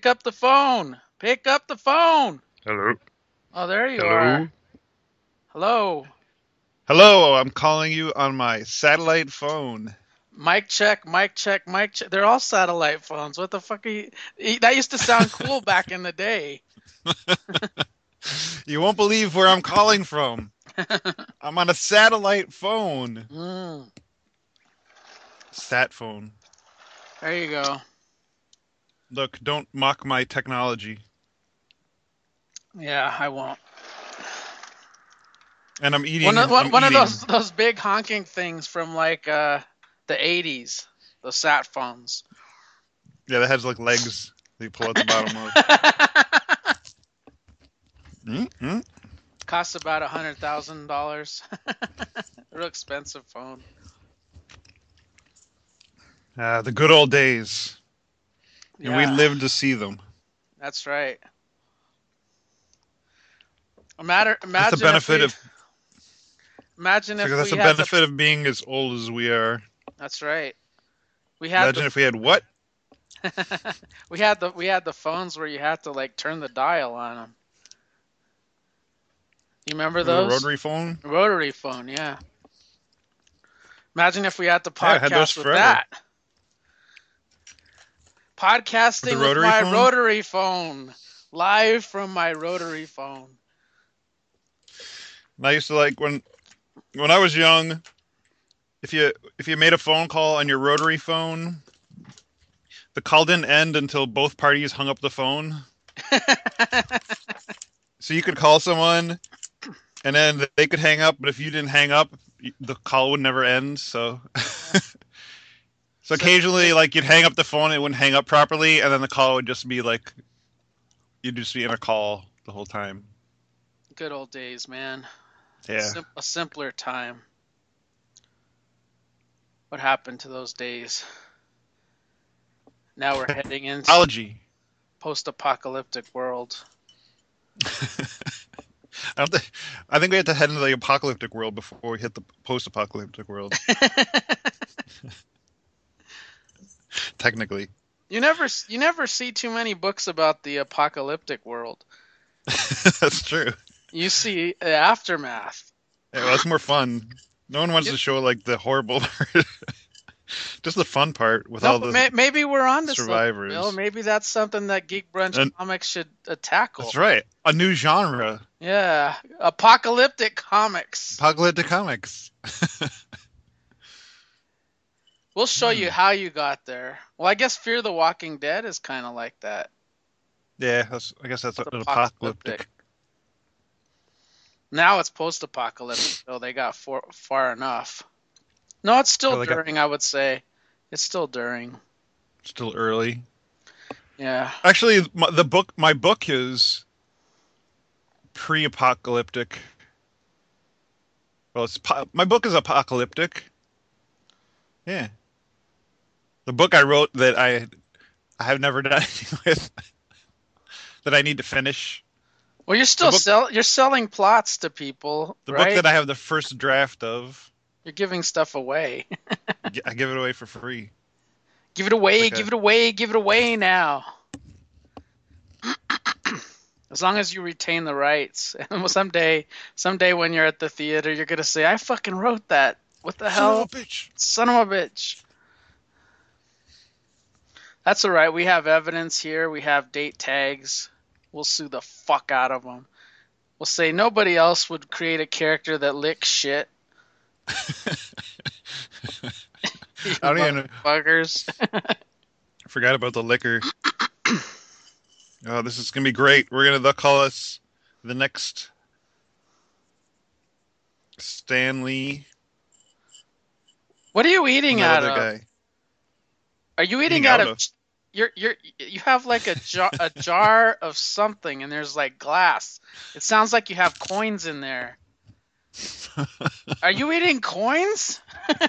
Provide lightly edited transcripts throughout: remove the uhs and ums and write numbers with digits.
Pick up the phone. Pick up the phone. Hello. Oh, there you are. Hello. Hello. Hello. I'm calling you on my satellite phone. Mic check, mic check, mic check. They're all satellite phones. What the fuck are you? That used to sound cool back in the day. You won't believe where I'm calling from. I'm on a satellite phone. Mm, Sat phone. there you go. Look, don't mock my technology. Yeah, I won't. And I'm One of eating. one, I'm one of eating. those big honking things from like the '80s, the sat phones. Yeah, that has like legs that you pull out the bottom of. Mm-hmm. Costs about $100,000. Real expensive phone. The good old days, and we Yeah, lived to see them. that's right. That's the Imagine if benefit we of. imagine So if that's we the had the. benefit of being as old as we are. That's right. We had the Imagine if we had what? we had the phones where you had to like turn the dial on them. You remember A those? rotary phone? Rotary phone, yeah. Imagine if we had to Yeah, I had those podcast with forever. that. With the Podcasting with rotary my phone? rotary phone. Live from my rotary phone. And I used to like when I was young, if you made a phone call on your rotary phone, the call didn't end until both parties hung up the phone. So you could call someone and then they could hang up, but if you didn't hang up, the call would never end. So so So occasionally like you'd hang up the phone, it wouldn't hang up properly, and then the call would just be like you'd just be in a call the whole time. good old days, man. Yeah. A simpler time. What happened to those days? Now we're heading into Technology. post-apocalyptic world. I don't think. I think we had to head into the apocalyptic world before we hit the post-apocalyptic world. Technically, you never see too many books about the apocalyptic world. that's true. You see the aftermath. Yeah, well, that's more fun. No one wants You- to show like the horrible part, just the fun part with no, all but the maybe we're on to something, Bill. survivors. Maybe that's something that Geek Brunch And Comics should tackle. that's right, a new genre, Yeah, apocalyptic comics. apocalyptic comics. We'll show you Hmm. how you got there. Well, I guess Fear the Walking Dead is kind of like that. Yeah, I guess that's It's an apocalyptic. apocalyptic. Now it's post-apocalyptic, though they got far enough. No, it's still Well, they got during, I would say. It's still during. still early. Yeah. Actually, my book is pre-apocalyptic. Well, my book is apocalyptic. Yeah. The book I wrote that I have never done anything with that I need to finish. Well, The book you're selling plots to people, the book right? that I have the first draft of, You're giving stuff away. I give it away for free. Give it It's away, like give a it away, give it away now. As long as you retain the rights. And someday when you're at the theater, you're gonna say, "I fucking wrote that. What the son of a hell? bitch. Son of a bitch." That's all right. We have evidence here. We have date tags. We'll sue the fuck out of them. We'll say nobody else would create a character that licks shit. You I don't even motherfuckers. forgot about the liquor. Oh, this is gonna be great. They'll call us the next Stanley What are you and eating that out other of? guy. Are you Eating eating out out of? of. You have like a jar of something, and there's like glass. It sounds like you have coins in there. Are you eating coins?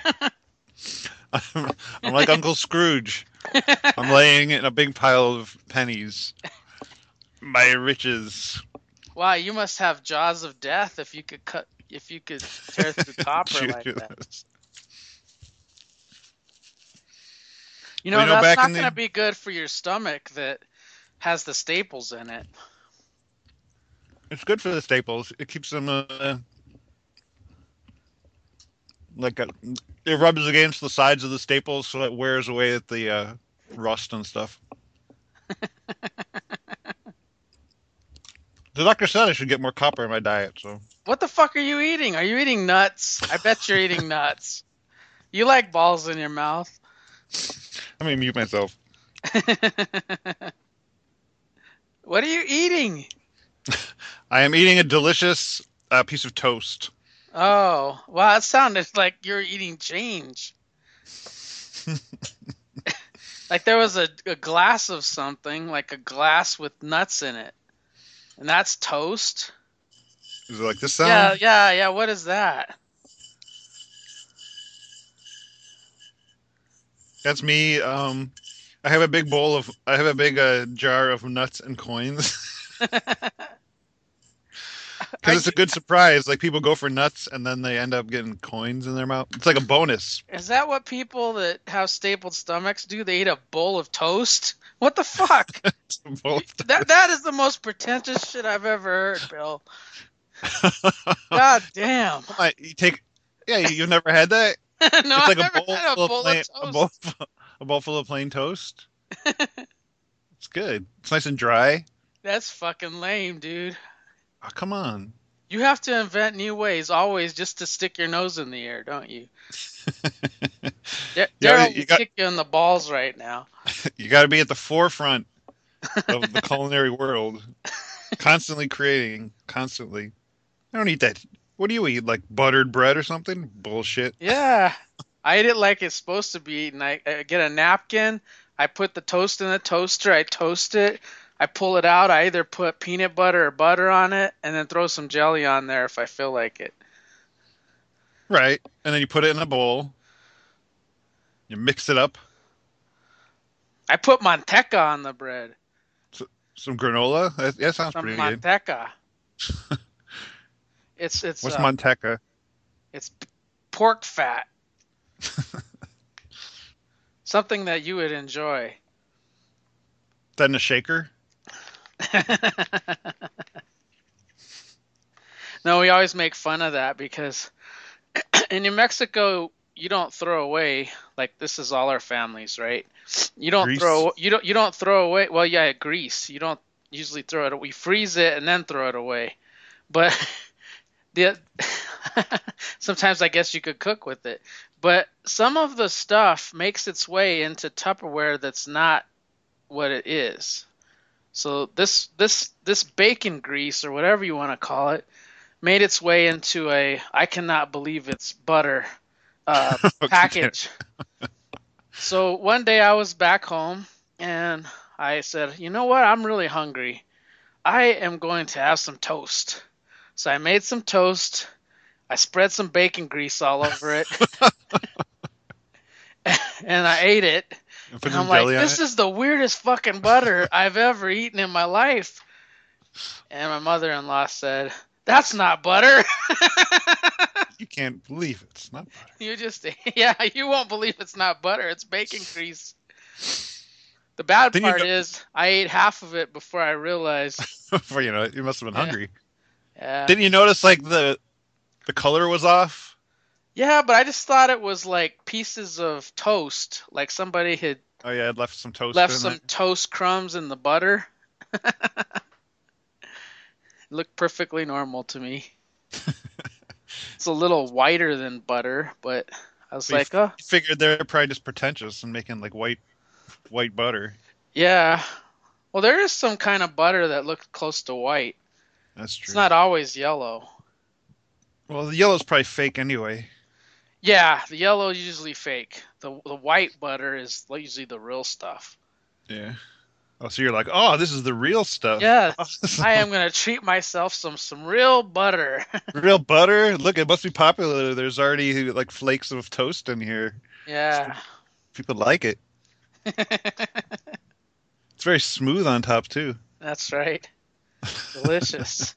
I'm like Uncle Scrooge. I'm laying in a big pile of pennies. My riches. Wow, you must have jaws of death if you could tear through copper Chew like through that. this. You Well, know, that's back not in going to the be good for your stomach. That has the staples in it. It's good for the staples. It keeps them like a, it rubs against the sides of the staples, so it wears away at the rust and stuff. The doctor said I should get more copper in my diet, so What the fuck are you eating? Are you eating nuts? I bet you're eating nuts. You like balls in your mouth. let me mute myself. What are you eating? I am eating a delicious piece of toast. Oh, wow, it sounded like you're eating change. Like there was a glass of something, like a glass with nuts in it. And that's toast? Is it like this Yeah, sound? yeah, yeah. What is that? That's me. I have a big jar of nuts and coins Are because it's you? a good surprise. Like people go for nuts and then they end up getting coins in their mouth. It's like a bonus. Is that what people that have stapled stomachs do? They eat a bowl of toast? What the fuck? That is the most pretentious shit I've ever heard, Bill. God damn. You take, yeah, you've never had that. No, It's I've like a never bowl had a full of bowl of plain, toast. a bowl full of plain toast. It's good. It's nice and dry. That's fucking lame, dude. Oh, come on. You have to invent new ways always just to stick your nose in the air, don't you? Yeah, Daryl will kick you in the balls right now. you got to be at the forefront of the culinary world, constantly creating, constantly. I don't eat that. What do you eat? Like buttered bread or something? Bullshit. Yeah. I eat it like it's supposed to be eaten. I get a napkin, I put the toast in the toaster, I toast it, I pull it out, I either put peanut butter or butter on it, and then throw some jelly on there if I feel like it. Right. And then you put it in a bowl. You mix it up. I put manteca on the bread. S- Some granola. That sounds Some pretty good. manteca. It's it's What's uh manteca? it's pork fat. Something that you would enjoy. That in a shaker? No, we always make fun of that because in New Mexico you don't throw away, like this is all our families, right? Grease? You don't throw away, well, yeah, grease. You don't usually throw it. We freeze it and then throw it away. But the sometimes I guess you could cook with it. But some of the stuff makes its way into Tupperware that's not what it is. So this bacon grease or whatever you want to call it made its way into a I cannot believe it's butter Okay. package. So one day I was back home and I said, you know what? I'm really hungry. I am going to have some toast. So I made some toast. I spread some bacon grease all over it and I ate it. And put And some I'm like, jelly on this it? is the weirdest fucking butter I've ever eaten in my life. And my mother in law said, that's not butter. You can't believe it. It's not butter. You just, yeah, you won't believe it's not butter. It's bacon grease. The bad Then you part know, is I ate half of it before I realized. before you know it, you must have been Yeah, hungry. yeah, Didn't you notice like the color was off? yeah. But I just thought it was like pieces of toast, like somebody had Oh yeah, I'd left some toast left in there. some toast crumbs in the butter. It looked perfectly normal to me. It's a little whiter than butter, but I was But you like, oh, figured they're probably just pretentious and making like white butter. yeah. Well, there is some kind of butter that looks close to white. That's It's true. not always yellow. Well, the yellow's probably fake anyway. Yeah, the yellow is usually fake. The white butter is usually the real stuff. Yeah. Oh, so you're like, oh, this is the real stuff. Yeah, I Awesome. am gonna treat myself some real butter. Real butter? Look, it must be popular. There's already like flakes of toast in here. Yeah. People like it. It's very smooth on top too. That's right. Delicious.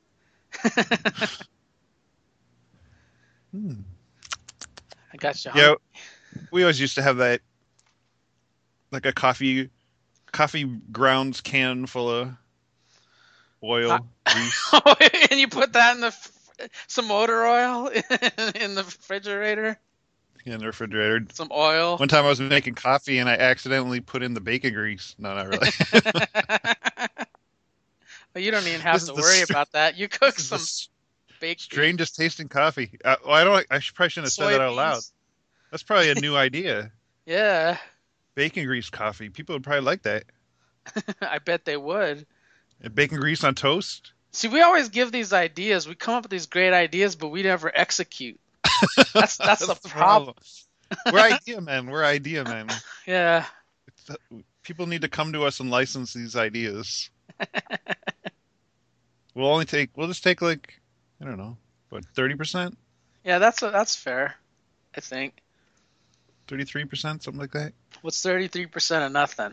Hmm. I got you Yeah, hungry. we always used to have that like a coffee grounds can full of oil, grease. And you put that in some motor oil in the refrigerator. In the refrigerator. Some oil. One time I was making coffee and I accidentally put in the bacon grease. No, not really. Well, you don't even have to worry about that. You cook some bacon. Strangest tasting coffee. I probably shouldn't have said that out loud. That's probably a new idea. Yeah. Bacon grease coffee. People would probably like that. I bet they would. And bacon grease on toast. See, we always give these ideas. We come up with these great ideas, but we never execute. That's the problem. We're idea men. Yeah. People need to come to us and license these ideas. We'll just take like, I don't know, what, 30%? Yeah, that's fair. I think 33%, something like that. What's 33% of nothing?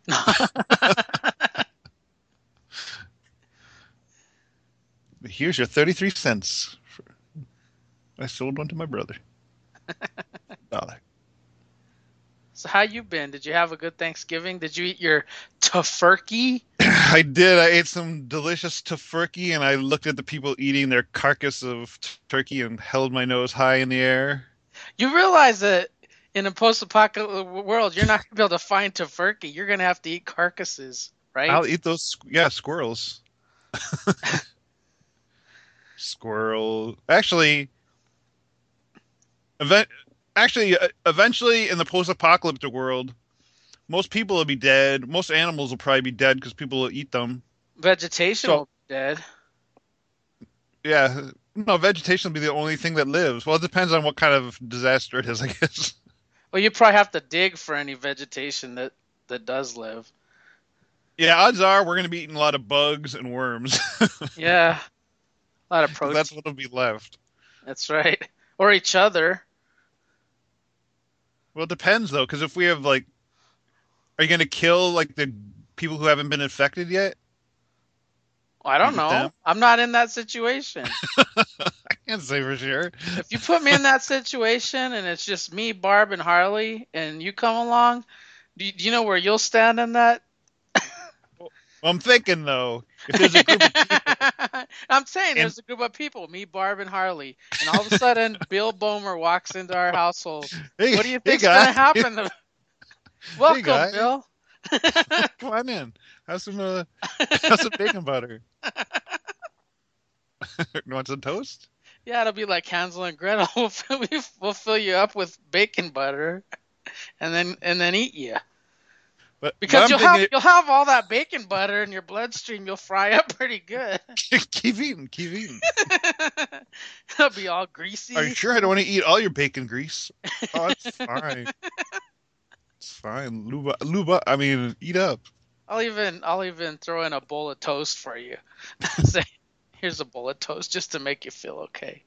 Here's your 33 cents. I sold one to my brother. $1. So how you been? Did you have a good Thanksgiving? Did you eat your tofurkey? I did. I ate some delicious tofurkey, and I looked at the people eating their carcass of turkey and held my nose high in the air. You realize that in a post-apocalyptic world, you're not going to be able to find tofurkey. You're going to have to eat carcasses, right? I'll eat those. Yeah, squirrels. Squirrel. Actually, eventually, in the post-apocalyptic world, most people will be dead. Most animals will probably be dead because people will eat them. Vegetation will be dead. Yeah. No, vegetation will be the only thing that lives. Well, it depends on what kind of disaster it is, I guess. Well, you probably have to dig for any vegetation that does live. Yeah, odds are we're going to be eating a lot of bugs and worms. Yeah. A lot of protein. That's what will be left. That's right. Or each other. Well, it depends, though, because if we have, like... Are you going to kill, like, the people who haven't been infected yet? Well, I don't know. Them? I'm not in that situation. I can't say for sure. If you put me in that situation and it's just me, Barb, and Harley, and you come along, do you know where you'll stand in that? Well, I'm thinking, though, if there's a group of people... I'm saying there's a group of people, me, Barb, and Harley, and all of a sudden Bill Bomer walks into our household. Hey, what do you think's going to happen? Welcome, hey, Bill. Come on in. Have some bacon butter. You want some toast? Yeah, it'll be like Hansel and Gretel. We'll fill you up with bacon butter, and then eat you. Because you'll have all that bacon butter in your bloodstream, you'll fry up pretty good. Keep eating. It'll be all greasy. Are you sure I don't want to eat all your bacon grease? Oh, it's fine. It's fine. Lube up. I mean, eat up. I'll even throw in a bowl of toast for you. Say, here's a bowl of toast just to make you feel okay.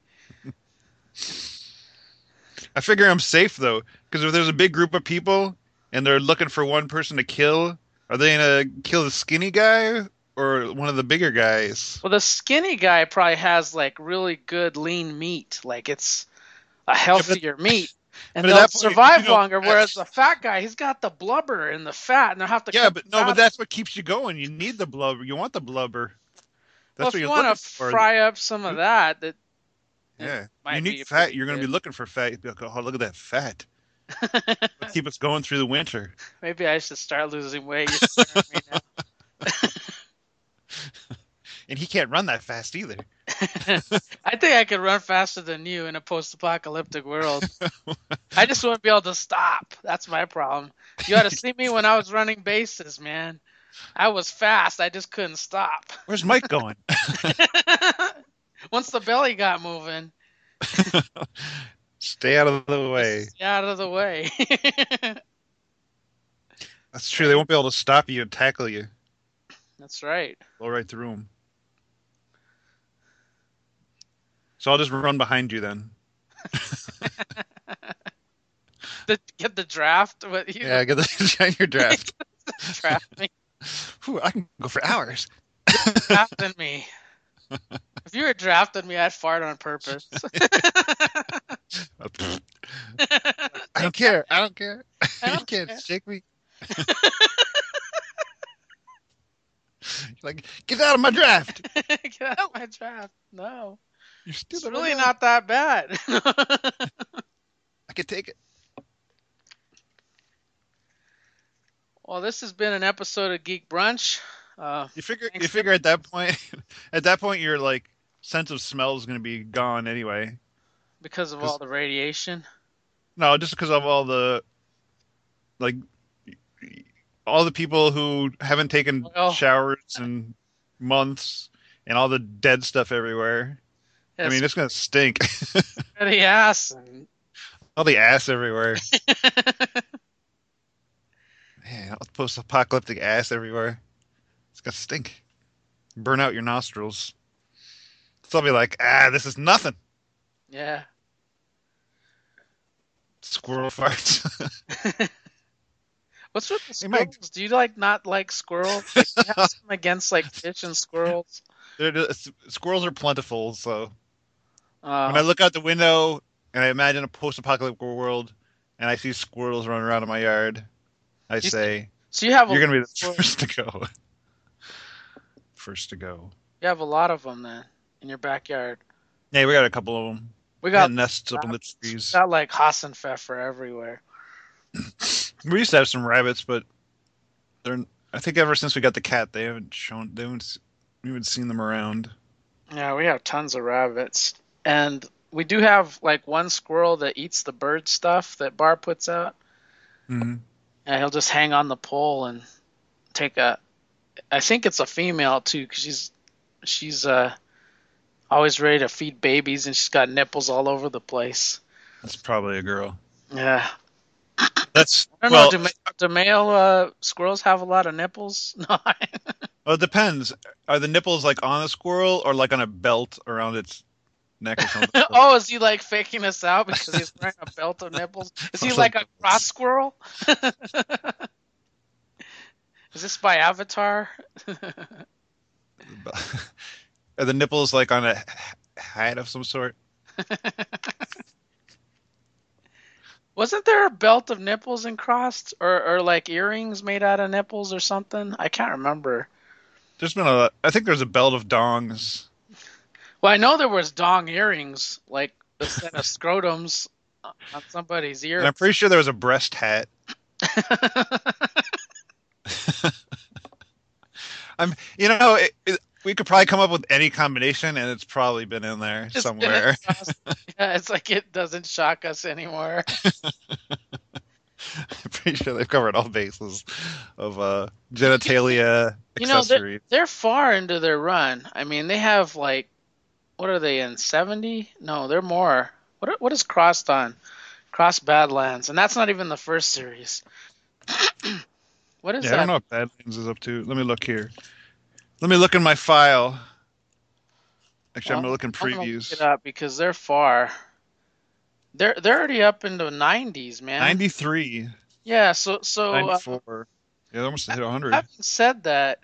I figure I'm safe though, because if there's a big group of people and they're looking for one person to kill, are they gonna kill the skinny guy or one of the bigger guys? Well, the skinny guy probably has like really good lean meat, like it's a healthier meat. And they'll survive longer, whereas the fat guy, he's got the blubber and the fat, and they'll have to. Yeah, but that's what keeps you going. You need the blubber. You want the blubber. That's what you want to fry up some of that. Yeah, you need fat. You're going to be looking for fat. You'll be like, oh, look at that fat. Keep us going through the winter. Maybe I should start losing weight. You're scaring me now. And he can't run that fast either. I think I could run faster than you in a post-apocalyptic world. I just wouldn't be able to stop. That's my problem. You ought to see me when I was running bases, man. I was fast. I just couldn't stop. Where's Mike going? Once the belly got moving. Stay out of the way. Stay out of the way. That's true. They won't be able to stop you and tackle you. That's right. Go right through them. So I'll just run behind you then. Get the draft? Yeah, get your draft. Draft me. Whew, I can go for hours. Drafting me. If you were drafting me, I'd fart on purpose. I don't care. You can't shake me. Like, get out of my draft. Get out of my draft. No. You're It's stealing my really draft. not that bad. I can take it. Well, this has been an episode of Geek Brunch. You figure Thanks, at that point your like sense of smell is going to be gone anyway. because of all Because the radiation. no, just because of all the like all the people who haven't taken Well, showers in months and all the dead stuff everywhere. I yes, mean, it's going to stink. the ass. And All the ass everywhere. Man, all the post-apocalyptic ass everywhere. It's going to stink. Burn out your nostrils. So I'll be like, this is nothing. yeah. Squirrel farts. What's with the Hey, Mike, squirrels? Do you like not like squirrels? Like, you have something against like fish and squirrels? squirrels are plentiful, so when Uh, I look out the window and I imagine a post-apocalyptic world and I see squirrels running around in my yard, I you, say, so you have a you're lot going to be of the squirrels. first to go. First to go. You have a lot of them then in your backyard. Yeah, we got a couple of them. We We got got nests up in the rabbits. We trees. got like Hassenpfeffer everywhere. We used to have some rabbits, but they're. I think ever since we got the cat, they haven't shown. We haven't seen them around. Yeah, we have tons of rabbits. And we do have like one squirrel that eats the bird stuff that Bar puts out. Hmm. And he'll just hang on the pole and take a. I think it's a female too, because she's always ready to feed babies, and she's got nipples all over the place. That's probably a girl. Yeah, That's I don't well. know. Do male squirrels have a lot of nipples? No. Well, it depends. Are the nipples like on a squirrel or like on a belt around its neck or something? Oh, is he like faking us out because he's wearing a belt of nipples? Is he like a cross squirrel? Is this by Avatar? Are the nipples like on a hat of some sort? Wasn't there a belt of nipples in Crossed, or like earrings made out of nipples or something? I can't remember. There's been a. I think there's a belt of dongs. Well, I know there was dong earrings, like a set of scrotums on somebody's And ear. I'm pretty sure there was a breast hat. We could probably come up with any combination, and it's probably been in there It's been in somewhere. Crossed. Yeah, it's like it doesn't shock us anymore. I'm pretty sure they've covered all bases of genitalia You know, accessories. they're far into their run. I mean, they have like, what are they in 70? No, they're more. What is Crossed on? Cross Badlands, and that's not even the first series. What is Yeah, I don't that? know what Badlands is up to. Let me look here. Let me look in my file. Actually, I'm gonna Well, look in I'm gonna look it previews. up because they're far. They're already up into 90s, man. 93, Yeah, so 94. Yeah, they almost hit 100. having said that,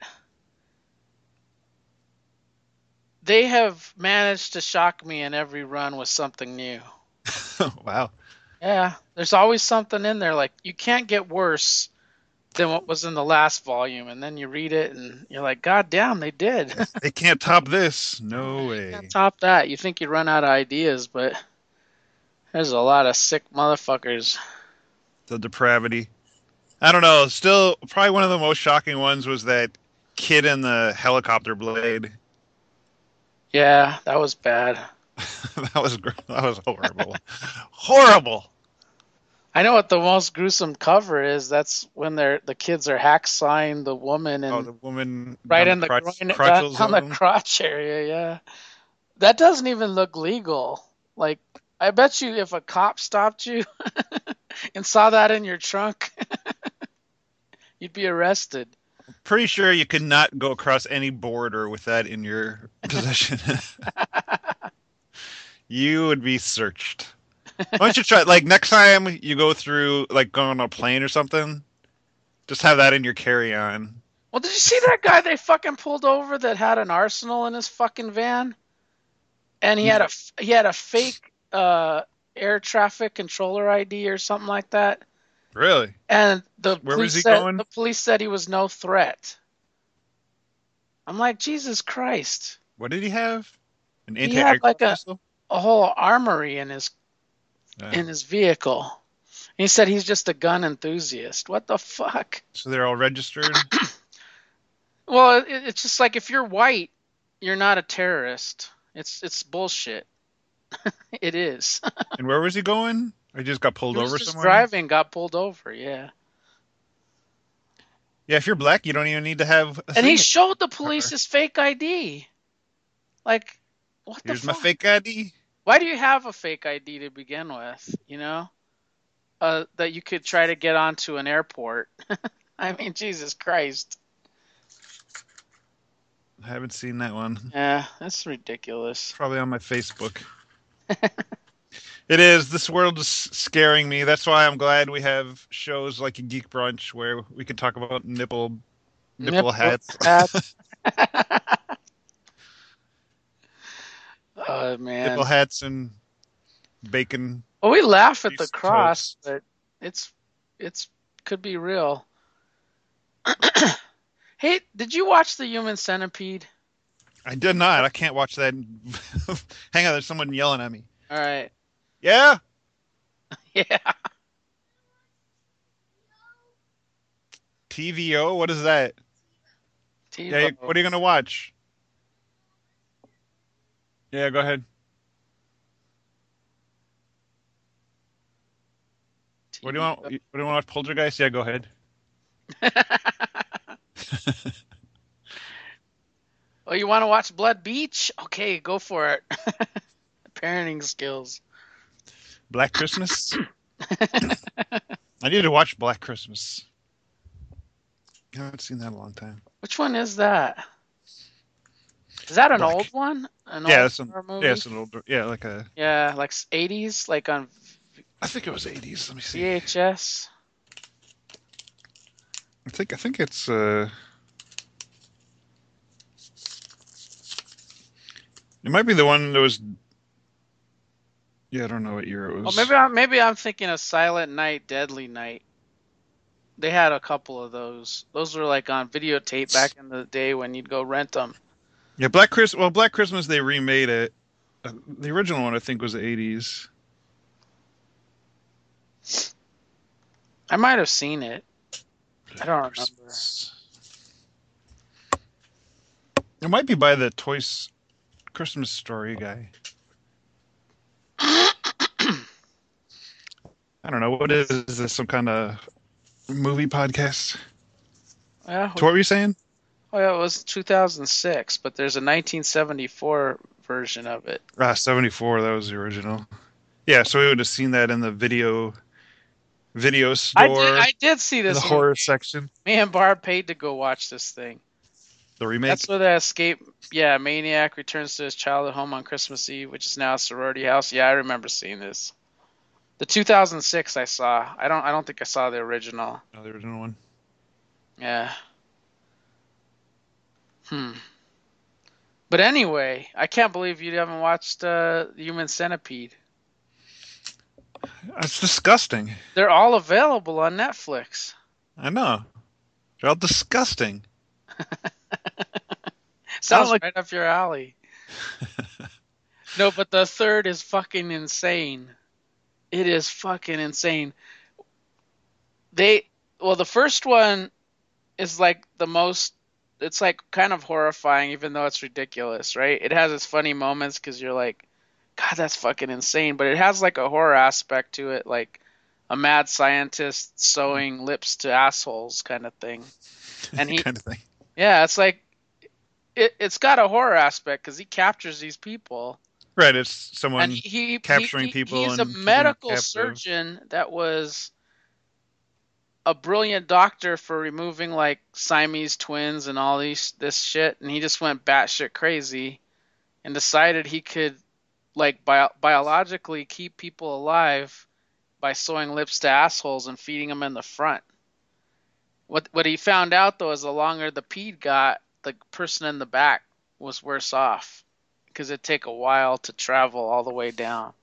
they have managed to shock me in every run with something new. Wow. Yeah, there's always something in there. Like, you can't get worse than what was in the last volume, and then you read it and you're like, God damn, they did. They can't top this. No Can't way. top that. You think you run out of ideas, but there's a lot of sick motherfuckers. The depravity. I don't know. Still, probably one of the most shocking ones was that kid in the helicopter blade. Yeah, that was bad. That was horrible. Horrible. I know what the most gruesome cover is. That's when the kids are hacksawing the woman Oh, and the woman right down the in the groin, crotchal down the zone. crotch area. Yeah, that doesn't even look legal. Like, I bet you if a cop stopped you and saw that in your trunk, you'd be arrested. Pretty sure you could not go across any border with that in your possession. You would be searched. Why don't you try, like, next time you go through, like, go on a plane or something, just have that in your carry-on. Well, did you see that guy they fucking pulled over that had an arsenal in his fucking van? And he had a fake air traffic controller ID or something like that. Really? And Where was he going? the police said he was no threat. I'm like, Jesus Christ. What did he have? An He had like anti-aircraft missile? a whole armory in Uh, his vehicle. He said he's just a gun enthusiast. What the fuck? so they're all registered. Well, it's just like if you're white, you're not a terrorist. It's bullshit. It is. And where was he going? Or he just got He pulled was over just somewhere? driving, got pulled over. Yeah. Yeah, if you're black, you don't even need to have a And he thing. showed the police his fake ID. Like, what the Here's my fuck? fake ID. Why do you have a fake ID to begin with? You know, that you could try to get onto an airport. I mean, Jesus Christ. I haven't seen that one. Yeah, that's ridiculous. Probably on my Facebook. It is. This world is scaring me. That's why I'm glad we have shows like a Geek Brunch where we can talk about nipple hats. Oh Nipple man. hats and bacon. Well, we laugh at the Greased cross, toast. but it's could be real. Hey, did you watch the Human Centipede? I did not. I can't watch that. Hang on, there's someone yelling at me. All right. Yeah? Yeah. TVO? What is that? Yeah, TiVo. what are you going to watch? Yeah, go ahead. What do you want? What do you want to watch? Poltergeist? Yeah, go ahead. Oh, you want to watch Blood Beach? Okay, go for it. Parenting skills. Black Christmas? I need to watch Black Christmas. I haven't seen that in a long time. Which one is that? Is that an Black. old one? An Yeah, old it's horror movie? yeah, it's an older. Yeah, like a. Yeah, like 80s, like on I think it was 80s. Let me see. VHS. I think it's. It might be the one that was. Yeah, I don't know what year it Oh, was. maybe I'm thinking of Silent Night, Deadly Night. They had a couple of those. Those were like on videotape back in the day when you'd go rent them. Yeah, Black Christmas. Well, Black Christmas they remade it. The original one I think was the 80s. I might have seen it. I don't remember. It might be by the Toys Christmas Story guy. I don't know. What is this? Some kind of movie podcast? Yeah. So what were you saying? Oh, yeah, it was 2006, but there's a 1974 version of it. 74. That was the original. Yeah, so we would have seen that in the video store. I did see this in the movie. horror section. Me and Barb paid to go watch this thing. The remake. That's where the escape. Yeah, Maniac returns to his childhood home on Christmas Eve, which is now a sorority house. Yeah, I remember seeing this. The 2006 I saw. I don't think I saw the original. Oh, the original one. Yeah. But anyway, I can't believe you haven't watched Human Centipede. That's disgusting. They're all available on Netflix. I know. They're all disgusting. Sounds like- right up your alley. No, but the third is fucking insane. It is fucking insane. The first one is like the most. It's like kind of horrifying, even though it's ridiculous, right? It has its funny moments because you're like, God, that's fucking insane. But it has like a horror aspect to it, like a mad scientist sewing lips to assholes kind of thing. And he, kind of thing. yeah, it's like it's got a horror aspect because he captures these people. Right, it's someone And he capturing people. He's and a keeping them medical captive. surgeon that was a brilliant doctor for removing like Siamese twins and all this shit, and he just went batshit crazy and decided he could like biologically keep people alive by sewing lips to assholes and feeding them in the front. What he found out though is the longer the ped got, the person in the back was worse off because it'd take a while to travel all the way down.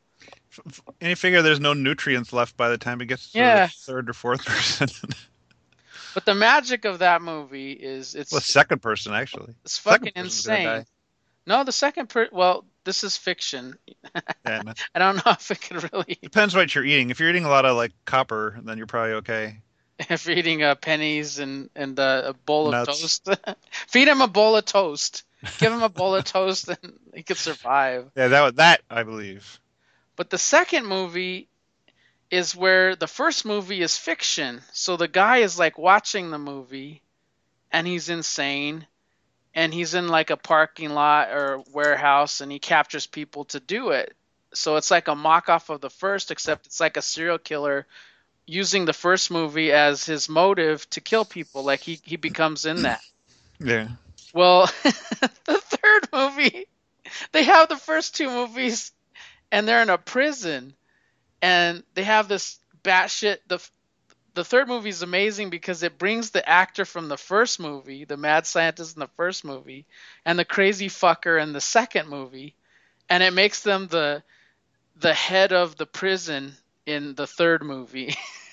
And you figure there's no nutrients left by the time it gets to the third or fourth person. But the magic of that movie is Well, second person actually. it's fucking Second person's gonna insane. die. No, the well, this is fiction. Yeah, no. I don't know if it could really Depends what you're eating. If you're eating a lot of like copper, then you're probably okay. if you're eating pennies and a bowl of Nuts. toast. Feed him a bowl of toast. Give him a bowl of toast and he could survive. Yeah, that I believe. But the second movie is where the first movie is fiction. So the guy is like watching the movie and he's insane and he's in like a parking lot or warehouse and he captures people to do it. So it's like a mock off of the first, except it's like a serial killer using the first movie as his motive to kill people. Like he becomes in that. Yeah. Well, the third movie, they have the first two movies and they're in a prison and they have this batshit. The third movie is amazing because it brings the actor from the first movie, the mad scientist in the first movie, and the crazy fucker in the second movie, and it makes them the head of the prison in the third movie.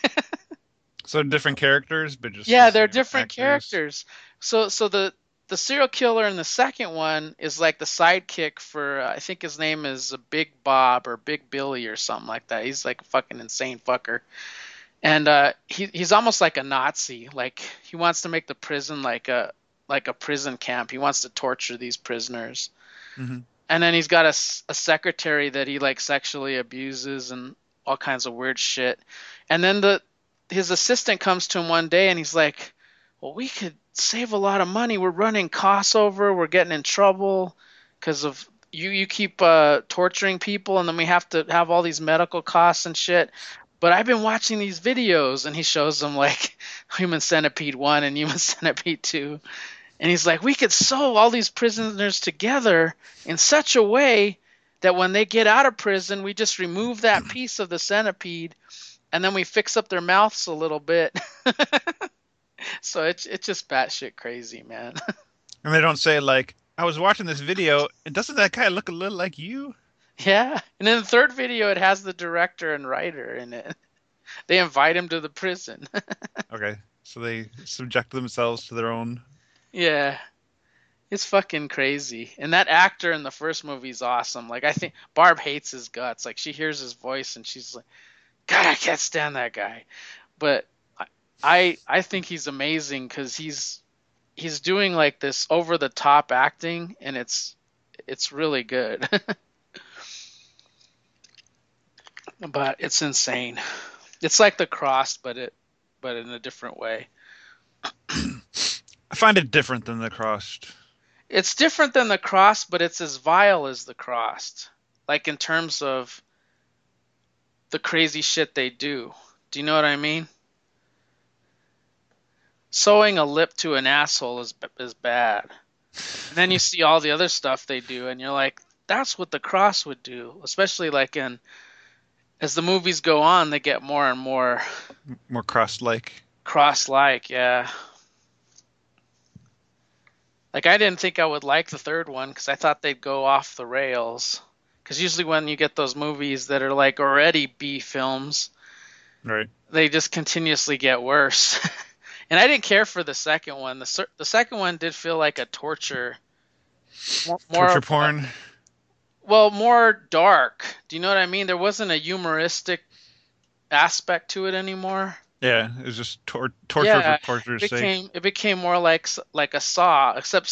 So different characters, but just the Yeah, they're same different actors. characters. So the serial killer in the second one is like the sidekick for I think his name is Big Bob or Big Billy or something like that. He's like a fucking insane fucker. And he's almost like a Nazi. Like he wants to make the prison like a prison camp. He wants to torture these prisoners. Hmm. And then he's got a secretary that he like sexually abuses and all kinds of weird shit. And then his assistant comes to him one day and he's like, "Well, we could save a lot of money. We're running costs over. We're getting in trouble because of you keep torturing people, and then we have to have all these medical costs and shit. But I've been watching these videos," and he shows them like Human Centipede 1 and Human Centipede 2. And he's like, "We could sew all these prisoners together in such a way that when they get out of prison, we just remove that piece of the centipede and then we fix up their mouths a little bit." So it's just batshit crazy, man. And they don't say like, "I was watching this video, and doesn't that guy look a little like you?" Yeah. And in the third video, it has the director and writer in it. They invite him to the prison. Okay, so they subject themselves to their own. Yeah. It's fucking crazy. And that actor in the first movie is awesome. Like I think Barb hates his guts. Like she hears his voice and she's like, "God, I can't stand that guy." But I think he's amazing because he's doing like this over the top acting and it's really good. But it's insane. It's like The Cross, but in a different way. I find it different than the crossed. It's different than The Cross, but it's as vile as The Crossed. Like in terms of the crazy shit they do. Do you know what I mean? Sewing a lip to an asshole is bad. And then you see all the other stuff they do, and you're like, that's what The Cross would do. Especially like as the movies go on, they get more and more More crossed-like. cross-like. Yeah. Like I didn't think I would like the third one because I thought they'd go off the rails. Because usually when you get those movies that are like already B films, Right. they just continuously get worse. And I didn't care for the second one. The second one did feel like a torture, more Torture of porn. well, more dark. Do you know what I mean? There wasn't a humoristic aspect to it anymore. Yeah, it's just torture Yeah, for torture's sake. it became more like a Saw, except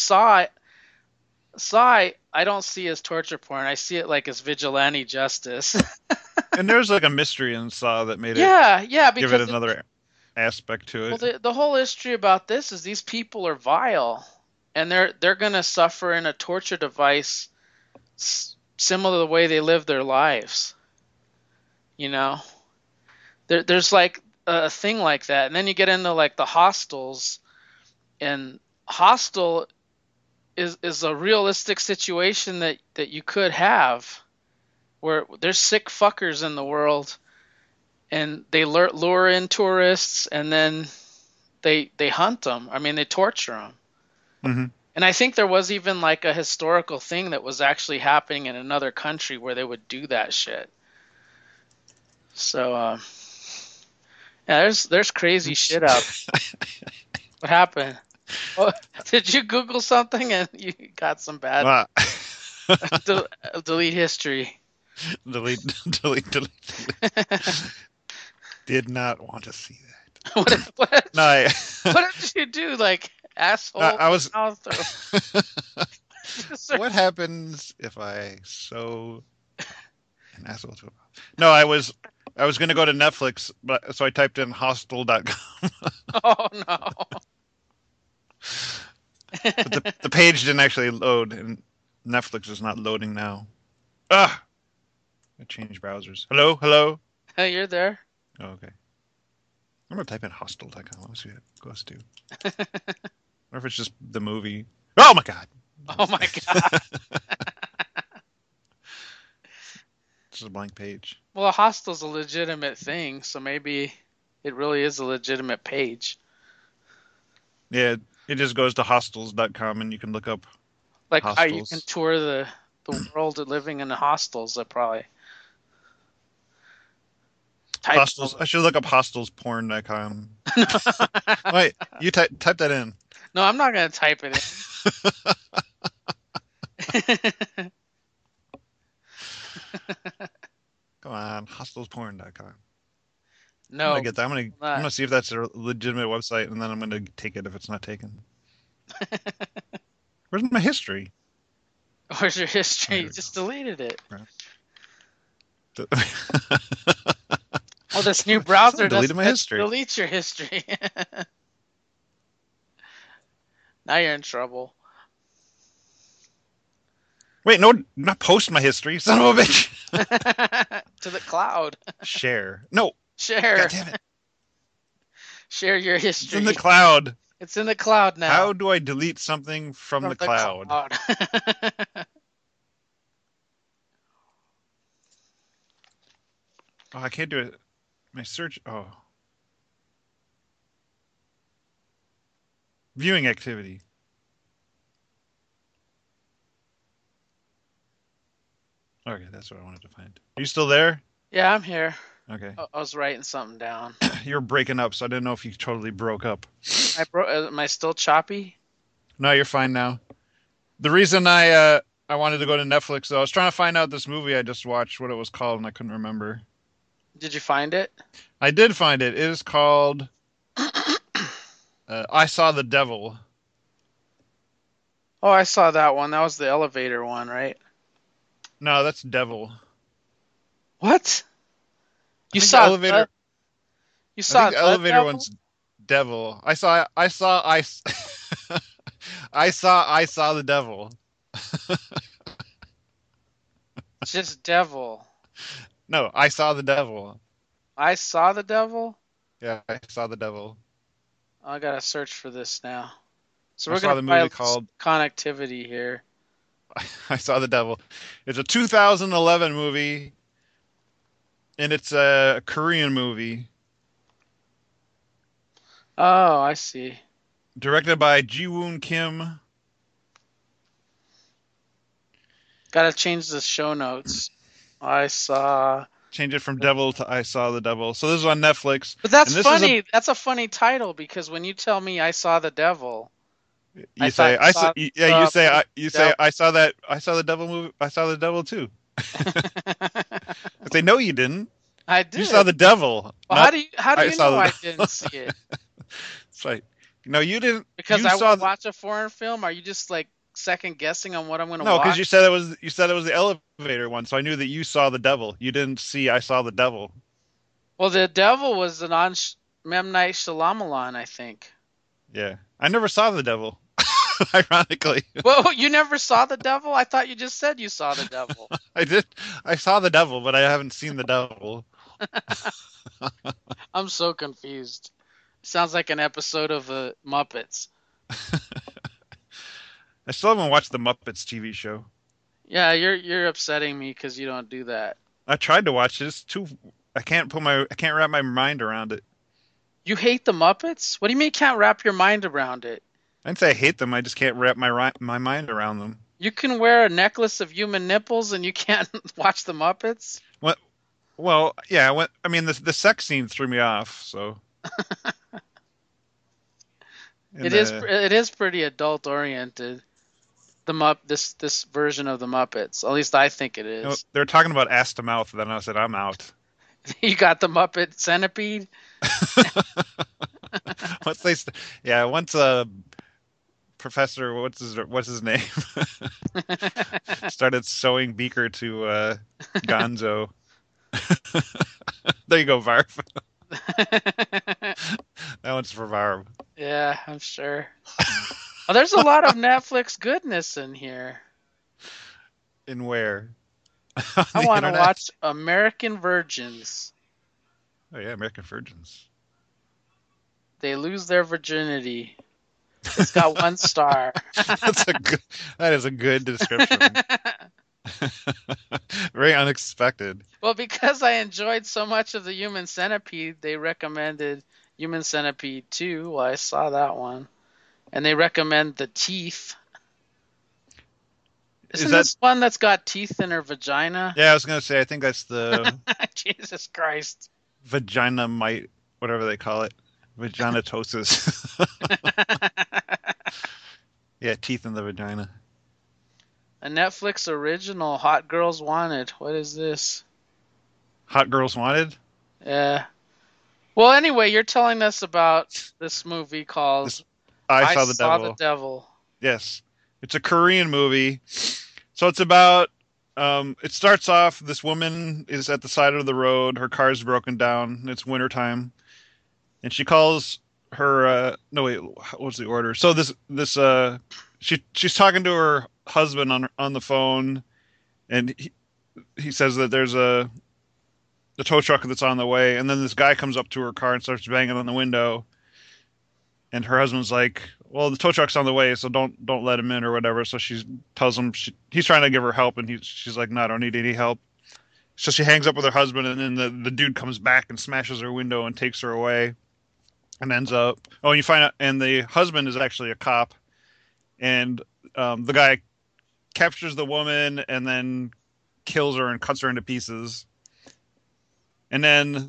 Saw I don't see as torture porn. I see it like as vigilante justice. And there's like a mystery in Saw that made it Yeah, give it because another aspect to well, it. the whole history about this is these people are vile, and they're gonna suffer in a torture device similar to the way they live their lives. You know, there's like a thing like that, and then you get into like the hostels, and hostel is a realistic situation that you could have where there's sick fuckers in the world, and they lure in tourists, and then they hunt them. I mean, they torture them. Hmm. And I think there was even like a historical thing that was actually happening in another country where they would do that shit. So Yeah, there's crazy shit out. What happened? Oh, did you Google something and you got some bad Ah. delete history? delete, delete. Did not want to see that. What No, what did you do? Like asshole I was. mouth or What happens if I sew an asshole to a mouth? No, I was going to go to Netflix, but so I typed in hostel.com. Oh no. But the page didn't actually load, and Netflix is not loading now. Ah, I changed browsers. Hello, hello. Hey, you're there. Oh, okay. I'm gonna type in hostel.com. Let's see what it goes to. Or if it's just the movie. Oh my god. Oh my god. It's just a blank page. Well, a hostel's a legitimate thing, so maybe it really is a legitimate page. Yeah, it just goes to hostels.com and you can look up Like you can hostels. tour the world of living in the hostels. That probably type. Hostels. I should look up hostelsporn.com. Wait, you type that in. No, I'm not gonna type it in. Come on, hostelsporn.com. I'm gonna No, get that. I'm not. gonna see if that's a legitimate website, and then I'm gonna take it if it's not taken. Where's my history? Where's your history? There You we just deleted it. go. Well, this new Someone browser deleted doesn't my let you history. delete your history. Now you're in trouble. Wait, no, not post my history, son of a bitch. To the cloud. Share. No, god Share. damn it. Share your It's in the history. cloud. It's in the cloud now. How do I delete something from From the the cloud? cloud. Oh, I can't do it. My search. Oh, viewing activity. Okay, that's what I wanted to find. Are you still there? Yeah, I'm here. Okay. I was writing something down. You're breaking up, so I didn't know if you totally broke up. Am I still choppy? No, you're fine now. The reason I wanted to go to Netflix though, I was trying to find out this movie I just watched, what it was called, and I couldn't remember. Did you find it? I did find it. It is called I Saw the Devil. Oh, I saw that one. That was the elevator one, right? No, that's Devil. What? I You think the saw elevator. you I think saw the the elevator devil? one's Devil. I saw the devil. It's just devil. No, I saw the devil. I saw the devil? Yeah, I saw the devil. I gotta search for this now. So I we're saw gonna the movie probably lose called connectivity here. I Saw the Devil. It's a 2011 movie, and it's a Korean movie Oh, I see. directed by Ji-woon Kim. Gotta change the show notes. I saw. Change it from Devil to I Saw the Devil. So this is on Netflix, But that's and this is a funny. That's a funny title because when you tell me I saw the devil, I you thought say you I saw saw yeah the movie you say Devil. I saw the devil movie. I saw the devil too. I say no, you didn't. I You saw did. the devil, Well, not how do I you saw know I the. didn't see it? It's like no, you didn't. Because You I saw won't the watch a foreign film? Are you just like second guessing on what I'm gonna no, because watch? you said it was the elevator one, so I knew that you saw the devil. You didn't see I saw the devil. Well, the devil was an on Mem Night Shyamalan, I think. Yeah, I never saw the devil. Ironically, Well, you never saw the devil? I thought you just said you saw the devil. I did. I saw the devil, but I haven't seen the devil. I'm so confused. Sounds like an episode of Muppets. I still haven't watched the Muppets TV show. Yeah, you're upsetting me because you don't do that. I tried to watch it. It's too. I can't wrap my mind around it. You hate the Muppets? What do you mean you can't wrap your mind around it? I didn't say I hate them. I just can't wrap my mind around them. You can wear a necklace of human nipples and you can't watch the Muppets? What? Well, yeah. I mean, the sex scene threw me off. So, in the It is pretty adult oriented. This version of the Muppets. At least I think it is. they're talking about ass to mouth, then I said I'm out. You got the Muppet Centipede. Once yeah, once Professor, what's his name, started sewing Beaker to Gonzo. There you go, Varv. That one's for Varv. Yeah, I'm sure. Oh, there's a lot of Netflix goodness in here. In where? On I the want to internet? watch American Virgins. Oh yeah, American Virgins. They lose their virginity. It's got 1 star. That's a good. That is a good description. Very unexpected. Well, because I enjoyed so much of the Human Centipede, they recommended Human Centipede 2. Well, I saw that one. And they recommend The Teeth. Is Isn't that? this one that's got teeth in her vagina? Yeah, I was gonna say. I think that's the Jesus Christ. vagina mite, whatever they call it, vaginatosis. Yeah, teeth in the vagina. A Netflix original, Hot Girls Wanted. What is this? Hot Girls Wanted. Yeah. Well, anyway, you're telling us about this movie called This I I Saw the Saw the Devil. Devil. Yes, it's a Korean movie. So it's about. It starts off. This woman is at the side of the road. Her car's broken down. It's wintertime, and she calls her. No wait, what was the order? So she's talking to her husband on the phone, and he says that there's the tow truck that's on the way, and then this guy comes up to her car and starts banging on the window, and her husband's like, "Well, the tow truck's on the way, so don't let him in or whatever." So she tells him he's trying to give her help, and she's like, "No, I don't need any help." So she hangs up with her husband, and then the dude comes back and smashes her window and takes her away, and ends up. Oh, and you find out, and the husband is actually a cop, and the guy captures the woman and then kills her and cuts her into pieces. And then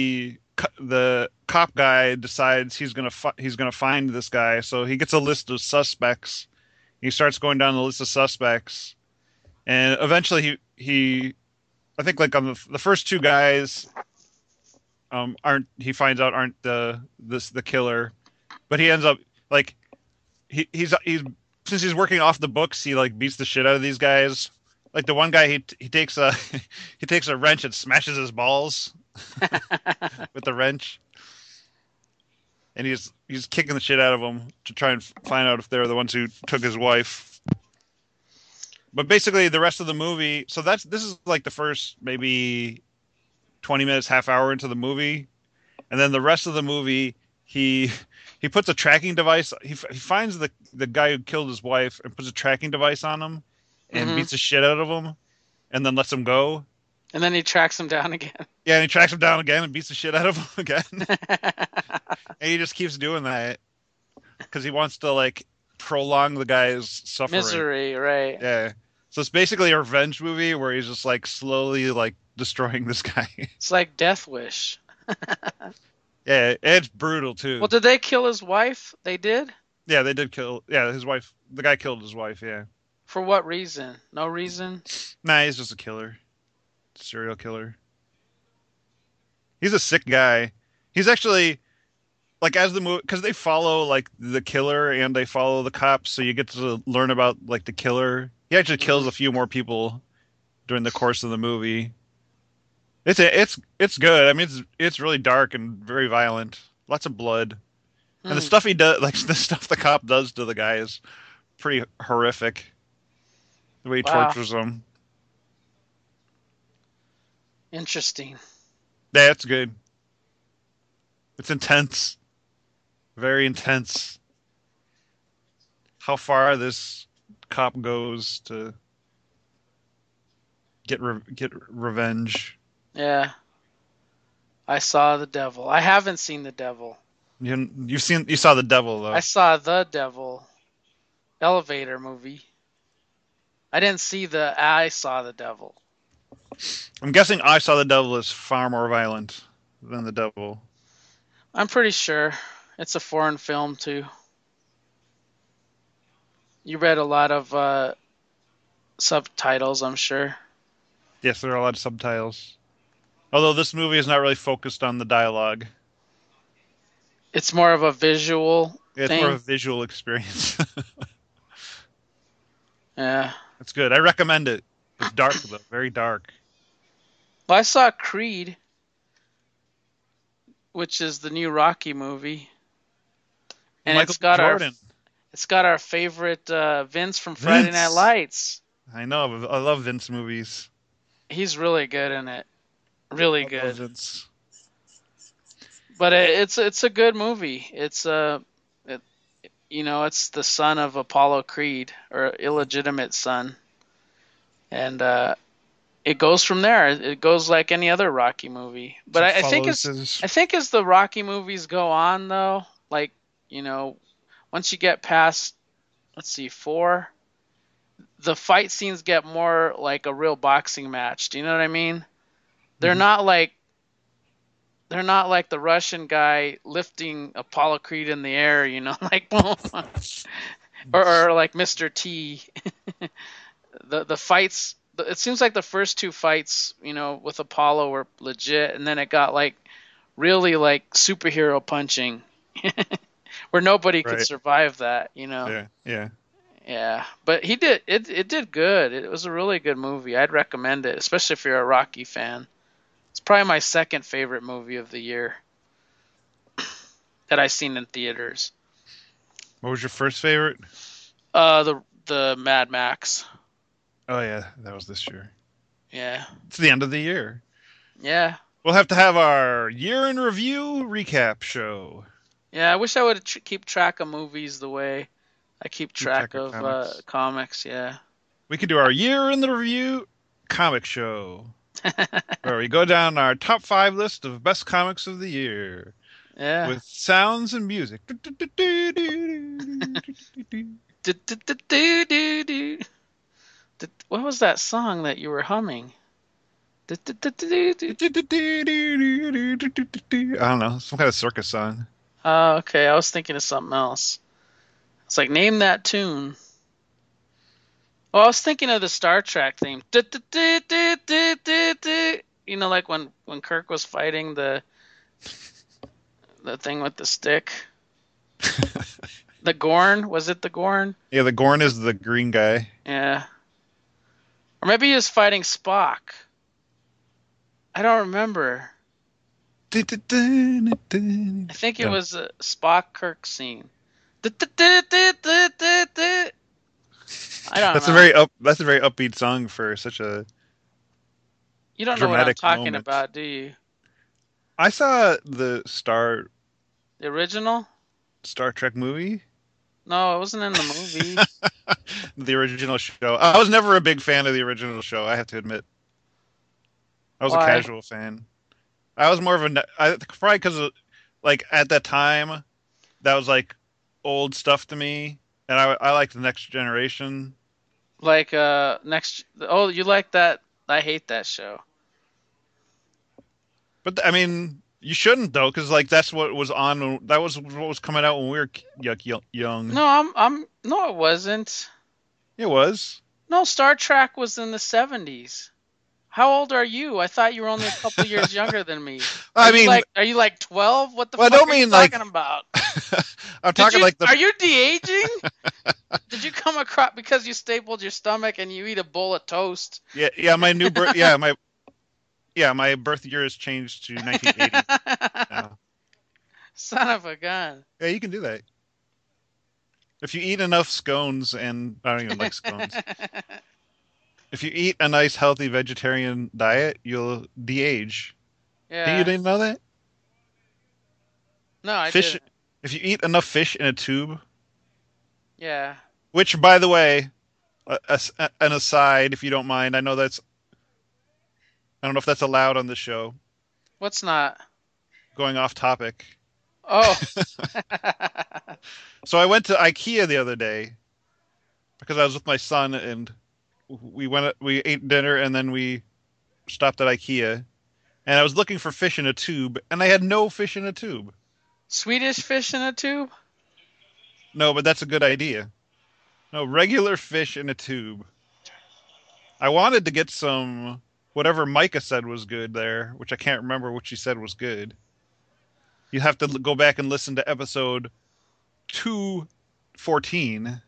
the cop guy decides he's gonna find this guy, so he gets a list of suspects. He starts going down the list of suspects, and eventually he I think like on the first two guys aren't he finds out aren't the killer, but he ends up like he's since he's working off the books, he like beats the shit out of these guys. Like the one guy, he takes a he takes a wrench and smashes his balls with the wrench, and he's kicking the shit out of them to try and find out if they're the ones who took his wife. But basically, the rest of the movie. So this is like the first maybe 20 minutes, half hour into the movie, and then the rest of the movie, he puts a tracking device. He finds the guy who killed his wife and puts a tracking device on him, and Hmm. beats the shit out of him, and then lets him go. And then he tracks him down again. Yeah, and he tracks him down again and beats the shit out of him again. And he just keeps doing that because he wants to like prolong the guy's suffering. Misery, right? Yeah. So it's basically a revenge movie where he's just like slowly like destroying this guy. It's like Death Wish. Yeah, it's brutal too. Well, did they kill his wife? They did? Yeah, they did kill. Yeah, his wife. The guy killed his wife. Yeah. For what reason? No reason? Nah, he's just a killer, serial killer. He's a sick guy. He's actually like as the movie because they follow like the killer and they follow the cops, so you get to learn about like the killer. He actually kills Hmm. a few more people during the course of the movie. It's good. I mean, it's really dark and very violent. Lots of blood, and the Hmm. stuff he does, like the stuff the cop does to the guy, is pretty horrific. The way he Wow. tortures them. Interesting. Yeah, it's good. It's intense, very intense. How far this cop goes to get revenge. Yeah. I saw the devil. I haven't seen the devil. You saw the devil I though. saw the devil elevator movie. I didn't see the I saw the devil. I'm guessing I Saw the Devil is far more violent than The Devil. I'm pretty sure it's a foreign film too. You read a lot of subtitles, I'm sure. Yes, there are a lot of subtitles. Although this movie is not really focused on the dialogue. It's more of a visual It's more of a thing. visual experience. Yeah. It's good. I recommend it. It's dark though, very dark. Well, I saw Creed, which is the new Rocky movie, and Michael B. Jordan. it's got our favorite Vince from Friday Night Vince. Lights. I know. I love Vince movies. He's really good in it. Really I love good. Vince. But it's a good movie. It, it's the son of Apollo Creed, or illegitimate son, and it goes from there. It goes like any other Rocky movie. But So it I think follows his. as the Rocky movies go on, though, like you know, once you get past, let's see, four, the fight scenes get more like a real boxing match. Do you know what I mean? They're Mhm. not like they're not like the Russian guy lifting Apollo Creed in the air, like boom, or like Mr. T. The fights. It seems like the first two fights, with Apollo were legit, and then it got like really like superhero punching, where nobody could Right. survive that. Yeah. Yeah. Yeah, but he did it. It did good. It was a really good movie. I'd recommend it, especially if you're a Rocky fan. It's probably my second favorite movie of the year that I've seen in theaters. What was your first favorite? The Mad Max. Oh yeah, that was this year. Yeah, It's the end of the year. yeah, We'll have to have our year in review recap show. yeah. I wish I would keep track of movies the way I keep Keep track track of of comics. comics. Yeah. We could do our year in the review comic show, where we go down our top 5 list of best comics of the year Yeah. with sounds and music. What was that song that you were humming? I don't know, some kind of circus song. Oh, okay. I was thinking of something else. It's like name that tune. Oh, I was thinking of the Star Trek theme. Like when Kirk was fighting the thing with the stick. The Gorn, was it the Gorn? Yeah, the Gorn is the green guy. Yeah. Or maybe he was fighting Spock. I don't remember. I think it No. was a Spock Kirk scene. I don't That's a know. very upbeat song for such a You don't know what I'm dramatic talking moment. about, do you? I saw the The original? Star Trek movie, No, it wasn't in the movie. the original show. I was never a big fan of the original show, I have to admit. I was a Why? casual fan. I was more of probably because like at that time that was like old stuff to me, and I liked the Next Generation. Like next oh, you like that? I hate that show. But I mean, you shouldn't though, because like that's what was on. That was what was coming out when we were young. No, no, it wasn't. It was. No, Star Trek was in the 70s. How old are you? I thought you were only a couple years younger than me. I mean, Are you like 12? What the well, I fuck don't are you mean like talking about? I'm talking like the Are you de-aging? Did you come across because you stapled your stomach and you eat a bowl of toast? yeah my new birth my birth year has changed to 1980 now. Son of a gun. Yeah, you can do that if you eat enough scones, and I don't even like scones. If you eat a nice healthy vegetarian diet, you'll de-age. You Yeah. didn't know that? No, I Fish. didn't. If you eat enough fish in a tube, Yeah. which by the way, an aside, if you don't mind, I don't know if that's allowed on the show. What's not? Going off topic. Oh. So I went to IKEA the other day because I was with my son, and we ate dinner, and then we stopped at IKEA, and I was looking for fish in a tube, and they had no fish in a tube. Swedish fish in a tube? No, but that's a good idea. No, regular fish in a tube. I wanted to get some whatever Micah said was good there, which I can't remember what she said was good. You have to go back and listen to episode 214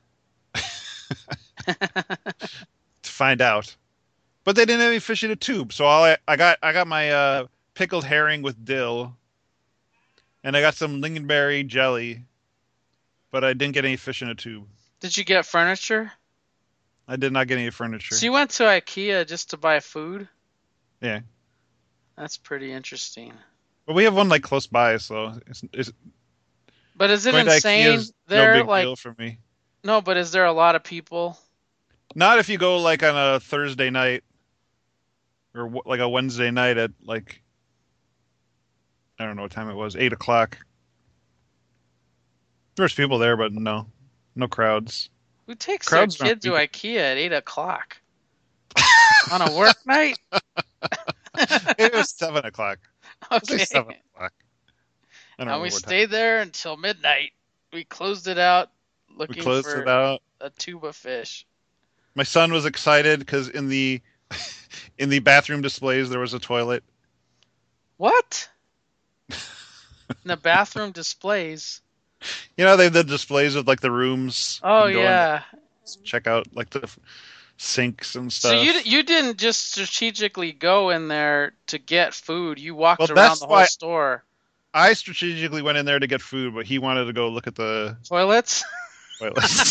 to find out. But they didn't have any fish in a tube, so I got my pickled herring with dill, and I got some lingonberry jelly, but I didn't get any fish in a tube. Did you get furniture? I did not get any furniture. So you went to IKEA just to buy food? Yeah. That's pretty interesting. But we have one like close by, so it's But is it going to insane IKEA is there? no big Like, deal for me. no, but is there a lot of people? Not if you go like on a Thursday night or like a Wednesday night at like I don't know what time it was, 8 o'clock. There's people there, but no crowds. Who takes Crowds their aren't kid to people. IKEA at 8 o'clock on a work night? It was 7 o'clock. It was Okay. 7 o'clock. I don't And know we what time. stayed there until midnight. We closed it out We looking closed for it out. a tube of fish. My son was excited because in the bathroom displays there was a toilet. What? In the bathroom displays. You know, they have the displays of like the rooms. Oh You can go in yeah. and check out like the sinks and So stuff. you didn't just strategically go in there to get food. You walked Well, around that's the whole why- store. I strategically went in there to get food, but he wanted to go look at the Toilets? toilets.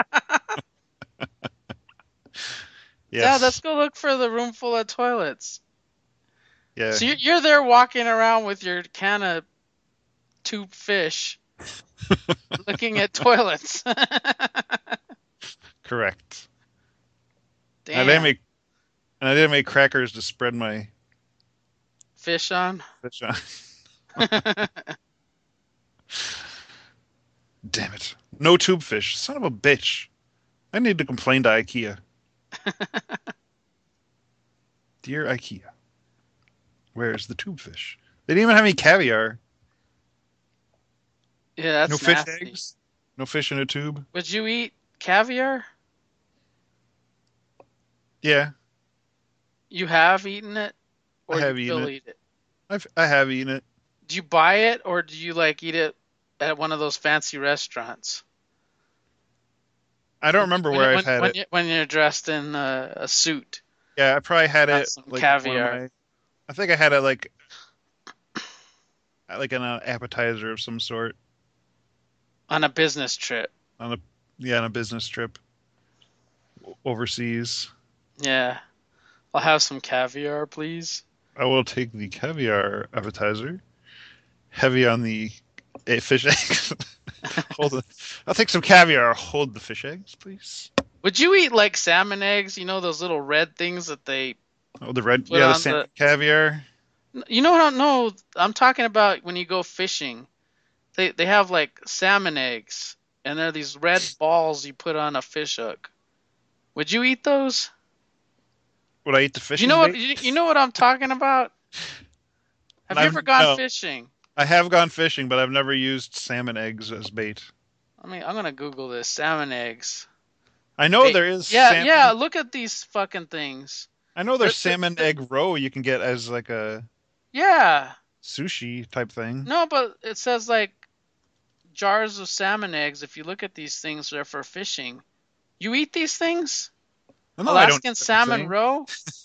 Yeah, Yes. let's go look for the room full of toilets. Yeah. So you're there walking around with your can of tube fish, looking at toilets. Correct. Damn. And I didn't make crackers to spread my Fish on. fish on. Damn it. No tube fish. Son of a bitch. I need to complain to IKEA. Dear IKEA, where's the tube fish? They didn't even have any caviar. Yeah, that's No fish nasty. eggs? No fish in a tube? Would you eat caviar? Yeah, You have eaten it? Or I have you eaten still it. eat it? I have eaten it. Do you buy it or do you like eat it at one of those fancy restaurants? I don't remember where I've had when it. when you're dressed in a suit. Yeah, I probably had Got it some like caviar. I think I had it like an appetizer of some sort On a business trip. on a business trip overseas. Yeah. I'll have some caviar, please. I will take the caviar appetizer. Heavy on the fish eggs. I'll take some caviar. Hold the fish eggs, please. Would you eat like salmon eggs? You know those little red things that they... Oh, the red, Put yeah, the on salmon caviar. You know what? No, I'm talking about when you go fishing. They have like salmon eggs, and they're these red balls you put on a fish hook. Would you eat those? Would I eat the fish? You know what? You know what I'm talking about? Have you I've- ever gone no. fishing? I have gone fishing, but I've never used salmon eggs as bait. I mean, I'm gonna Google this. Salmon eggs. I know Bait. there is. Yeah, salmon, yeah. Look at these fucking things. I know there's They're- salmon egg roe you can get as like a Yeah. sushi type thing. No, but it says like jars of salmon eggs. If you look at these things, they're for fishing. You eat these things? No, I don't Alaskan eat salmon anything. roe?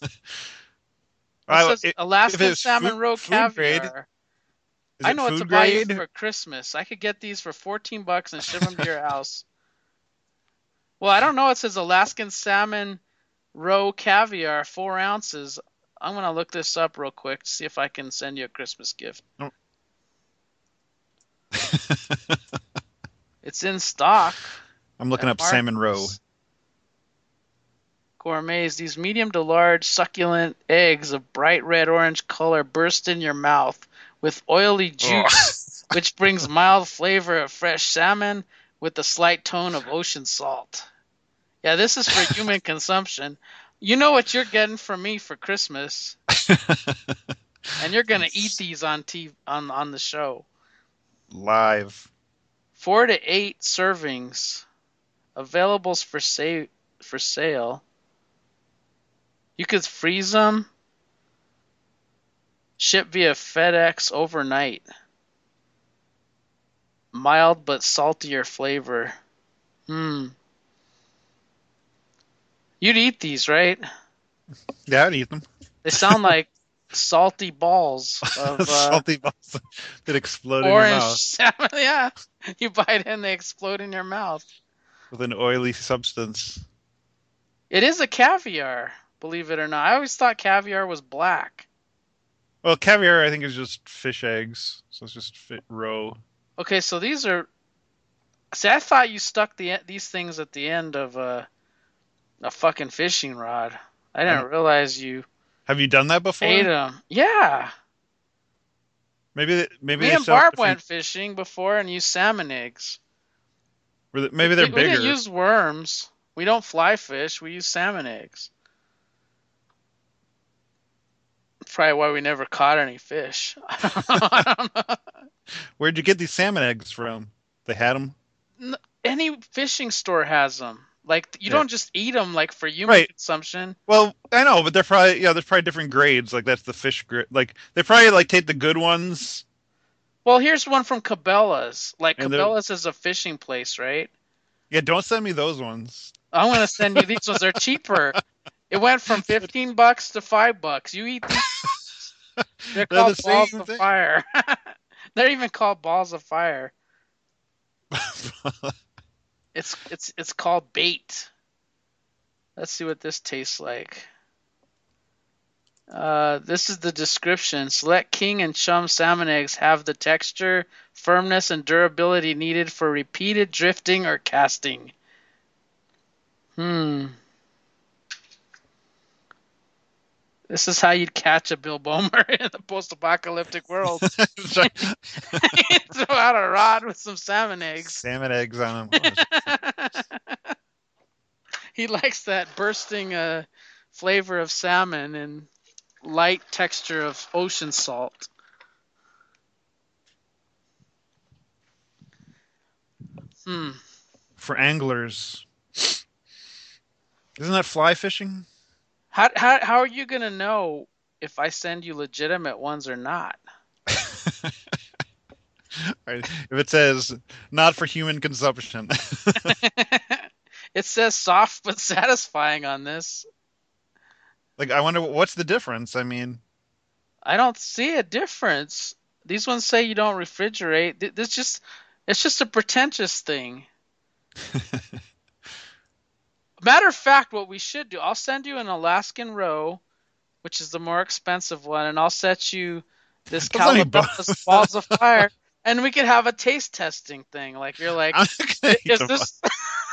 I- It says if Alaskan it's salmon food- roe food grade, caviar. Is I it know what to food buy you grade? for Christmas. I could get these for $14 and ship them to your house. Well, I don't know. It says Alaskan salmon roe caviar, 4 ounces. I'm gonna look this up real quick to see if I can send you a Christmas gift. It's in stock. I'm looking at up salmon roe. Martin's. Gourmets, these medium to large succulent eggs of bright red orange color burst in your mouth with oily juice, which brings mild flavor of fresh salmon with a slight tone of ocean salt. Yeah, this is for human consumption. You know what you're getting from me for Christmas, and you're gonna eat these on TV on the show. Live. 4 to 8 servings, available for sale. You could freeze them, ship via FedEx overnight. Mild but saltier flavor. You'd eat these, right? Yeah, I'd eat them. They sound like salty balls of Salty balls that explode in your orange mouth salmon. Yeah, you bite in, they explode in your mouth. with an oily substance. It is a caviar, believe it or not. I always thought caviar was black. Well, caviar, I think, is just fish eggs, so it's just roe. Okay, so these are. See, I thought you stuck these things at the end of a fucking fishing rod. I didn't realize you Have you done that before? ate them. Yeah. Maybe Me they and sell Barb different. went fishing before and used salmon eggs. Maybe they're We bigger. didn't use worms. We don't fly fish. We use salmon eggs. Probably why we never caught any fish. I don't know. Where'd you get these salmon eggs from? They had them. Any fishing store has them. Like you don't just eat them like for human consumption. Well, I know, but they're probably there's probably different grades. Like that's the fish grade. Like they probably like take the good ones. Well, here's one from Cabela's. Like And Cabela's is a fishing place, right? Yeah, don't send me those ones. I'm gonna send you these ones. They're cheaper. It went from $15 to $5. You eat these. They're called balls of fire. They're even called balls of fire. It's called bait. Let's see what this tastes like. This is the description. Select king and chum salmon eggs have the texture, firmness, and durability needed for repeated drifting or casting. This is how you'd catch a Bill Bomer in the post-apocalyptic world. Throw out a rod with some salmon eggs. Salmon eggs on them. He likes that bursting flavor of salmon and light texture of ocean salt. For anglers. Isn't that fly fishing? How are you going to know if I send you legitimate ones or not? Right. If it says not for human consumption. It says soft but satisfying on this. Like, I wonder what's the difference? I mean, I don't see a difference. These ones say you don't refrigerate. It's just a pretentious thing. Matter of fact, what we should do, I'll send you an Alaskan roe, which is the more expensive one, and I'll set you this Calabasas balls of fire, and we could have a taste testing thing. Like you're like, is this?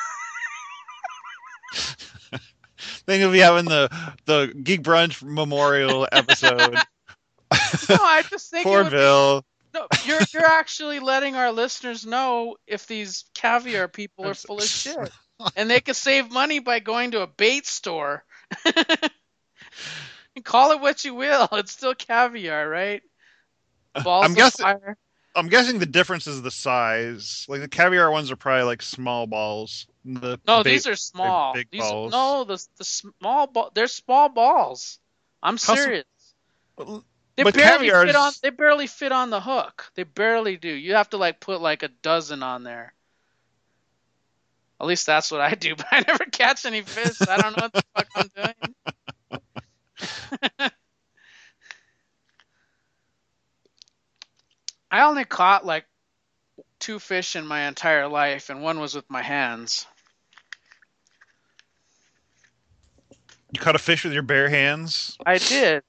Then you'll be having the Geek Brunch Memorial episode. No, I just think poor Bill. No, you're actually letting our listeners know if these caviar people are full of shit. And they could save money by going to a bait store. Call it what you will. It's still caviar, right? Balls of fire. I'm guessing the difference is the size. Like the caviar ones are probably like small balls. These are small. Big balls. The small ball. They're small balls. I'm serious. They barely fit on the hook. They barely do. You have to like put like a dozen on there. At least that's what I do, but I never catch any fish. So I don't know what the fuck I'm doing. I only caught like 2 fish in my entire life, and one was with my hands. You caught a fish with your bare hands? I did.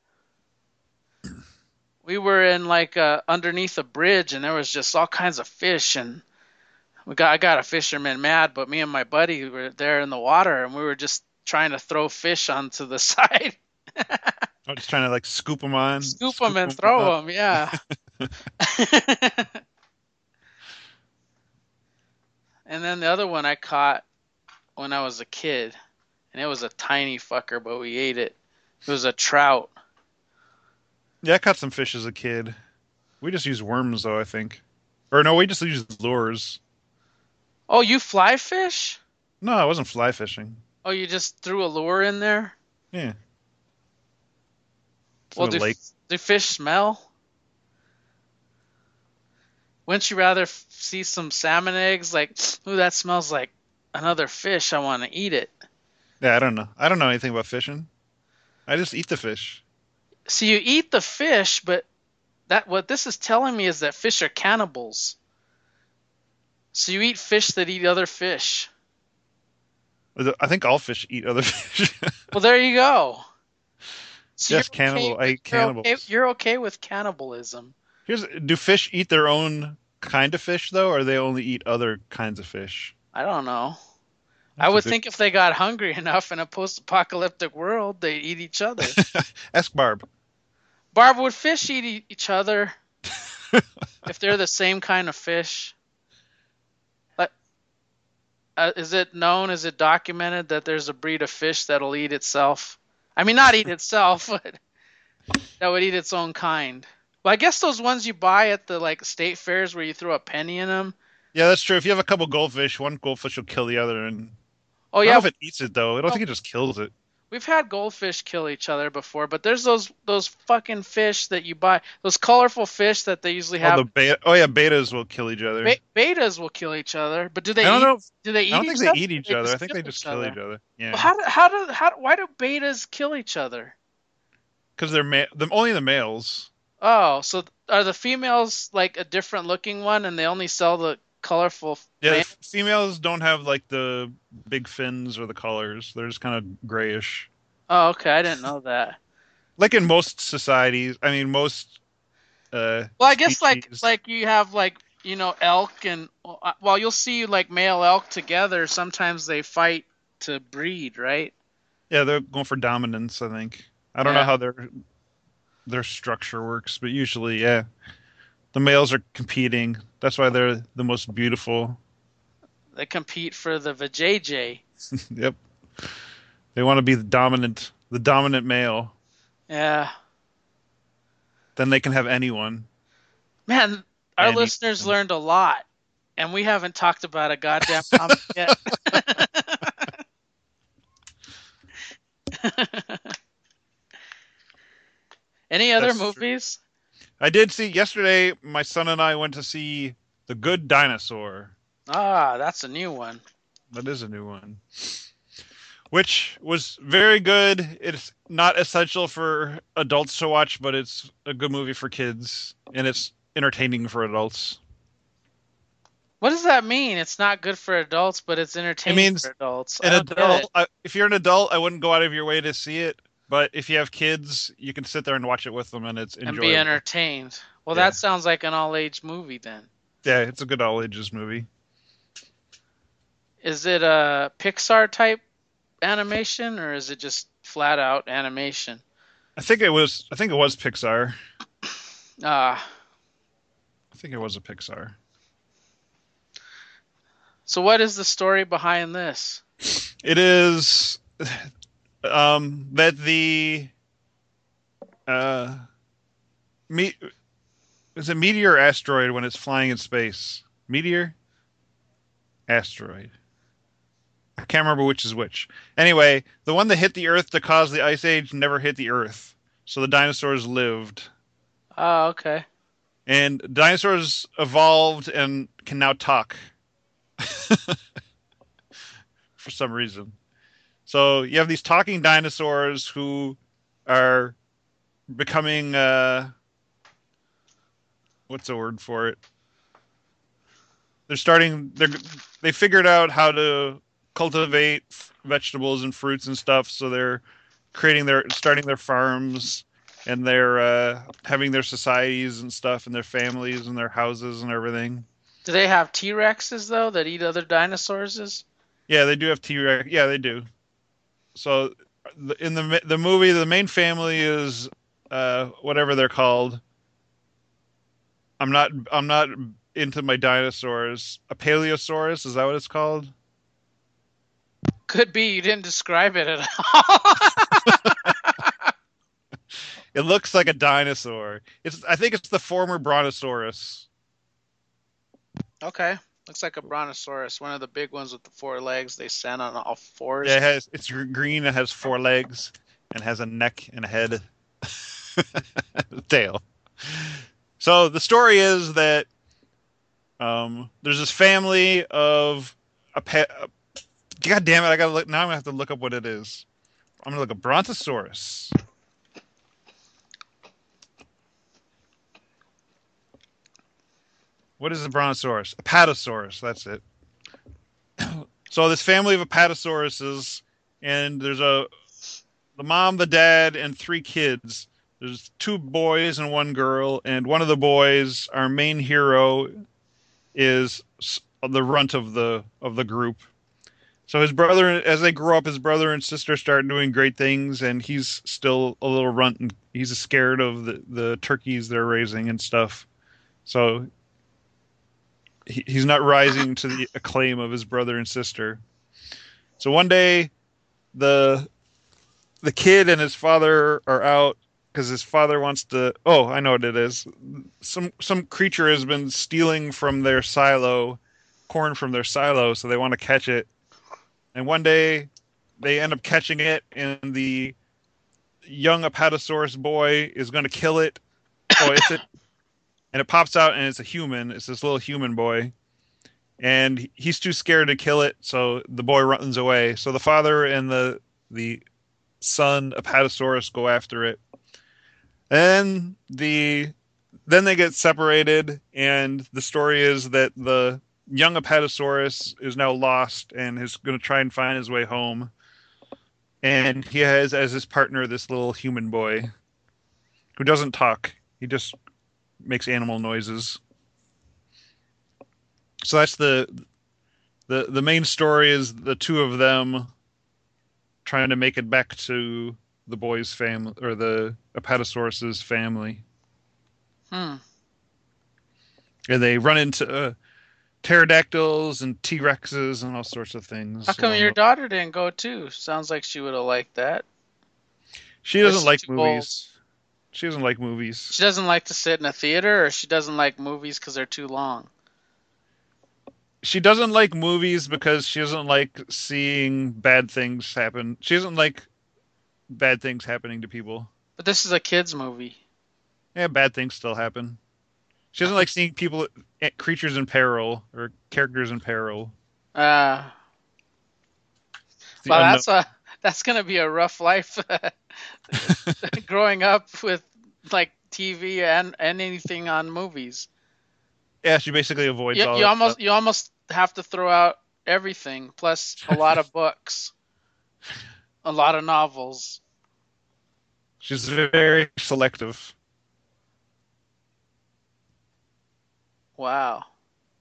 We were in like underneath a bridge, and there was just all kinds of fish, and I got a fisherman mad, but me and my buddy were there in the water, and we were just trying to throw fish onto the side. I'm just trying to like scoop them on. Scoop them and throw them, yeah. And then the other one I caught when I was a kid. and it was a tiny fucker, but we ate it. It was a trout. Yeah, I caught some fish as a kid. We just use worms though, I think. Or no, we just use lures. Oh, you fly fish? No, I wasn't fly fishing. Oh, you just threw a lure in there? Yeah, Well, through a lake. do fish smell? Wouldn't you rather see some salmon eggs? Like, ooh, that smells like another fish. I want to eat it. Yeah, I don't know. I don't know anything about fishing. I just eat the fish. So you eat the fish, but that what this is telling me is that fish are cannibals. So you eat fish that eat other fish. I think all fish eat other fish. Well, there you go. So Yes, cannibal. I eat cannibals. you're okay with cannibalism. Do fish eat their own kind of fish though, or they only eat other kinds of fish? I don't know. I That's a would good. think if they got hungry enough in a post-apocalyptic world, they'd eat each other. Ask Barb. Barb, would fish eat each other if they're the same kind of fish? Like, is it known, is it documented that there's a breed of fish that'll eat itself? I mean, not eat itself, but that would eat its own kind. Well, I guess those ones you buy at the like state fairs where you throw a penny in them. Yeah, that's true. If you have a couple goldfish, one goldfish will kill the other, and Oh I don't know yeah, if it eats it though. I don't think it just kills it. we've had goldfish kill each other before, but there's those fucking fish that you buy, those colorful fish that they usually Oh, have. the beta. Oh yeah, betas will kill each other. Betas will kill each other, but I don't know. do they I eat don't think each they other? eat Or each they other. I just think kill they just each kill other. each other. Well, Yeah, why do betas kill each other? because they're only the males. Oh, so are the females like a different looking one, and they only sell the colorful Yeah, the male? females don't have like the big fins or the colors. They're just kind of grayish. Oh, okay, I didn't know that. Like in most societies, I mean most Well, I guess species. you have like elk and well you'll see like male elk together. Sometimes they fight to breed, right? Yeah, they're going for dominance, I think. I don't know Yeah, how their structure works, but usually, yeah, the males are competing. That's why they're the most beautiful. they compete for the vajayjay. Yep. They want to be the dominant male. Yeah, Then they can have anyone. man, our listeners Anyone. learned a lot, and we haven't talked about a goddamn comic yet. Any other That's true. movies? I did see yesterday, my son and I went to see The Good Dinosaur. Ah, that's a new one. That is a new one. Which was very good. It's not essential for adults to watch, but it's a good movie for kids, and it's entertaining for adults. What does that mean? It's not good for adults, but it's It entertaining means for adults. I an don't get it. adult. If you're an adult, I wouldn't go out of your way to see it. But if you have kids, you can sit there and watch it with them, and it's And be enjoyable. entertained. Well, Yeah, that sounds like an all-age movie then. yeah, it's a good all ages movie. Is it a Pixar type animation or is it just flat out animation? I think it was. I think it was Pixar. Ah, I think it was a Pixar. so what is the story behind this? It is that the uh, me is a meteor or asteroid when it's flying in space. Meteor, asteroid. I can't remember which is which. Anyway, the one that hit the Earth to cause the Ice Age never hit the Earth, so the dinosaurs lived. Oh, okay. And dinosaurs evolved and can now talk for some reason. So you have these talking dinosaurs who are becoming what's the word for it? They figured out how to cultivate vegetables and fruits and stuff, so they're starting their farms, and they're having their societies and stuff, and their families and their houses and everything. Do they have T-Rexes though that eat other dinosaurs? Yeah, they do have T-Rex. Yeah, they do. So in the movie, the main family is whatever they're called. I'm not into my dinosaurs. A Paleosaurus, is that what it's called? Could be you didn't describe it at all. It looks like a dinosaur. I think it's the former Brontosaurus. Okay. Looks like a brontosaurus, one of the big ones with the four legs. They stand on all fours. Yeah, it's green. It has four legs and has a neck and a head, tail. So the story is that there's this family of a pet. God damn it! I gotta look now. I'm gonna have to look up what it is. I'm gonna look up Brontosaurus. What is a Brontosaurus? Apatosaurus. That's it. So this family of Apatosauruses, and there's the mom, the dad, and three kids. There's two boys and one girl, and one of the boys, our main hero, is the runt of the group. So his brother, as they grow up, his brother and sister start doing great things, and he's still a little runt, and he's scared of the turkeys they're raising and stuff. So he's not rising to the acclaim of his brother and sister. So one day, the kid and his father are out because his father wants to. Oh, I know what it is. Some creature has been stealing from their silo, corn from their silo, so they want to catch it. And one day, they end up catching it, and the young Apatosaurus boy is going to kill it. Oh, and it pops out, and it's a human. It's this little human boy, and he's too scared to kill it, so the boy runs away. So the father and the son Apatosaurus go after it, and then they get separated. And the story is that the young Apatosaurus is now lost and is going to try and find his way home. And he has as his partner this little human boy who doesn't talk. He just makes animal noises. So that's the main story is the two of them trying to make it back to the boy's family or the Apatosaurus's family. And they run into pterodactyls and T-Rexes and all sorts of things. How come your daughter didn't go too? Sounds like she would have liked that. She doesn't like movies. She doesn't like movies. She doesn't like to sit in a theater, or she doesn't like movies because they're too long? She doesn't like movies because she doesn't like seeing bad things happen. She doesn't like bad things happening to people. But this is a kid's movie. Yeah, bad things still happen. She doesn't like seeing creatures in peril or characters in peril. Well, that's gonna be a rough life. Growing up with like TV and anything on movies. Yeah, she basically avoids you almost have to throw out everything, plus a lot of books, a lot of novels. She's very selective. Wow.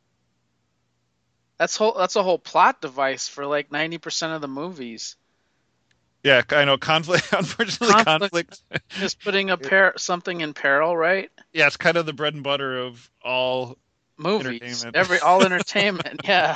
That's a whole plot device for like 90% of the movies. Yeah, I know. Unfortunately, conflict is putting something in peril, right? Yeah, it's kind of the bread and butter of all movies. All entertainment. Yeah.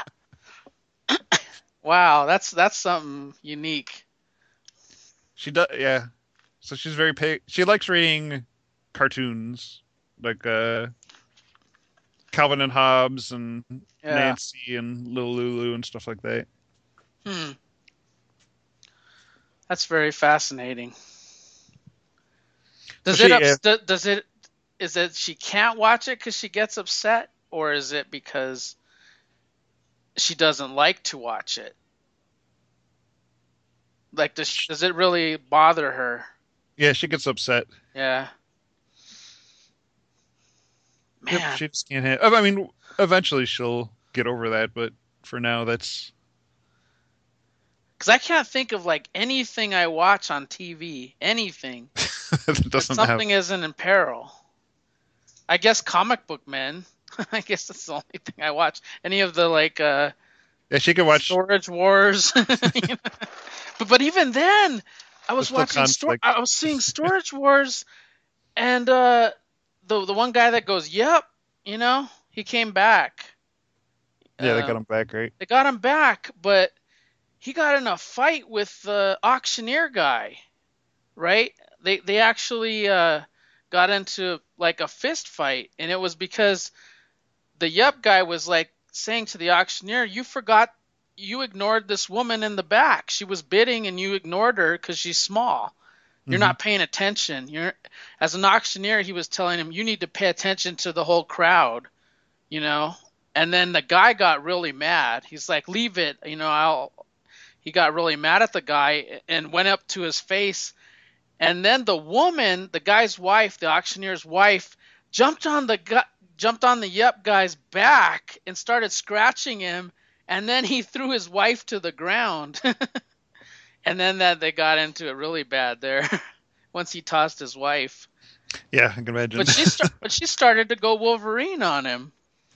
Wow, that's something unique. She does, yeah. So she's she likes reading cartoons like Calvin and Hobbes and Nancy and Little Lulu and stuff like that. That's very fascinating. Is it she can't watch it because she gets upset, or is it because she doesn't like to watch it? Like, does it really bother her? Yeah, she gets upset. Yeah. Man. Yep, she just can't I mean, eventually she'll get over that, but for now, that's... Because I can't think of like anything I watch on TV, anything something isn't in peril. I guess Comic Book Men. I guess that's the only thing I watch. Any of the like yeah, she can watch Storage Wars. but even then, I was watching I was seeing Storage Wars, and the one guy that goes, "Yep," he came back. Yeah, they got him back, right? They got him back, but he got in a fight with the auctioneer guy, right? They actually got into like a fist fight, and it was because the Yup guy was like saying to the auctioneer, you ignored this woman in the back. She was bidding and you ignored her because she's small. You're Hmm. not paying attention. You're As an auctioneer, he was telling him you need to pay attention to the whole crowd, you know. And then the guy got really mad. He's like, "Leave it, I'll." He got really mad at the guy and went up to his face. And then the woman, the guy's wife, the auctioneer's wife, jumped on the Yup guy's back and started scratching him. And then he threw his wife to the ground. And then they got into it really bad there once he tossed his wife. Yeah, I can imagine. But she started to go Wolverine on him.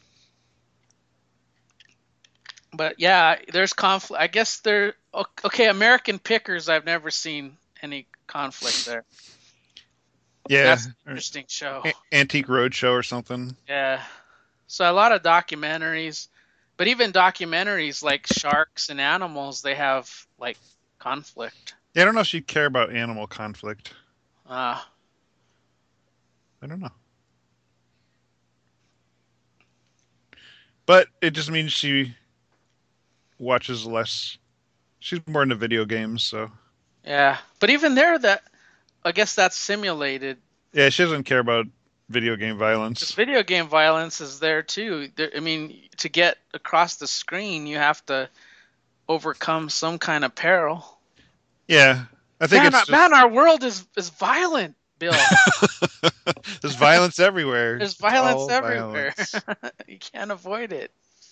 But yeah, there's conflict. I guess okay. American Pickers, I've never seen any conflict there. Yeah, That's an interesting show. Antique Roadshow or something. Yeah. So a lot of documentaries, but even documentaries like sharks and animals, they have like conflict. Yeah, I don't know if she'd care about animal conflict. Uh, I don't know. But it just means she watches less. She's more into video games, so. yeah. But even there, I guess that's simulated. Yeah, she doesn't care about video game Because violence. video game violence is there too. I mean, to get across the screen, you have to overcome some kind of peril. Yeah, I think it's just... our world is violent, Bill. There's violence everywhere. There's violence All everywhere. violence. You can't avoid it.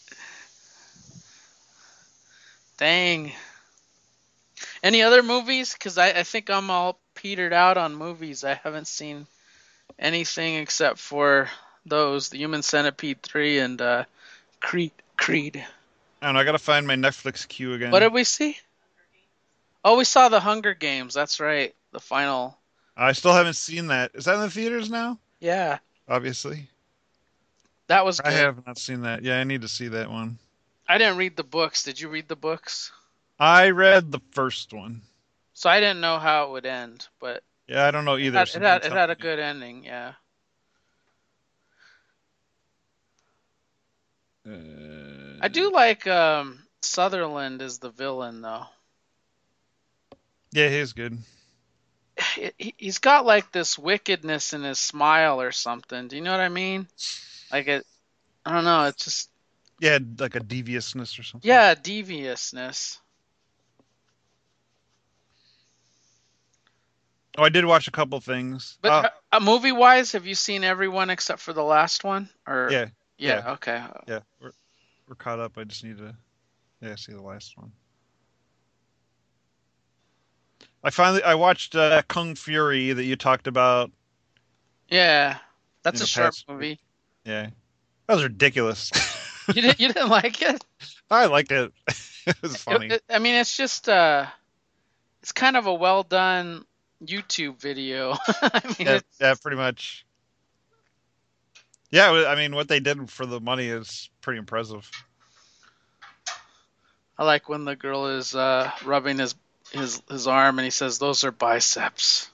Dang. Any other movies? Because I think I'm all petered out on movies. I haven't seen anything except for those, the Human Centipede 3 and Creed. I don't know, I gotta find my Netflix queue again. What did we see? Oh, we saw the Hunger Games. That's right. The final. I still haven't seen that. Is that in the theaters now? Yeah, Obviously. that was I good. have not seen that. Yeah, I need to see that one. I didn't read the books. Did you read the books? I read the first one. So I didn't know how it would end, but Yeah, I don't know either. it had a good ending. Yeah. I do like Sutherland as the villain though. Yeah, he's good. He's got like this wickedness in his smile or something. Do you know what I mean? Like I don't know. It's just Yeah, like a deviousness or something. yeah, deviousness. Oh, I did watch a couple things. But movie wise, have you seen everyone except for the last one? Or yeah. Okay. Yeah, we're caught up. I just need to see the last one. I watched Kung Fury that you talked about. Yeah, that's In a the sharp past movie. Yeah, that was ridiculous. You didn't like it? I liked it. It was funny. I mean, it's just it's kind of a well done YouTube video. I mean, yeah, pretty much. Yeah, I mean, what they did for the money is pretty impressive. I like when the girl is rubbing his arm and he says, "Those are biceps."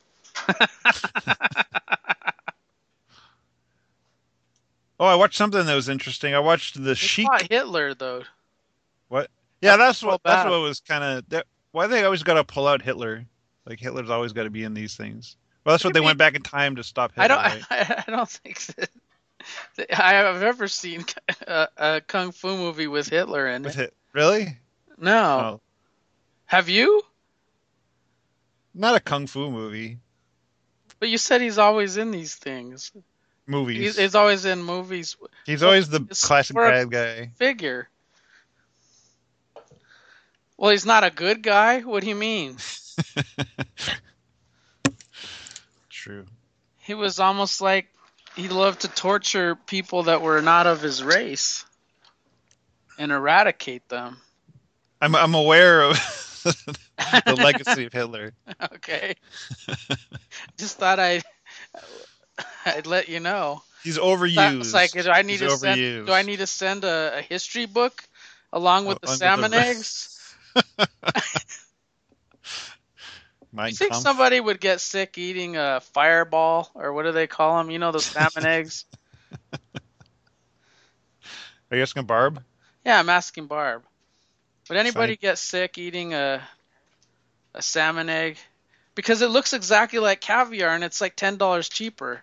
Oh, I watched something that was interesting. I watched the Sheik. Hitler, though. What? Yeah, that's what bad. was kind of. Why they always got to pull out Hitler? Like Hitler's always got to be in these things. Well, that's what they went back in time to stop Hitler. I don't think that I have ever seen a kung fu movie with Hitler in it. Really? No. Oh. Have you? Not a kung fu movie. But you said he's always in these things. Movies. He's always in movies. He's always the classic bad guy. Figure. Well, he's not a good guy? What do you mean? True. He was almost like he loved to torture people that were not of his race and eradicate them. I'm aware of the legacy of Hitler. Okay. Just thought I'd let you know. He's overused. It's like, do I need to send a history book along with the salmon eggs? You Mein think Kampf. somebody would get sick eating a fireball, or what do they call them? You know, those salmon eggs? Are you asking Barb? Yeah, I'm asking Barb. Would anybody Science. get sick eating a salmon egg? Because it looks exactly like caviar and it's like $10 cheaper.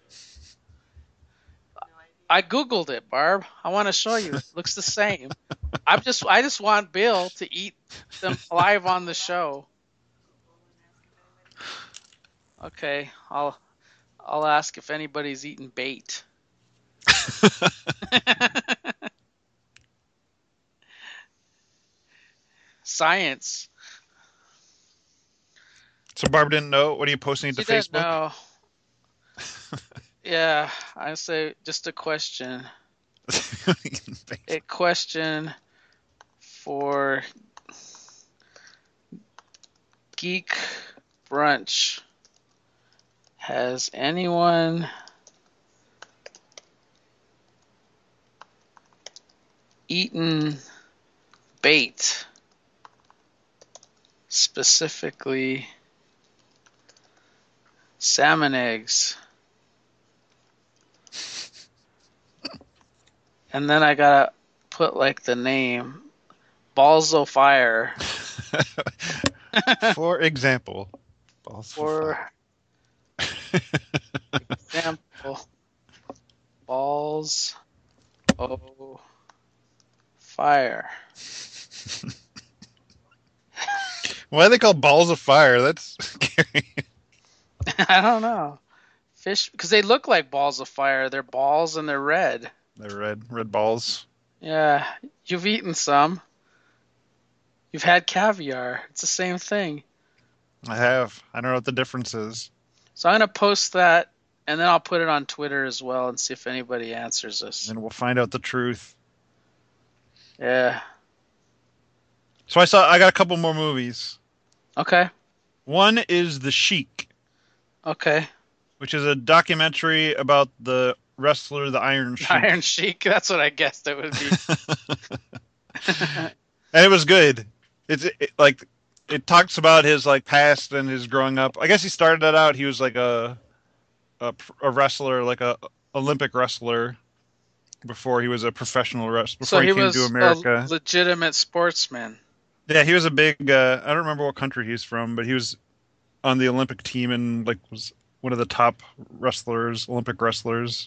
I googled it, Barb. I want to show you. It looks the same. I just want Bill to eat them live on the show. Okay, I'll ask if anybody's eaten bait. Science. So Barb didn't know. What are you posting to She didn't Facebook? know. Yeah, I say just a question. A question for Geek Brunch. Has anyone eaten bait? Specifically, salmon eggs. And then I gotta put like the name. Balls of Fire. For example, balls for For fire. example, balls of fire. Why are they called balls of fire? That's scary. I don't know. Fish, because they look like balls of fire. They're balls and they're red. They're red balls. Yeah, you've eaten some. You've had caviar. It's the same thing. I have. I don't know what the difference is. So I'm gonna post that, and then I'll put it on Twitter as well, and see if anybody answers us. And we'll find out the truth. Yeah. So I got a couple more movies. Okay. One is The Sheik, Okay. which is a documentary about the wrestler, the Iron Sheik. Iron Sheik. That's what I guessed it would be. And it was good. Like it talks about his like past and his growing up. I guess he started that out. He was like a wrestler, like a Olympic wrestler before he was a professional wrestler. So Before he he came to was a America. legitimate sportsman. Yeah, he was a big. I don't remember what country he's from, but he was on the Olympic team and like was one of the top wrestlers, Olympic wrestlers.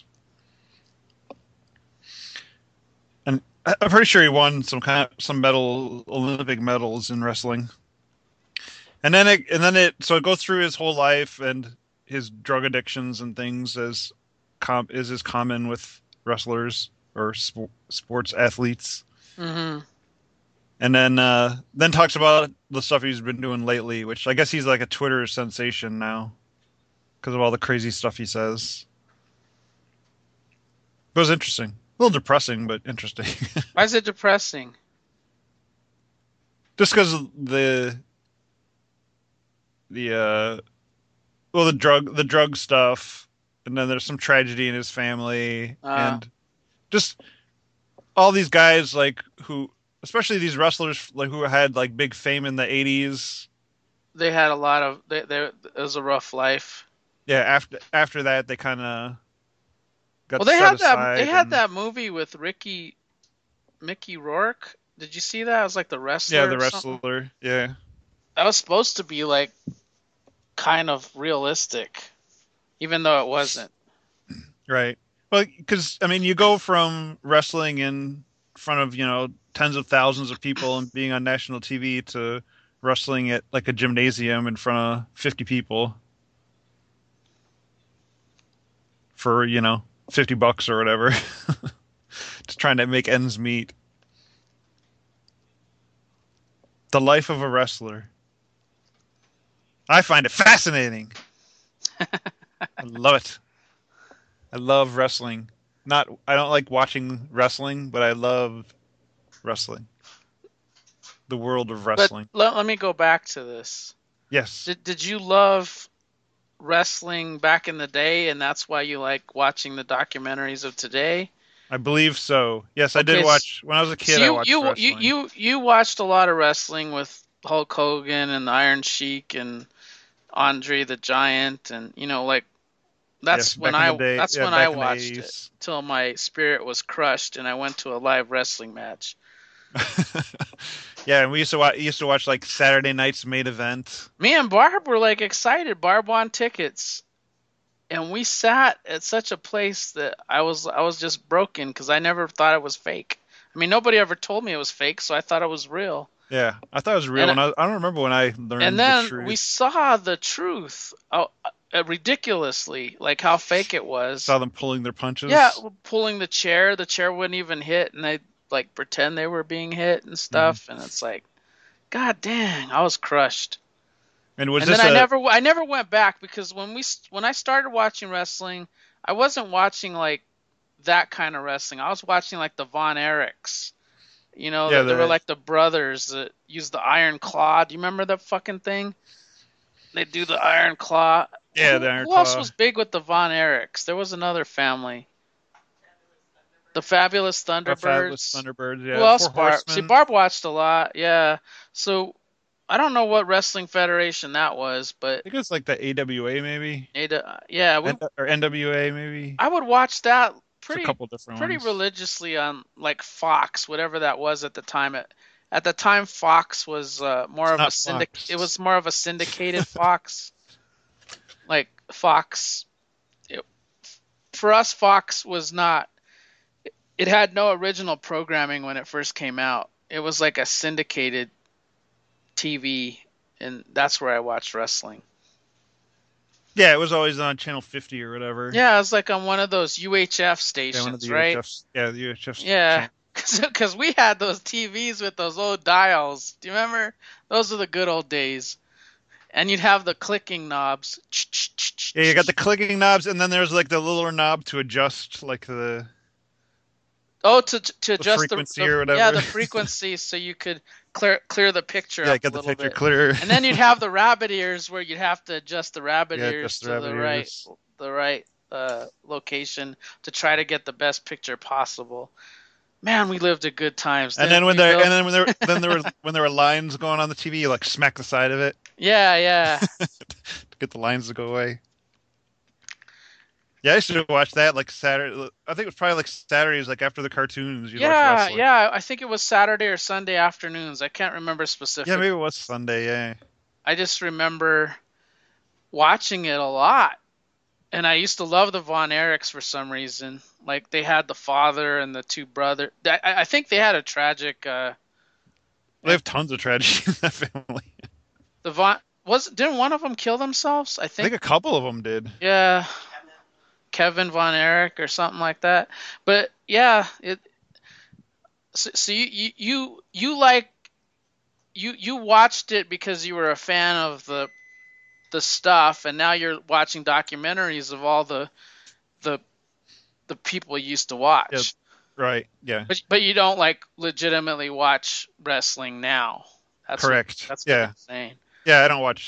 And I'm pretty sure he won some Olympic medals in wrestling. So it goes through his whole life and his drug addictions and things as common with wrestlers or sports athletes. Hmm. And then talks about the stuff he's been doing lately, which I guess he's like a Twitter sensation now because of all the crazy stuff he says. It was interesting. A little depressing, but interesting. Why is it depressing? Just because the the drug stuff, and then there's some tragedy in his family, Uh, and just all these guys like who, especially these wrestlers like who had like big fame in the '80s. they had a lot of. It was a rough life. Yeah, after that they kind of got Well, they set had that. They aside, had and that movie with Mickey Rourke. Did you see that? It was like the yeah, wrestler the or something. wrestler, yeah, That was supposed to be like kind of realistic, even though it wasn't. right. Well, because I mean, you go from wrestling in front of tens of thousands of people and being on national TV to wrestling at like a gymnasium in front of 50 people for $50 or whatever, just trying to make ends meet. The life of a wrestler. I find it fascinating. I love it. I love wrestling. I don't like watching wrestling, but I love wrestling. The world of But wrestling. let me go back to this. Yes. Did you love wrestling back in the day, and that's why you like watching the documentaries of today? I believe so. Yes, I did Okay, watch when I was a so kid. I watched wrestling. you watched a lot of wrestling with Hulk Hogan and the Iron Sheik and Andre the Giant, and like Yes, back in the day. that's Yeah, when I back in the watched it 80s. till my spirit was crushed and I went to a live wrestling match. Yeah, and we used to watch like Saturday night's main event. Me and Barb were like excited. Barb won tickets, and we sat at such a place that I was just broken because I never thought it was fake. I mean, nobody ever told me it was fake, so I thought it was real. Yeah, I thought it was real, And and I don't remember when I and learned the then we truth. saw the truth, ridiculously, like how fake it was. Saw them pulling their Yeah, punches. pulling the chair wouldn't even hit, and they like pretend they were being hit and Hmm. stuff, and it's like, God dang, I was crushed. And was And then this a I never went back because when I started watching wrestling, I wasn't watching like that kind of wrestling. I was watching like the Von Erichs. yeah They were the like the brothers that used the Iron Claw. Do you remember that fucking thing? They do the Iron Claw. yeah the Iron Who else Claw, was big with the Von Erichs? There was another family. The Fabulous Fabulous Thunderbirds. Thunderbirds, Who yeah, else, Four Barb? See, Horsemen, Barb watched a lot. Yeah. So I don't know what wrestling federation that was, but I think it's like the AWA maybe, yeah, Or NWA maybe. I would watch that It's a couple different pretty ones. religiously on like Fox, whatever that was at the time. At the time, Fox was more It's of a not syndic. It Fox. was more of a syndicated Fox, like Fox. It, for us, Fox was not. It had no original programming when it first came out. It was like a syndicated TV, and that's where I watched wrestling. Yeah, it was always on Channel 50 or whatever. Yeah, it was like on one of those UHF Yeah, one of the stations, right? UHFs. Yeah, the UHF's Yeah, channel. because we had those TVs with those old dials. Do you remember? Those are the good old days. And you'd have the clicking knobs. Yeah, you got the clicking knobs, and then there's like the little knob to adjust like Oh, to the adjust frequency or yeah, whatever. the frequency so you could clear the picture Yeah, up a get the little picture bit. clear. And then you'd have the rabbit ears where you'd have to adjust the rabbit Yeah, ears adjust the to rabbit ears. the right location to try to get the best picture possible. Man, we lived at good times, And didn't then we, Bill? when there were lines going on the TV, you like smack the side of it Yeah, yeah. to get the lines to go away. Yeah, I used to watch that like Saturday. I think it was probably like Saturdays, like after the cartoons, you'd watch Yeah, wrestling. yeah. I think it was Saturday or Sunday afternoons. I can't remember Yeah, maybe specifically. it was Sunday. Yeah, I just remember watching it a lot. And I used to love the Von Erichs for some reason. Like they had the father and the two brothers. I think they had a tragic. they And have tons of tragedy in that family. the Von was didn't one of them kill themselves? I I think think. a couple of them did. Yeah, Kevin Von Erich or something like that. But yeah, it. So you like you watched it because you were a fan of the stuff, and now you're watching documentaries of all the the people you used to Yeah, watch. right. Yeah, But you don't like legitimately watch wrestling now. correct. That's what you're Yeah, saying. yeah.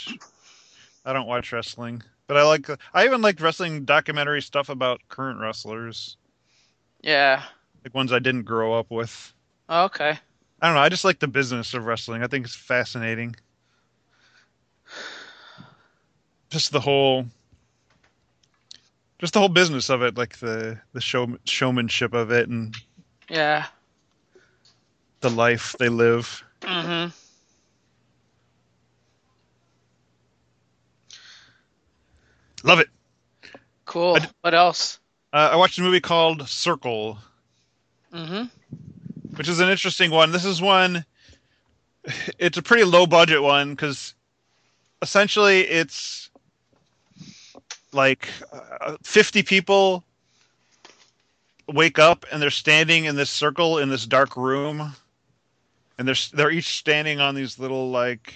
I don't watch wrestling, but I even like wrestling documentary stuff about current wrestlers, Yeah. like ones I didn't grow up with. Okay. I don't know. I just like the business of wrestling. I think it's fascinating. Just the whole business of it, like the showmanship of it and Yeah. the life they live. Mhm. Love it. Cool. I, What else? I watched a movie called Circle, Mhm. which is an interesting one. This is one. It's a pretty low budget one because essentially it's like 50 people wake up and they're standing in this circle in this dark room, and they're each standing on these little like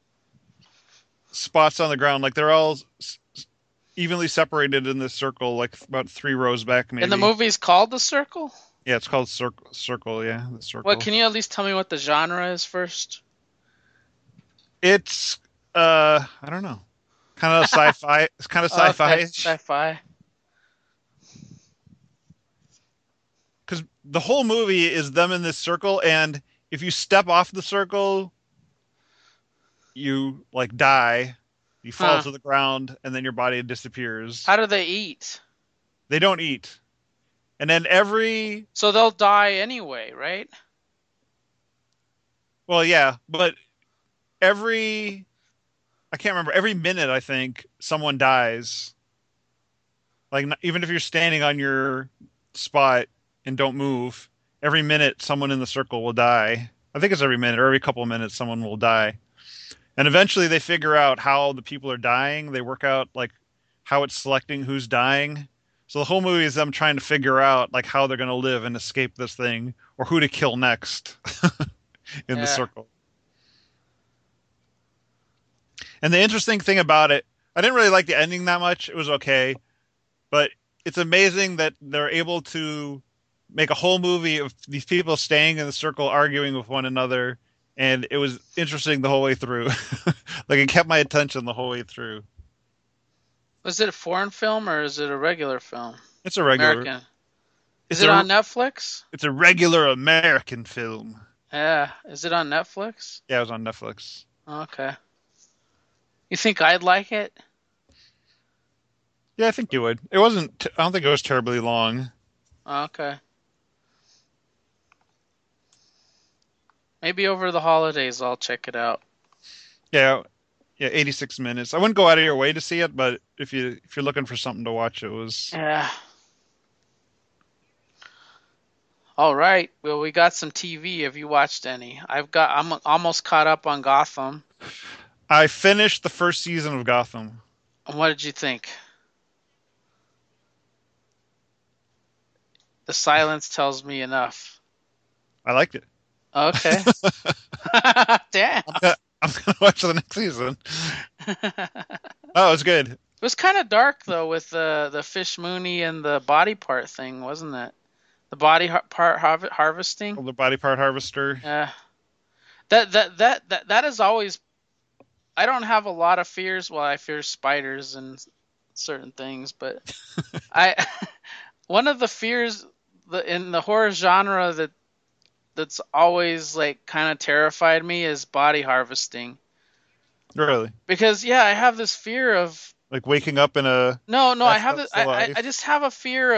spots on the ground, like they're all evenly separated in this circle, like about 3 rows back, And the maybe. movie's called The Circle? Yeah, it's called Circle. Circle, yeah, the What, circle. can you at least tell me what the genre is first? It's I don't know, kind of sci-fi. It's kind of Okay, sci-fi. sci-fi. because the whole movie is them in this circle, and if you step off the circle, you like die, you fall Huh. to the ground, and then your body disappears. How do they eat? They don't eat. And then So they'll die anyway, right? well, yeah, but every, I can't remember, every minute, I think, someone dies. Like, even if you're standing on your spot and don't move, every minute someone in the circle will die. I think it's every minute or every couple of minutes someone will die. And eventually they figure out how the people are dying. They work out like how it's selecting who's dying. So the whole movie is them trying to figure out like how they're going to live and escape this thing or who to kill next in the Yeah. circle. And the interesting thing about it, I didn't really like the ending that much. It was okay, but it's amazing that they're able to make a whole movie of these people staying in the circle arguing with one another, and it was interesting the whole way through. Like it kept my attention the whole way through. Was it a foreign film or is it a regular film? It's a regular American. Is it's it a on Netflix? it's a regular American film. Yeah. Is it on Netflix? Yeah, it was on Netflix. Okay. You think I'd like it? Yeah, I think you would. It wasn't I don't think it was terribly long. Okay. Maybe over the holidays I'll check it out. Yeah, yeah, 86 minutes. I wouldn't go out of your way to see it, but if you're looking for something to watch, it was. Yeah. All right. Well, we got some TV. Have you watched any? I'm almost caught up on Gotham. I finished the first season of Gotham. What did you think? The silence tells me enough. I liked it. Okay. Damn. I'm gonna watch the next season. It Oh, it's good. was kind of dark though with the fish Mooney and the body part thing, wasn't it? The body part harvesting. The body part harvester. Yeah. That is always. I don't have a lot of fears. Well, I fear spiders and certain things, but I one of the fears in the horror genre that's always like kind of terrified me is body harvesting. Really? Because yeah, I have this fear of Like waking up in a no, I have this, bathtub's I alive. just have a fear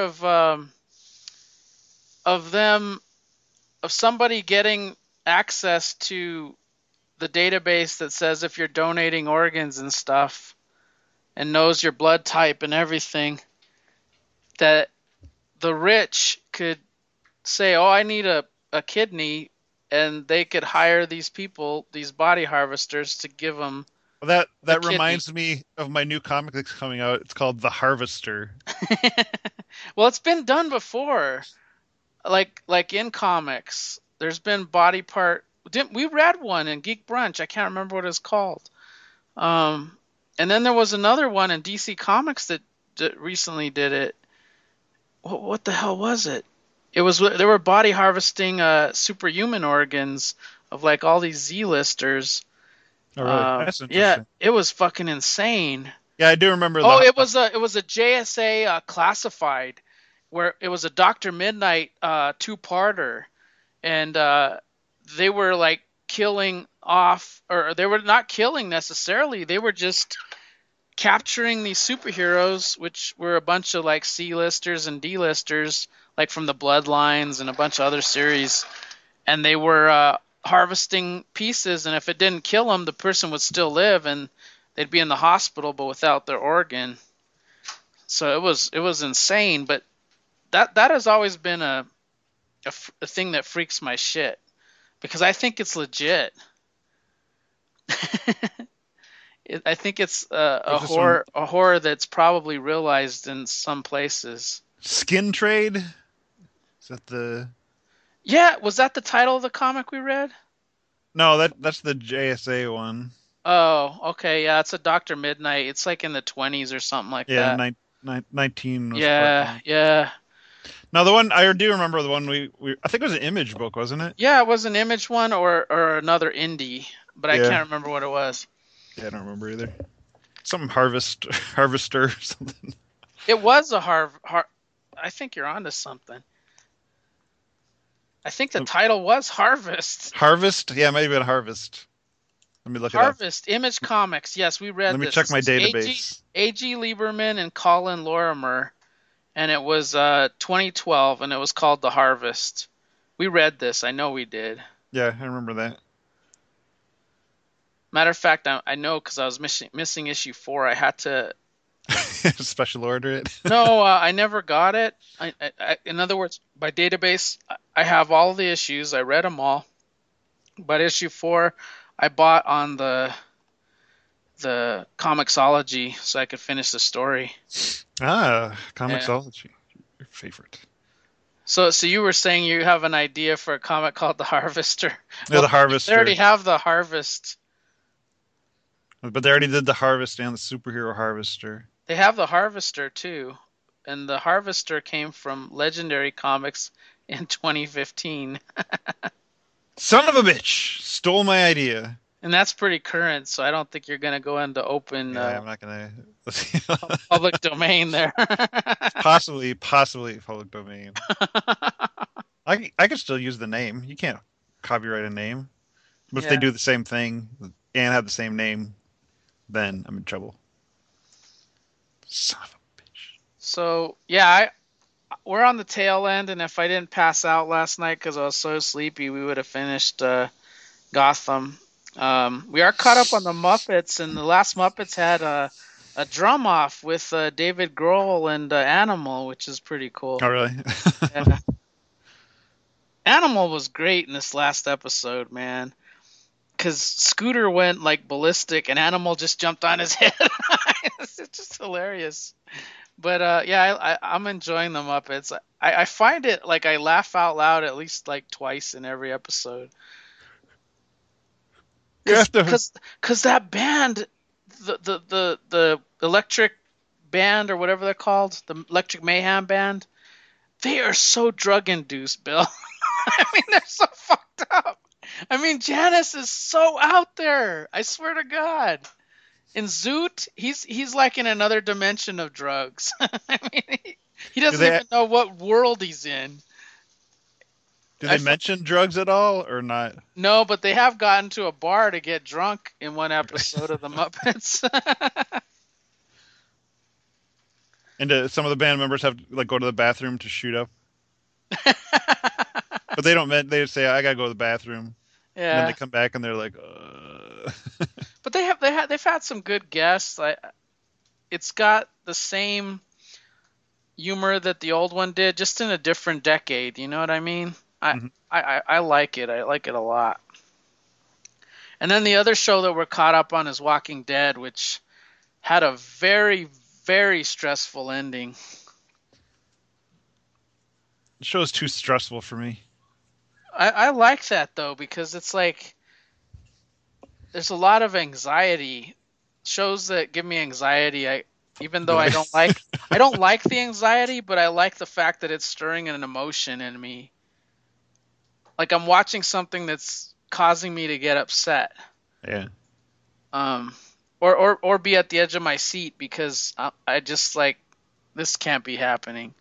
of them of somebody getting access to the database that says if you're donating organs and stuff and knows your blood type and everything, that the rich could say, "Oh, I need a kidney," and they could hire these people, these body harvesters, to give them Well, that a that kidney. reminds me of my new comic that's coming out. It's called The Harvester. Well, it's been done before, like in comics. There's been body part. Didn't we read one in Geek Brunch? I can't remember what it's called. Um, and then there was another one in DC Comics that recently did it. What the hell was it? It was they were body harvesting superhuman organs of like all these Z-listers. Oh, really? That's Yeah, interesting. it was fucking insane. Yeah, I do remember Oh, the. it was a JSA classified where it was a Doctor Midnight two-parter, and they were like killing off, or they were not killing necessarily. They were just capturing these superheroes, which were a bunch of like C-listers and D-listers, like from the Bloodlines and a bunch of other series, and they were harvesting pieces. And if it didn't kill them, the person would still live, and they'd be in the hospital, but without their organ. So it was insane. But that has always been a thing that freaks my shit because I think it's legit. I think it's Was this from a horror that's probably realized in some places. Skin Trade? Is that the? Yeah, was that the title of the comic we read? No, that's the JSA one. Oh, okay, yeah, it's a Doctor Midnight. It's like in the 20s or something like Yeah, that. 19 was part Yeah, one. yeah, Now the one I do remember the one we I think it was an Image book, wasn't it? yeah. It was an Image one or another indie, but I Yeah. can't remember what it was. Yeah, I don't remember either. Something Harvester or something. It was a I think you're onto something. I think the title was Harvest. Harvest? Yeah, maybe a Harvest. Let me look it up. Harvest, Image Comics. Yes, we read Let me this. check This my is database. A.G. Lieberman and Colin Lorimer, and it was 2012, and it was called The Harvest. We read this. I know we did. Yeah, I remember that. Matter of fact, I know because I was missing issue 4. I had to. Special order it. No, I never got it. In other words, by database, I have all the issues. I read them all. But issue 4, I bought on the Comixology so I could finish the story. Ah, Yeah. Comixology. Your favorite. So you were saying you have an idea for a comic called The Harvester? Yeah, Well, the Harvester. they already have the Harvest. But they already did the Harvest and the Superhero Harvester. They have the Harvester too, and the Harvester came from Legendary Comics in 2015, Son of a bitch! Stole my idea. and that's pretty current. So I don't think you're gonna go into open Yeah, I'm not gonna. public domain there. possibly public domain. I could still use the name. You can't copyright a name. But if they Yeah. do the same thing and have the same name, then I'm in trouble. Son of a bitch. So yeah, we're on the tail end, and if I didn't pass out last night because I was so sleepy, we would have finished Gotham. We are caught up on the Muppets, and the last Muppets had a drum off with David Grohl and Animal, which is pretty cool. Oh, really? Yeah. Animal was great in this last episode, man. Because Scooter went like ballistic, and Animal just jumped on his head. It's just hilarious. But yeah, I'm enjoying the Muppets. I find it like I laugh out loud at least like twice in every episode. Because that band, the Electric Band or whatever they're called, the Electric Mayhem Band, they are so drug induced, Bill. I mean, they're so fucked up. I mean, Janice is so out there. I swear to God. In Zoot, he's like in another dimension of drugs. I mean, he doesn't even know what world he's in. Do they mention drugs at all or not? No, but they have gotten to a bar to get drunk in one episode of the Muppets. And some of the band members have to like go to the bathroom to shoot up. But they don't. They say, "I gotta go to the bathroom." Yeah. And then they come back and they're like, But they've had some good guests. It's got the same humor that the old one did, just in a different decade. You know what I mean? I like it. I like it a lot. And then the other show that we're caught up on is Walking Dead, which had a very, very stressful ending. The show's too stressful for me. I like that though, because it's like there's a lot of anxiety. Shows that give me anxiety, even though I don't like the anxiety, but I like the fact that it's stirring an emotion in me. Like I'm watching something that's causing me to get upset. Yeah. Or be at the edge of my seat because I just like this can't be happening.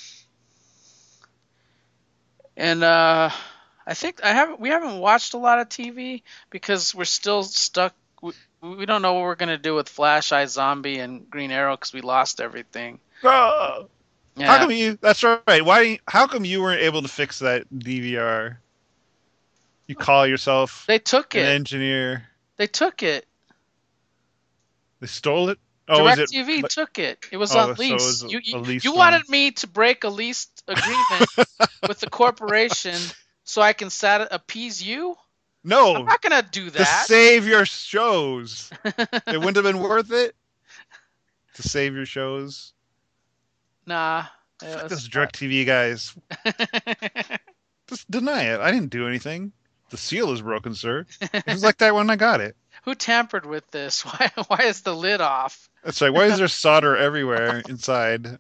And I think we haven't watched a lot of TV because we're still stuck. We don't know what we're gonna do with Flash, iZombie, and Green Arrow because we lost everything. Oh, yeah. How come you? That's right. How come you weren't able to fix that DVR? You call yourself? They took an engineer. They took it. They stole it. Oh, DirecTV took it. It was on lease. So you wanted me to break a lease agreement with the corporation so I can appease you? No, I'm not gonna do that. To save your shows. It wouldn't have been worth it to save your shows. Nah. Fuck those DirecTV guys. Just deny it. I didn't do anything. The seal is broken, sir. It was like that when I got it. Who tampered with this? Why is the lid off? That's right. Why is there solder everywhere inside?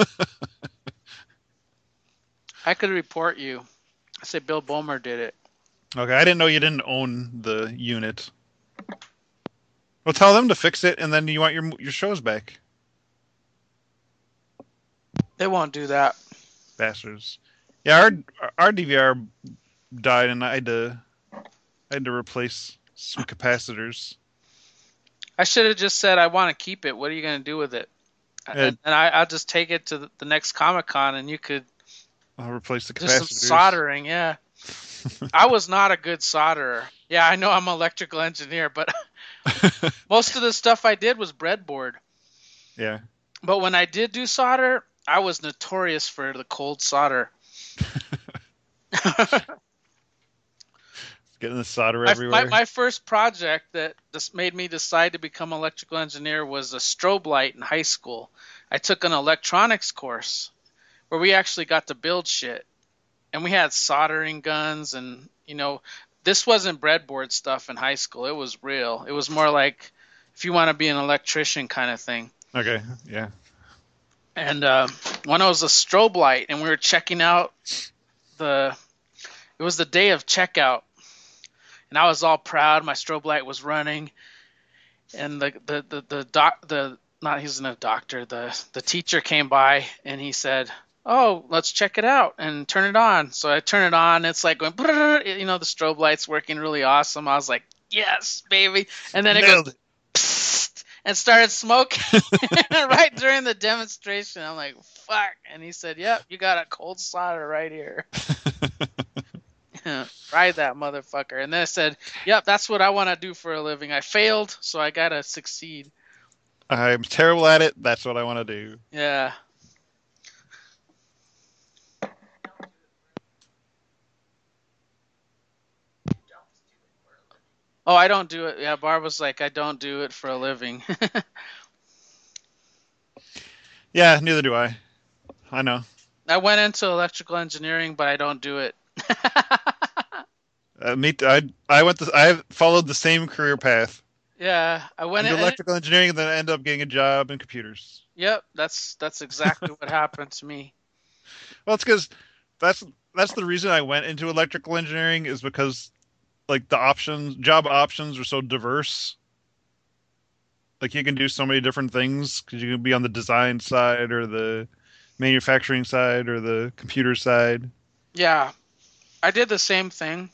I could report you. I say Bill Bomer did it. Okay, I didn't know you didn't own the unit. Well, tell them to fix it, and then you want your shows back. They won't do that. Bastards. Yeah, our DVR died, and I had to replace some capacitors. I should have just said I want to keep it. What are you going to do with it? Uh, And I'll just take it to the next Comic Con, and you could I'll replace the do some capacitors. soldering. Yeah, I was not a good solderer. Yeah, I know I'm an electrical engineer, but most of the stuff I did was breadboard. Yeah, But when I did do solder, I was notorious for the cold solder. getting the solder my, my everywhere. my first project that just made me decide to become an electrical engineer was a strobe light in high school. I took an electronics course where we actually got to build shit, and we had soldering guns, and this wasn't breadboard stuff in high school. It was real. It was more like if you want to be an electrician kind of thing. Okay, yeah. And when it was a strobe light, and we were checking out the, it was the day of checkout, and I was all proud. My strobe light was running, and the not he's a doctor. The teacher came by and he said, "Oh, let's check it out and turn it on." So I turn it on. It's like going, the strobe light's working really awesome. I was like, "Yes, baby!" And then it goes Nailed it. psst, and started smoking right during the demonstration. I'm like, "Fuck!" And he said, "Yep, you got a cold solder right here." Ride that motherfucker. And then I said, "Yep, that's what I want to do for a living. I failed, so I gotta succeed." I'm terrible at it. That's what I want to do. Yeah. Oh, I don't do it. Yeah, Barb was like, "I don't do it for a living." Yeah, neither do I. I know. I went into electrical engineering, but I don't do it. I went. I followed the same career path Yeah, I went into in. electrical engineering, and then I ended up getting a job in computers. Yep, that's exactly what happened to me. Well, it's because that's that's the reason I went into electrical engineering is because like the job options are so diverse. Like you can do so many different things because you can be on the design side or the manufacturing side or the computer side. Yeah, I did the same thing,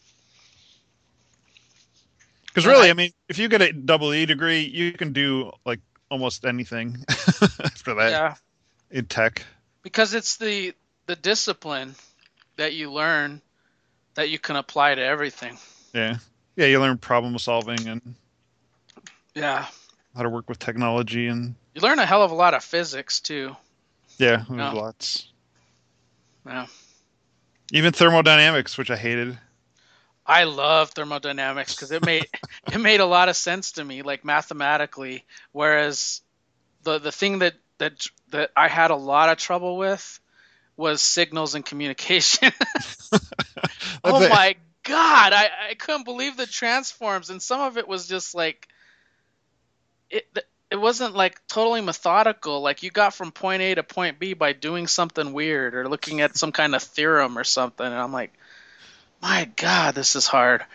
Because and really, I mean, if you get a double E degree, you can do like almost anything after that yeah, in tech. because it's the discipline that you learn that you can apply to everything. Yeah, yeah, you learn problem solving and Yeah, how to work with technology and you learn a hell of a lot of physics too. yeah, there's Yeah, lots. yeah. Even thermodynamics, which I hated. I love thermodynamics because it made a lot of sense to me, like mathematically. Whereas the thing that I had a lot of trouble with was signals and communication. That's Oh it. my god, I couldn't believe the transforms, and some of it was just like it. It wasn't like totally methodical. Like you got from point A to point B by doing something weird or looking at some kind of theorem or something. And I'm like, my god, this is hard.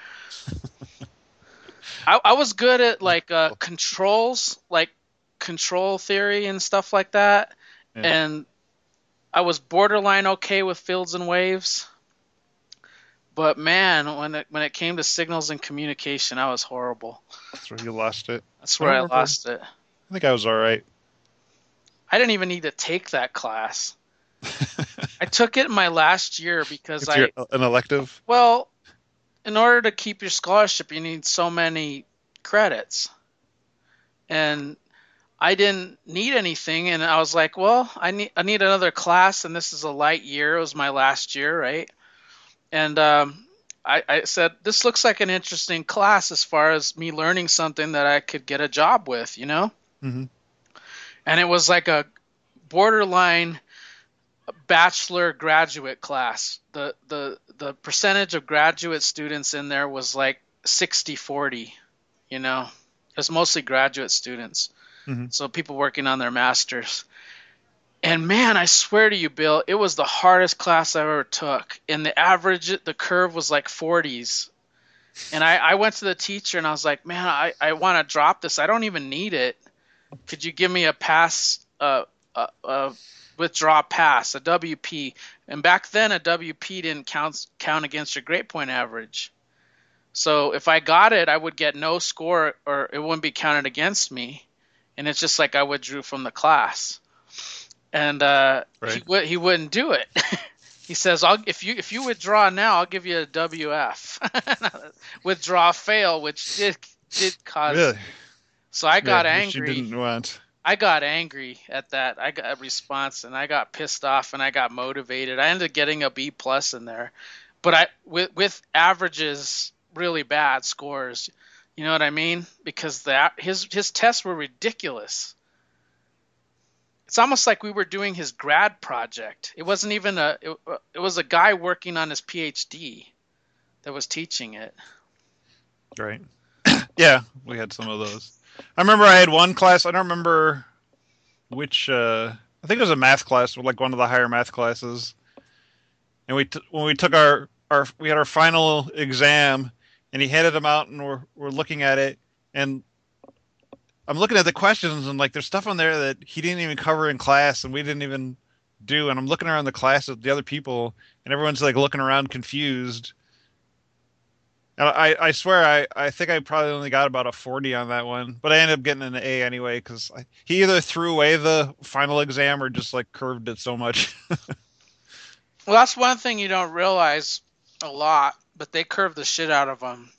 I was good at like controls, like control theory and stuff like that, Yeah, and I was borderline okay with fields and waves. But man, when it came to signals and communication, I was horrible. that's where you lost it. That's I where don't I remember. lost it. I think I was all right. I didn't even need to take that class. I took it in my last year because It's your an elective. well, in order to keep your scholarship, you need so many credits. And I didn't need anything, and I was like, well, I need another class, and this is a light year. It was my last year, right? And I said, this looks like an interesting class as far as me learning something that I could get a job with. Hmm. And it was like a borderline bachelor graduate class. The percentage of graduate students in there was like 60-40. It was mostly graduate students. Hmm. So people working on their masters. And man, I swear to you, Bill, it was the hardest class I ever took. And the curve was like 40s. And I went to the teacher and I was like, man, I want to drop this. I don't even need it. Could you give me a pass, withdraw pass, a WP? And back then, a WP didn't count against your grade point average. So if I got it, I would get no score, or it wouldn't be counted against me. And it's just like I withdrew from the class. And Right. he wouldn't do it. He says, if you withdraw now, I'll give you a WF. Withdraw fail, which did cause. Really? So I got Yeah, which you angry. didn't want. I got angry at that. I got a response, and I got pissed off, and I got motivated. I ended up getting a B plus in there, but with averages really bad scores. You know what I mean? Because his tests were ridiculous. It's almost like we were doing his grad project. It wasn't even it was a guy working on his PhD that was teaching it. Right. Yeah, we had some of those. I remember I had one class. I don't remember which. I think it was a math class, like one of the higher math classes. And when we took we had our final exam, and he handed them out, and we're looking at it, and I'm looking at the questions, and like there's stuff on there that he didn't even cover in class, and we didn't even do. And I'm looking around the class at the other people, and everyone's like looking around confused. And I swear I think I probably only got about a 40 on that one, but I ended up getting an A anyway because he either threw away the final exam or just like curved it so much. Well, that's one thing you don't realize a lot, but they curve the shit out of them.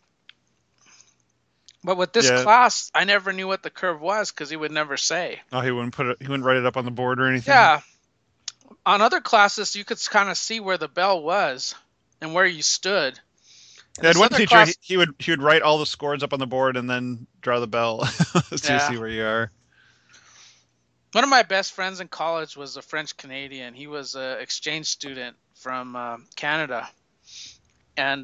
But with this Yeah. class, I never knew what the curve was because he would never say. Oh, he wouldn't he wouldn't write it up on the board or anything. Yeah. On other classes, you could kind of see where the bell was and where you stood. Yeah, I had one teacher. He would write all the scores up on the board and then draw the bell to see where you are. One of my best friends in college was a French Canadian. He was an exchange student from Canada, and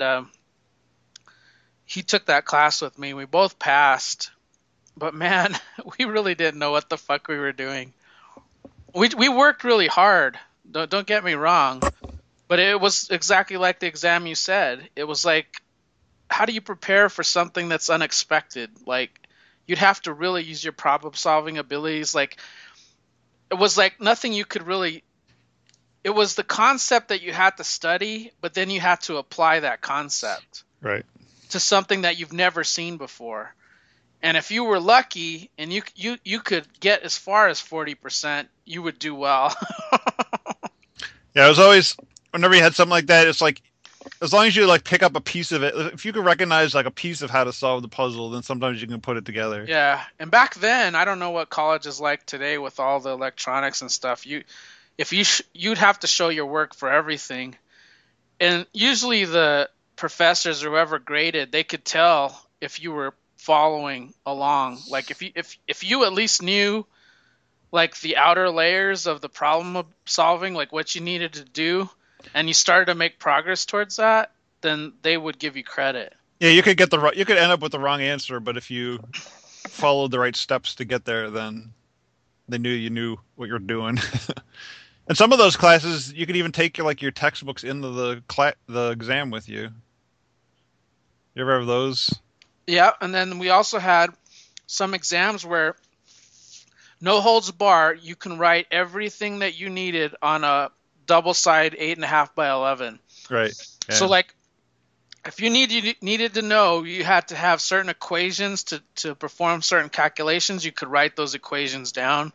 he took that class with me. We both passed, but man, we really didn't know what the fuck we were doing. We worked really hard. Don't get me wrong, but it was exactly like the exam you said. It was like, how do you prepare for something that's unexpected? Like, you'd have to really use your problem-solving abilities. Like, it was like nothing you could really. It was the concept that you had to study, but then you had to apply that concept to something that you've never seen before. And if you were lucky and you could get as far as 40%, you would do well. Yeah, it was always whenever you had something like that, it's like as long as you like pick up a piece of it, if you could recognize like a piece of how to solve the puzzle, then sometimes you can put it together. Yeah, and back then, I don't know what college is like today with all the electronics and stuff. You'd have to show your work for everything, and usually the professors or whoever graded, they could tell if you were following along. Like if you at least knew like the outer layers of the problem solving, like what you needed to do, and you started to make progress towards that, then they would give you credit. Yeah, you could end up with the wrong answer, but if you followed the right steps to get there, then they knew you knew what you're doing. And some of those classes, you could even take your textbooks into the exam with you. You ever have those? Yeah, and then we also had some exams where no holds bar, you can write everything that you needed on a double side 8.5 by 11. Right. Yeah. So like, if you needed to know, you had to have certain equations to perform certain calculations. You could write those equations down.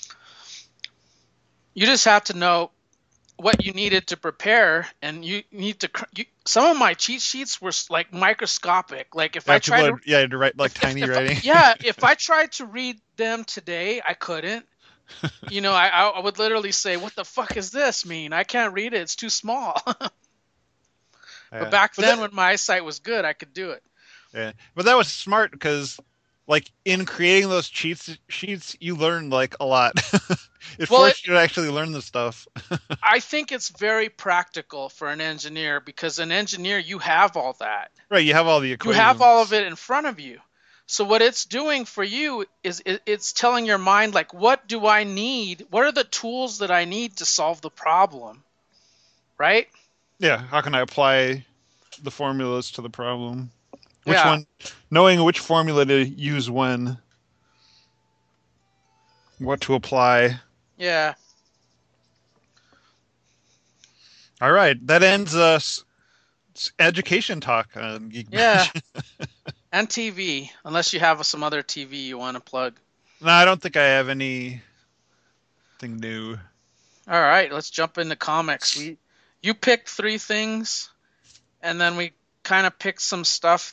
You just have to know what you needed to prepare, and you need to. Some of my cheat sheets were like microscopic. Like if I tried to write like tiny writing. If I tried to read them today, I couldn't. I would literally say, "What the fuck does this mean? I can't read it. It's too small." But back then, when my eyesight was good, I could do it. Yeah, but that was smart because, like, in creating those sheets, you learned like a lot. It forced you to actually learn the stuff. I think it's very practical for an engineer because an engineer, you have all that. Right, you have all the equations. You have all of it in front of you. So what it's doing for you is it's telling your mind, like, what do I need? What are the tools that I need to solve the problem? Right? Yeah, how can I apply the formulas to the problem? Knowing which formula to use when, what to apply. Yeah. All right, that ends education talk on Geek Yeah, Bash. and TV, unless you have some other TV you want to plug. No, I don't think I have anything new. All right, let's jump into comics. You picked three things, and then we kind of picked some stuff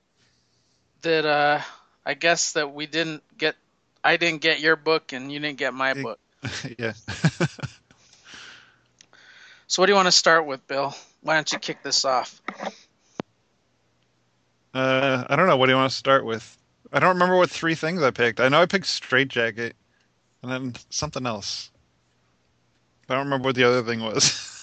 that I guess that we didn't get. I didn't get your book, and you didn't get my book. Yeah. So what do you want to start with, Bill? Why don't you kick this off? I don't know. What do you want to start with? I don't remember what three things I picked. I know I picked Straight Jacket and then something else. But I don't remember what the other thing was.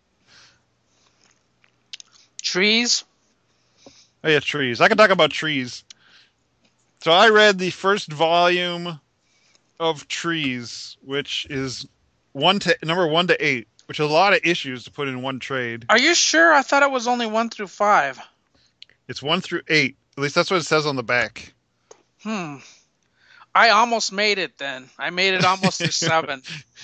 Trees. Oh yeah, trees. I can talk about trees. So I read the first volume of Trees, which is number 1 to 8, which is a lot of issues to put in one trade. Are you sure? I thought it was only 1 through 5. It's 1 through 8. At least that's what it says on the back. I almost made it then. I made it almost through 7.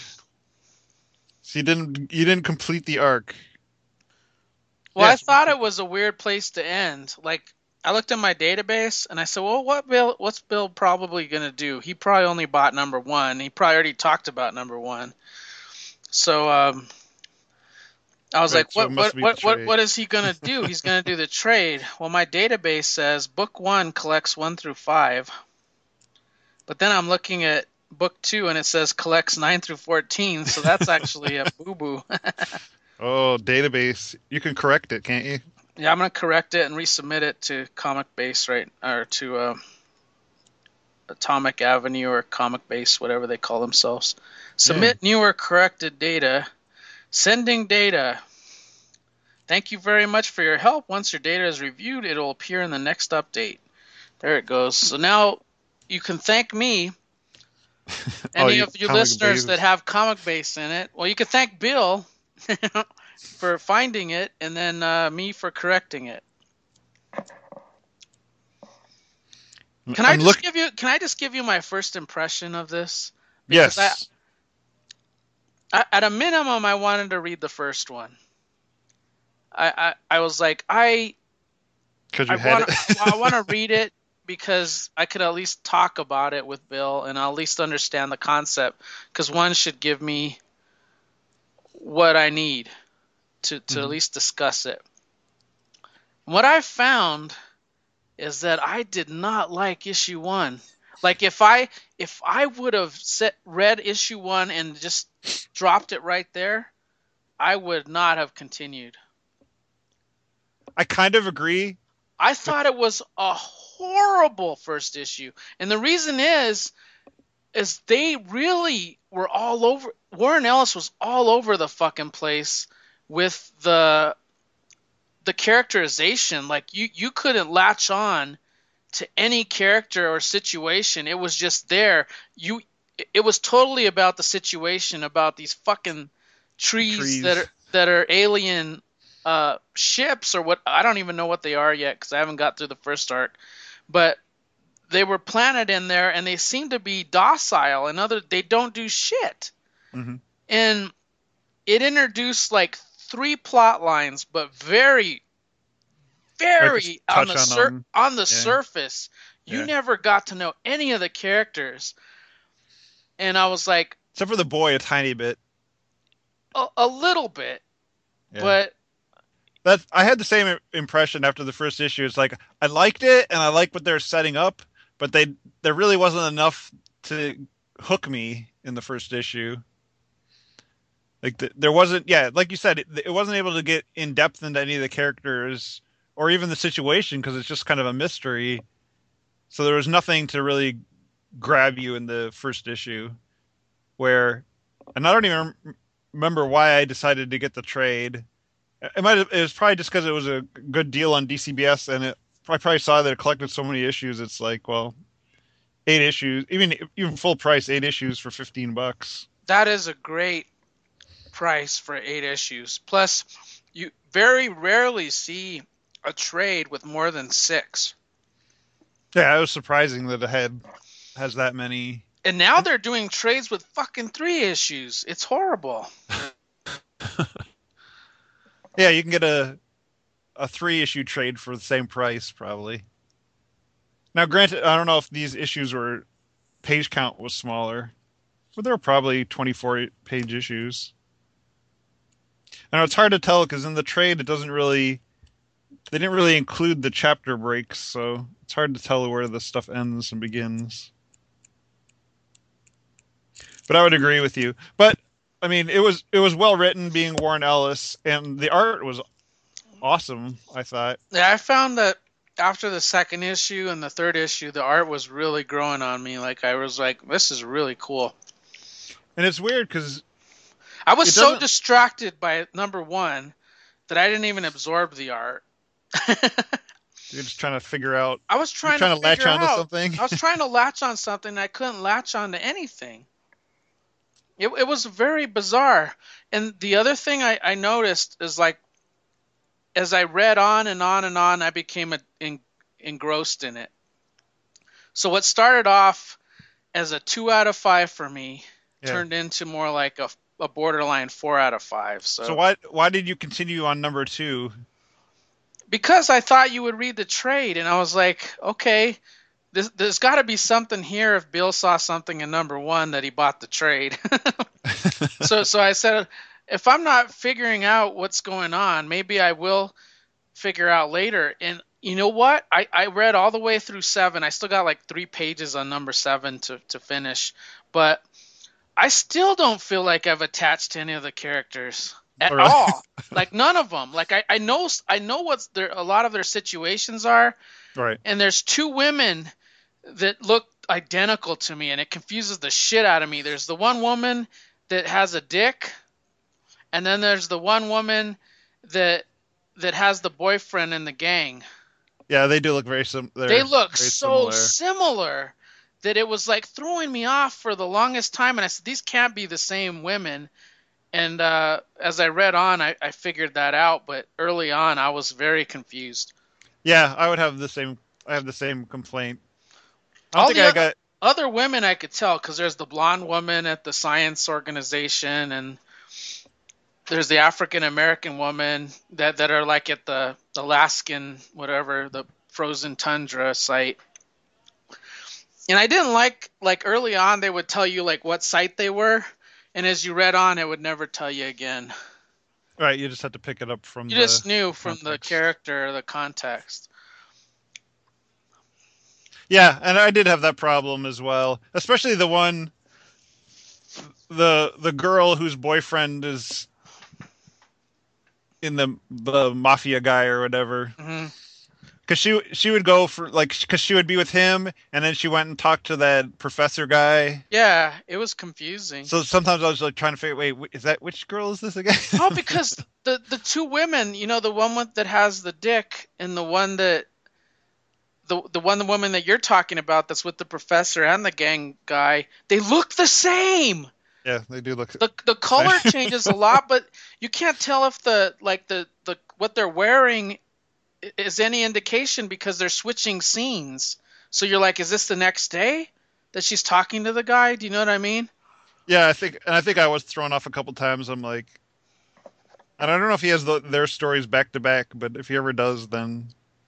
So you didn't complete the arc. Well, I Yes. thought it was a weird place to end. Like, I looked in my database and I said, "Well, what's Bill probably gonna do? He probably only bought number 1. He probably already talked about number 1." So I was Right, like, so it must be the trade. what is he gonna do? He's gonna do the trade. Well, my database says book 1 collects 1 through 5, but then I'm looking at book 2 and it says collects 9 through 14. So that's actually a boo boo. Oh, database. You can correct it, can't you? Yeah, I'm gonna correct it and resubmit it to Comic Base, right, or to Atomic Avenue or Comic Base, whatever they call themselves. Yeah. Submit new or corrected data. Sending data. Thank you very much for your help. Once your data is reviewed, it will appear in the next update. There it goes. So now you can thank me. Any of you Comic listeners base. that have Comic Base in it, well, you can thank Bill for finding it, and then me for correcting it. Can I just give you my first impression of this? Because Yes. at a minimum, I wanted to read the first one. I was like, I Because you had it. want to read it because I could at least talk about it with Bill and I'll at least understand the concept. Because one should give me what I need to at least discuss it. What I found is that I did not like issue 1. Like if I would have read issue 1 and just dropped it right there, I would not have continued. I kind of agree. I thought it was a horrible first issue. And the reason is they really were all over. Warren Ellis was all over the fucking place with the characterization. Like you couldn't latch on to any character or situation. It was just there. It was totally about the situation, about these fucking trees that are alien ships or what. I don't even know what they are yet because I haven't got through the first arc. But they were planted in there and they seem to be docile and they don't do shit. Mm-hmm. And it introduced like 3 plot lines, but very on the surface. You never got to know any of the characters. And I was like, except for the boy a tiny bit. A little bit. Yeah. But I had the same impression after the first issue. It's like I liked it and I like what they're setting up, but there really wasn't enough to hook me in the first issue. Like there wasn't, like you said, it wasn't able to get in depth into any of the characters or even the situation because it's just kind of a mystery. So there was nothing to really grab you in the first issue. And I don't even remember why I decided to get the trade. It was probably just because it was a good deal on DCBS, and I probably saw that it collected so many issues. It's like, well, 8 issues, even full price, 8 issues for $15. That is a great price for 8 issues. Plus, you very rarely see a trade with more than 6. Yeah, it was surprising that it has that many. And now they're doing trades with fucking 3 issues. It's horrible. Yeah, you can get a 3-issue trade for the same price, probably. Now, granted, I don't know if these issues were page count was smaller, but there were probably 24-page issues. I know it's hard to tell because in the trade it doesn't really they didn't really include the chapter breaks, so it's hard to tell where the stuff ends and begins. But I would agree with you. But I mean, it was well written, being Warren Ellis, and the art was awesome. I thought. Yeah, I found that after the second issue and the third issue, the art was really growing on me. Like I was like, this is really cool. And it's weird because I was it so doesn't. distracted by number one that I didn't even absorb the art. You're just trying to figure out. I was You're trying to trying to latch figure onto out. something. I was trying to latch on something and I couldn't latch on to anything. It was very bizarre. And the other thing I noticed is like as I read on and on and on, I became engrossed in it. So what started off as a 2 out of 5 for me Yeah. turned into more like a borderline 4 out of 5. So So why did you continue on number two? because I thought you would read the trade, and I was like, okay, there's got to be something here if Bill saw something in number one that he bought the trade. So I said, if I'm not figuring out what's going on, maybe I will figure out later. And you know what? I read all the way through 7. I still got like 3 pages on number 7 to finish, but I still don't feel like I've attached to any of the characters at All right. all. Like none of them. Like I know what's their a lot of their situations are, Right. and there's 2 women that look identical to me, and it confuses the shit out of me. There's the one woman that has a dick, and then there's the one woman that has the boyfriend in the gang. Yeah, they do look very They they're look very so similar. similar that it was like throwing me off for the longest time, and I said these can't be the same women. And as I read on, I figured that out, but early on I was very confused. Yeah, I would have the same. I have the same complaint. I don't All think the I got. other women I could tell because there's the blonde woman at the science organization, and there's the African American woman that are like at the Alaskan whatever the frozen tundra site. And I didn't like early on they would tell you like what site they were, and as you read on it would never tell you again. Right, you just have to pick it up from You the just knew from the context. character, the context. Yeah, and I did have that problem as well, especially the one, the girl whose boyfriend is in the mafia guy or whatever. Hmm. Because she would go for like because she would be with him, and then she went and talked to that professor guy. Yeah, it was confusing. So sometimes I was like trying to figure, wait, is that which girl is this again? Oh, because the 2 women, the one that has the dick and the one that the woman that you're talking about that's with the professor and the gang guy, they look the same. Yeah, they do look The same. color changes a lot, but you can't tell if the what they're wearing is any indication because they're switching scenes. So you're like, is this the next day that she's talking to the guy? Do you know what I mean? Yeah, I think I was thrown off a couple times. I'm like, and I don't know if he has their stories back to back, but if he ever does, then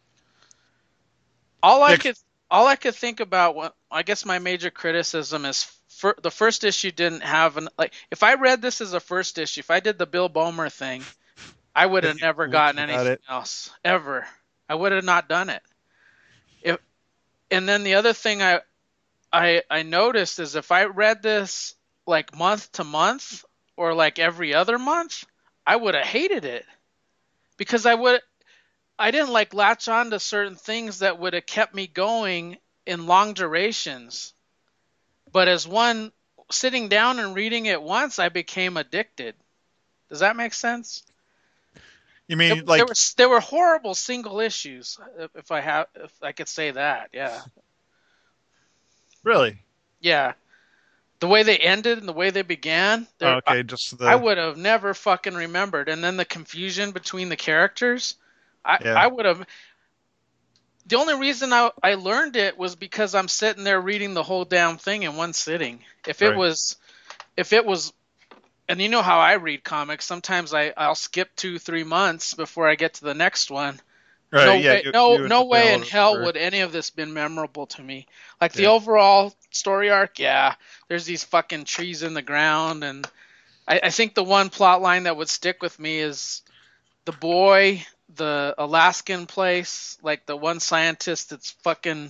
All I yeah, could all I could think about, I guess my major criticism is the first issue didn't have like if I read this as a first issue, if I did the Bill Bomer thing, I would have never wouldn't gotten have got anything it. else ever. I would have not done it. If and then the other thing I noticed is if I read this like month to month or like every other month, I would have hated it because I didn't like latch on to certain things that would have kept me going in long durations. But as one sitting down and reading it once, I became addicted. Does that make sense? You It, mean there like was there were horrible single issues, if I could say that. Yeah, really? yeah. The way they ended and the way they began, Oh, okay, just I the would have never fucking remembered. And then the confusion between the characters, I yeah, would have. The only reason I learned it was because I'm sitting there reading the whole damn thing in one sitting. right. If it was And you know how I read comics. Sometimes I'll skip 2-3 months before I get to the next one. Right? No Yeah, way, no, you and no the way mail in or hell whatever. would any of this been memorable to me. Like the Yeah. overall story arc, yeah. There's these fucking trees in the ground, and I think the one plot line that would stick with me is the boy, the Alaskan place, like the one scientist that's fucking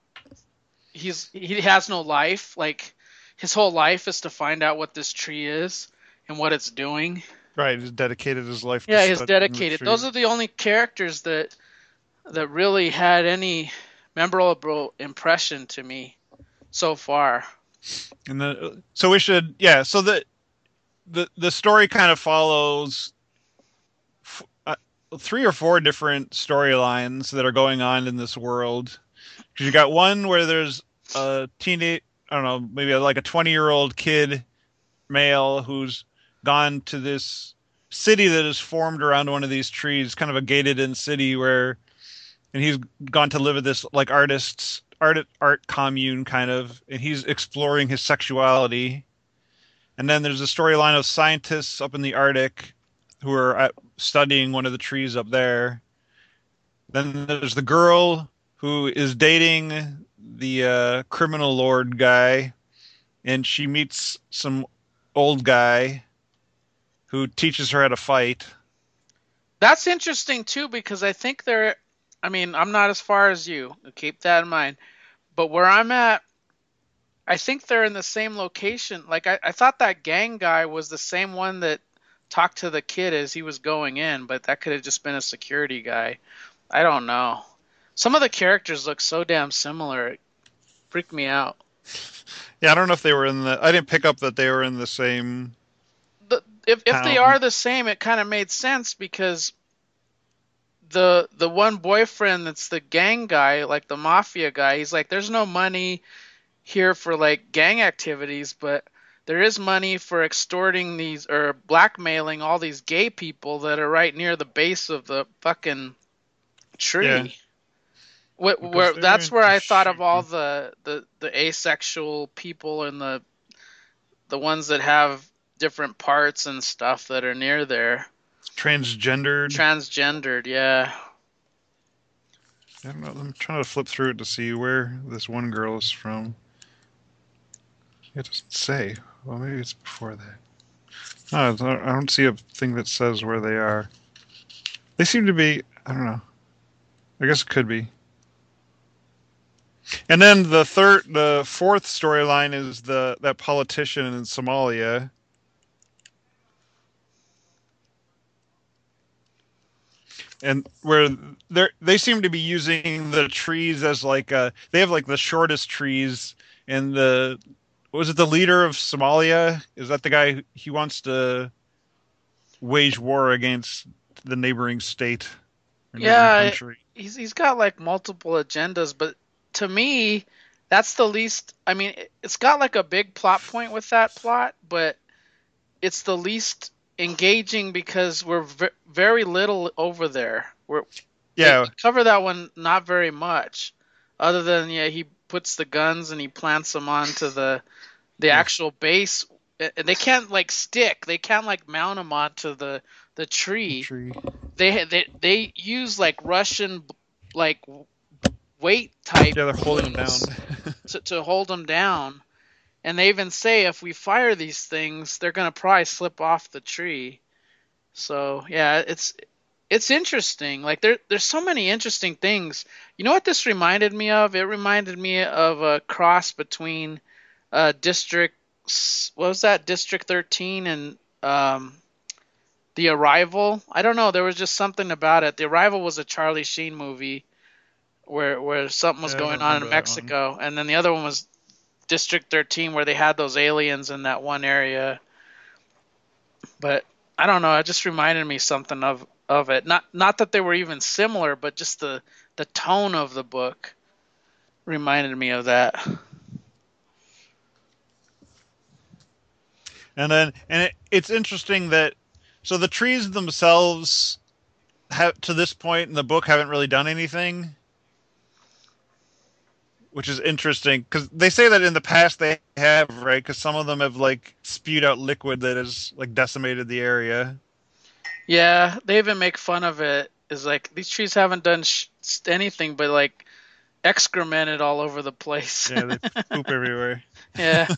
he has no life. Like his whole life is to find out what this tree is and what it's doing. Right. He's dedicated his life to Yeah, he's studying the dedicated. Those tree. are the only characters that really had any memorable impression to me so far. And then, so we should, yeah. So the story kind of follows uh, 3 or 4 different storylines that are going on in this world. Because you got one where there's a teenage, I don't know, maybe like a 20-year-old kid male who's gone to this city that is formed around one of these trees, kind of a gated-in city where, and he's gone to live at this like art commune kind of, and he's exploring his sexuality. And then there's a storyline of scientists up in the Arctic who are studying one of the trees up there. Then there's the girl who is dating the criminal lord guy, and she meets some old guy who teaches her how to fight. That's interesting too because I think they're I mean, I'm not as far as you. Keep that in mind. But where I'm at, I think they're in the same location. Like I thought that gang guy was the same one that talked to the kid as he was going in, but that could have just been a security guy. I don't know. Some of the characters look so damn similar. It freaked me out. Yeah, I don't know if they were in the. I didn't pick up that they were in the same If they town. are the same, it kind of made sense because the one boyfriend that's the gang guy, like the mafia guy, he's like, there's no money here for like gang activities, but there is money for extorting these or blackmailing all these gay people that are right near the base of the fucking Yeah, tree. because Where they're that's where into I thought of all shooting. the asexual people and the ones that have different parts and stuff that are near there. Transgendered. Transgendered, yeah. I don't know. I'm trying to flip through it to see where this one girl is from. It doesn't say. Well, maybe it's before that. No, I don't see a thing that says where they are. They seem to be. I don't know. I guess it could be. And then the fourth storyline is the that politician in Somalia, and where they seem to be using the trees as like they have like the shortest trees, and the was it the leader of Somalia? Is that the guy he wants to wage war against the neighboring state or neighboring Yeah, country? he's got like multiple agendas, but to me, that's the least. I mean, it's got like a big plot point with that plot, but it's the least engaging because we're very little over there. They Yeah, cover that one not very much, other than yeah, he puts the guns and he plants them onto the yeah, actual base. And they can't like stick. They can't like mount them onto the the tree. tree. They use like Russian like weight type Yeah, they're holding them down. balloons to hold them down. And they even say if we fire these things, they're gonna probably slip off the tree. So yeah, it's interesting. Like there's so many interesting things. You know what this reminded me of? It reminded me of a cross between District what was that District 13 and The Arrival. I don't know. There was just something about it. The Arrival was a Charlie Sheen movie where something was Yeah, I don't going on remember in that one. Mexico, and then the other one was District 13 where they had those aliens in that one area. But I don't know. It just reminded me something of it. Not that they were even similar, but just the tone of the book reminded me of that. It's interesting that so the trees themselves have to this point in the book haven't really done anything. which is interesting because they say that in the past they have, right? Because some of them have like spewed out liquid that has like decimated the area. Yeah, they even make fun of it. Is like these trees haven't done anything but like excremented all over the place. Yeah, they poop everywhere. Yeah.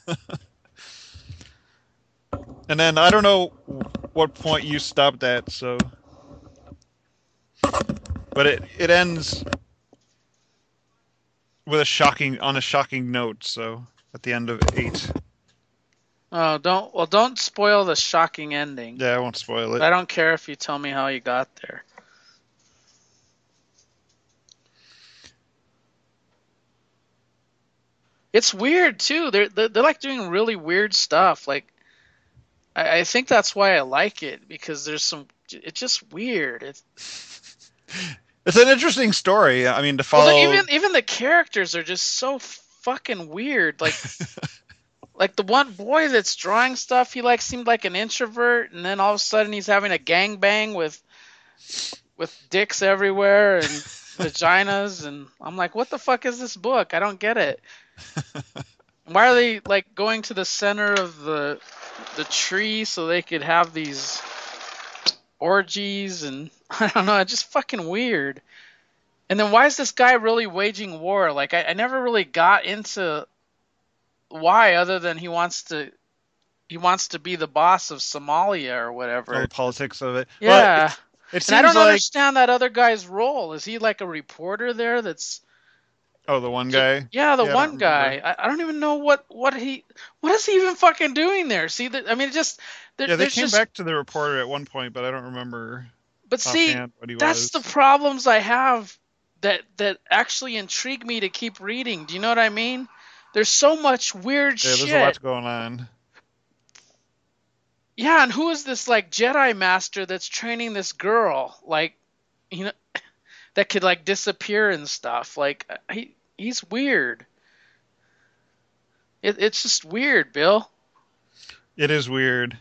And then I don't know what point you stopped at, so but it ends with a shocking note. So at the end of 8, Oh, don't spoil the shocking ending. yeah, I won't spoil it. I don't care if you tell me how you got there. It's weird too. They're like doing really weird stuff. Like I think that's why I like it because there's some. It's just weird. It's It's an interesting story. I mean, to well, follow. even the characters are just so fucking weird. Like the one boy that's drawing stuff, he like seemed like an introvert, and then all of a sudden he's having a gangbang with dicks everywhere and vaginas, and I'm like, what the fuck is this book? I don't get it. Why are they like going to the center of the tree so they could have these orgies and I don't know, it's just fucking weird. And then why is this guy really waging war? Like I never really got into why other than he wants to be the boss of Somalia or All whatever. the politics of it. Well, Yeah. it And I seems don't like understand that other guy's role. Is he like a reporter there that's the one guy. yeah, the Yeah, I don't one remember. guy. I don't even know what is he even fucking doing there? See that I mean it just Yeah, they there's came just back to the reporter at one point, but I don't remember but see offhand what he that's the was. problems I have that actually intrigue me to keep reading. Do you know what I mean? There's so much weird Yeah, there's a lot shit. going on. Yeah, and who is this like Jedi master that's training this girl? Like, you know, that could like disappear and stuff. Like, he's weird. It's just weird, Bill. It is weird.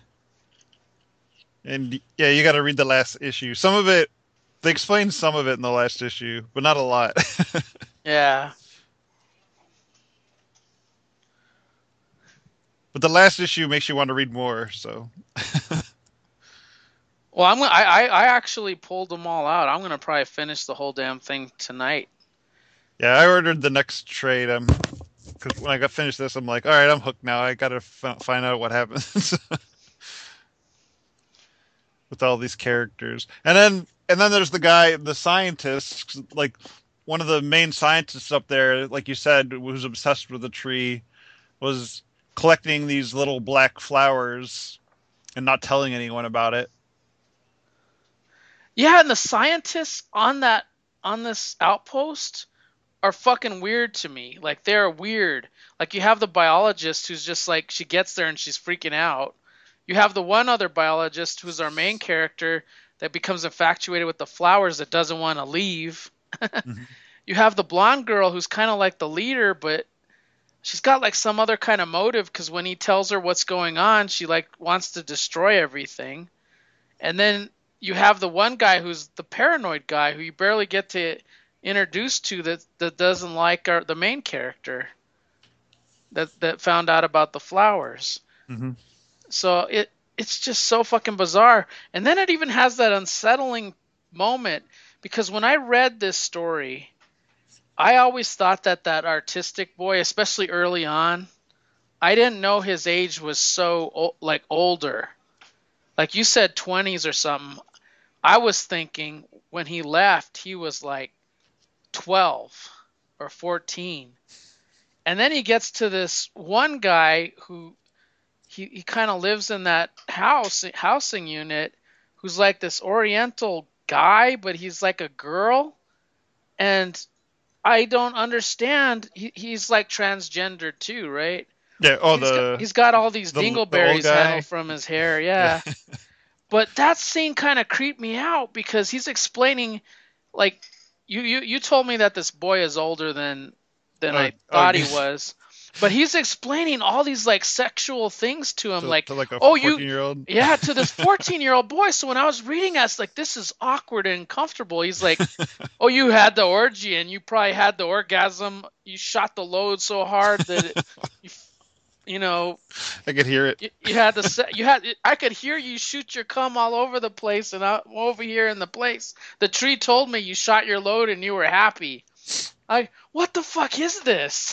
And yeah, you got to read the last issue. Some of it, they explained some of it in the last issue, but not a lot. Yeah. But the last issue makes you want to read more. So Well, I actually pulled them all out. I'm gonna probably finish the whole damn thing tonight. yeah, I ordered the next trade. Because when I got finished this, I'm like, all right, I'm hooked now. I got to find out what happens with all these characters. And then there's the guy, the scientist, like one of the main scientists up there, like you said, who's obsessed with the tree, was collecting these little black flowers and not telling anyone about it. Yeah, and the scientists on this outpost are fucking weird to me. Like they're weird. Like you have the biologist who's just like she gets there and she's freaking out. You have the one other biologist who's our main character that becomes infatuated with the flowers that doesn't want to leave. Mm-hmm. You have the blonde girl who's kind of like the leader, but she's got like some other kind of motive because when he tells her what's going on, she like wants to destroy everything. And then you have the one guy who's the paranoid guy who you barely get to introduce to that doesn't like the main character that found out about the flowers. Mm-hmm. So it's just so fucking bizarre. And then it even has that unsettling moment because when I read this story, I always thought that artistic boy, especially early on, I didn't know his age was so like older. Like you said 20s or something. I was thinking when he left, he was like 12 or 14. And then he gets to this one guy who he kind of lives in that housing unit who's like this oriental guy, but he's like a girl. And I don't understand. He's like transgender too, right? Yeah. Oh, He's got all these the old dingleberries hanging guy. from his hair, Yeah. yeah. But that scene kind of creeped me out because he's explaining, like, you told me that this boy is older than I Oh, thought he was, But he's explaining all these like sexual things to him, like, To like a oh, 14-year-old. yeah, to this 14-year-old boy. So when I was reading, I was like, this is awkward and uncomfortable. He's like, oh, you had the orgy and you probably had the orgasm. You shot the load so hard that you know, I could hear it. you had I could hear you shoot your cum all over the place, and I'm over here in the place. The tree told me you shot your load and you were happy. What the fuck is this?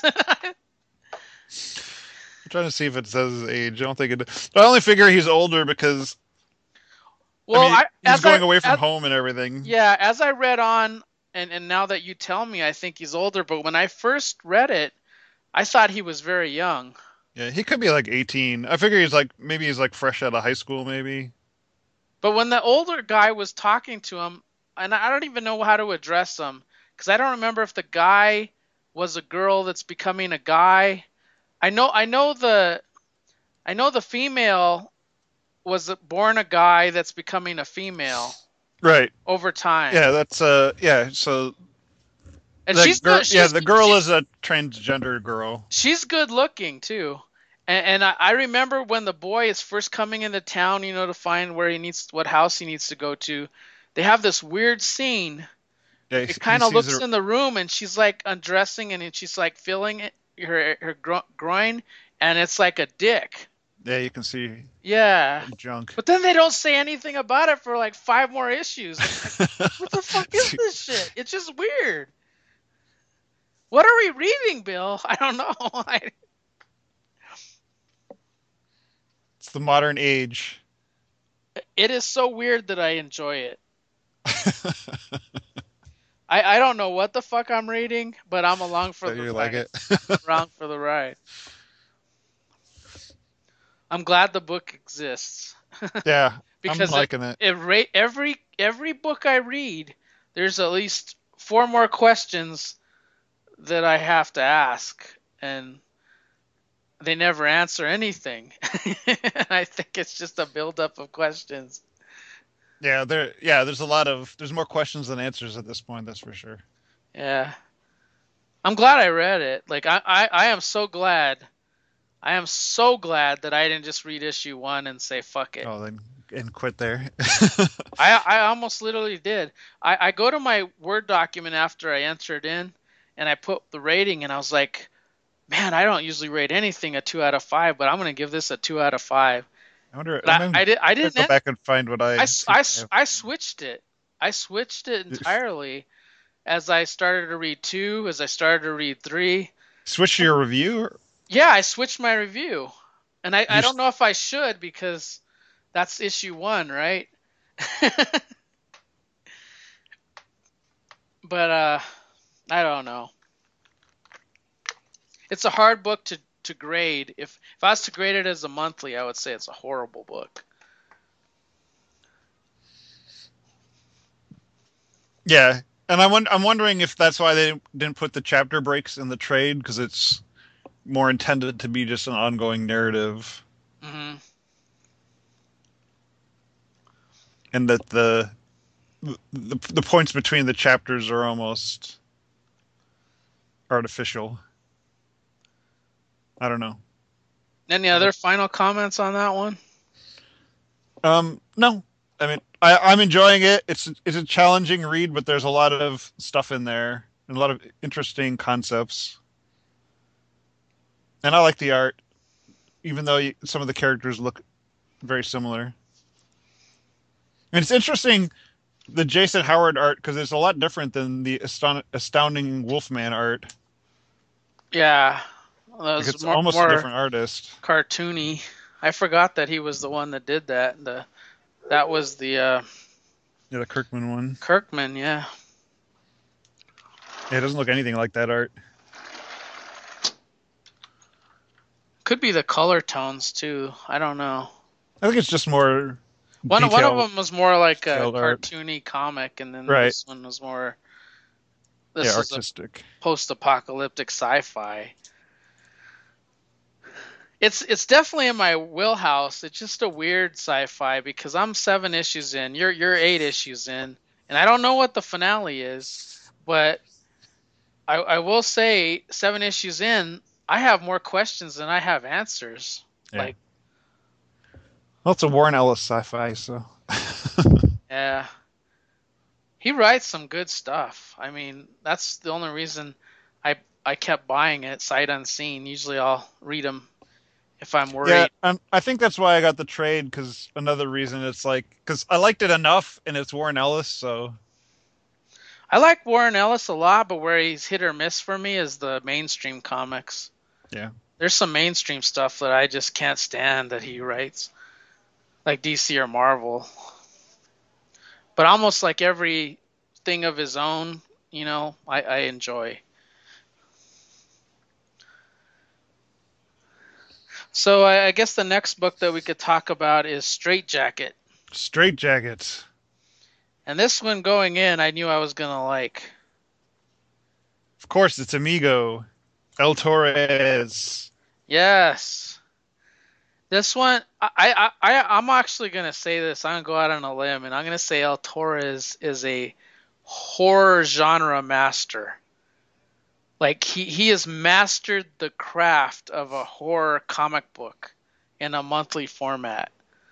I'm trying to see if it says his age. I don't think it does. I only figure he's older because Well, I mean he's going away from home and everything. Yeah, as I read on, and now that you tell me, I think he's older. But when I first read it, I thought he was very young. Yeah, he could be like 18. I figure he's like fresh out of high school, maybe. But when the older guy was talking to him, and I don't even know how to address him, because I don't remember if the guy was a girl that's becoming a guy. I know the female was born a guy that's becoming a female. Right. Over time. Yeah, that's yeah. So. And she's girl, the girl is a transgender girl. She's good looking too. And I remember when the boy is first coming into town, to find what house he needs to go to. They have this weird scene. Yeah, it kind of looks in the room, and she's like undressing, and she's like feeling her groin, and it's like a dick. Yeah, you can see. Yeah. Junk. But then they don't say anything about it for like 5 more issues. Like, what the fuck is this shit? It's just weird. What are we reading, Bill? I don't know. It's the modern age. It is so weird that I enjoy it. I don't know what the fuck I'm reading, but I'm along for the ride. Like it? I'm along for the ride. I'm glad the book exists. Yeah, because I'm liking it. Every book I read, there's at least 4 more questions that I have to ask, and they never answer anything. I think it's just a buildup of questions. Yeah, there's there's more questions than answers at this point, that's for sure. Yeah. I'm glad I read it. Like I am so glad. I am so glad that I didn't just read issue 1 and say fuck it. Oh, then and quit there. I almost literally did. I go to my Word document after I entered in, and I put the rating, and I was like, man, I don't usually rate anything a 2 out of 5, but I'm going to give this a 2 out of 5. I wonder. I didn't go back and find what I switched it. I switched it entirely as I started to read 2, as I started to read 3. Switch your review? Yeah, I switched my review. And I don't know if I should, because that's issue 1, right? But I don't know. It's a hard book to grade. If I was to grade it as a monthly, I would say it's a horrible book. Yeah, and I'm wondering if that's why they didn't put the chapter breaks in the trade, because it's more intended to be just an ongoing narrative. Mm-hmm. And that the points between the chapters are almost artificial. I don't know. Any other final comments on that one? No. I mean, I'm enjoying it. It's a challenging read, but there's a lot of stuff in there and a lot of interesting concepts. And I like the art, even though some of the characters look very similar. And it's interesting, the Jason Howard art, because it's a lot different than the Astounding Wolfman art. Yeah. Like it's almost a different artist. Cartoony. I forgot that he was the one that did that. That was the the Kirkman one. Kirkman, yeah. It doesn't look anything like that art. Could be the color tones too. I don't know. I think it's just more. One of them was more like a cartoony art. Comic, and then right. This one was more. This is artistic. Post-apocalyptic sci-fi. It's definitely in my wheelhouse. It's just a weird sci-fi because I'm 7 issues in. You're 8 issues in, and I don't know what the finale is, but I will say 7 issues in, I have more questions than I have answers. Yeah. Like, Well, it's a Warren Ellis sci-fi, so. yeah, he writes some good stuff. I mean, that's the only reason I kept buying it sight unseen. Usually I'll read them if I'm Yeah, worried. and I think that's why I got the trade, because another reason it's like, because I liked it enough and it's Warren Ellis, so. I like Warren Ellis a lot, but where he's hit or miss for me is the mainstream comics. Yeah. There's some mainstream stuff that I just can't stand that he writes, like DC or Marvel. But almost like every thing of his own, I enjoy. So I guess the next book that we could talk about is Straight Jacket. Straight Jackets. And this one going in, I knew I was going to like. Of course, it's Amigo. El Torres. Yes. This one, I'm actually going to say this. I'm going to go out on a limb, and I'm going to say El Torres is a horror genre master. Like, he has mastered the craft of a horror comic book in a monthly format.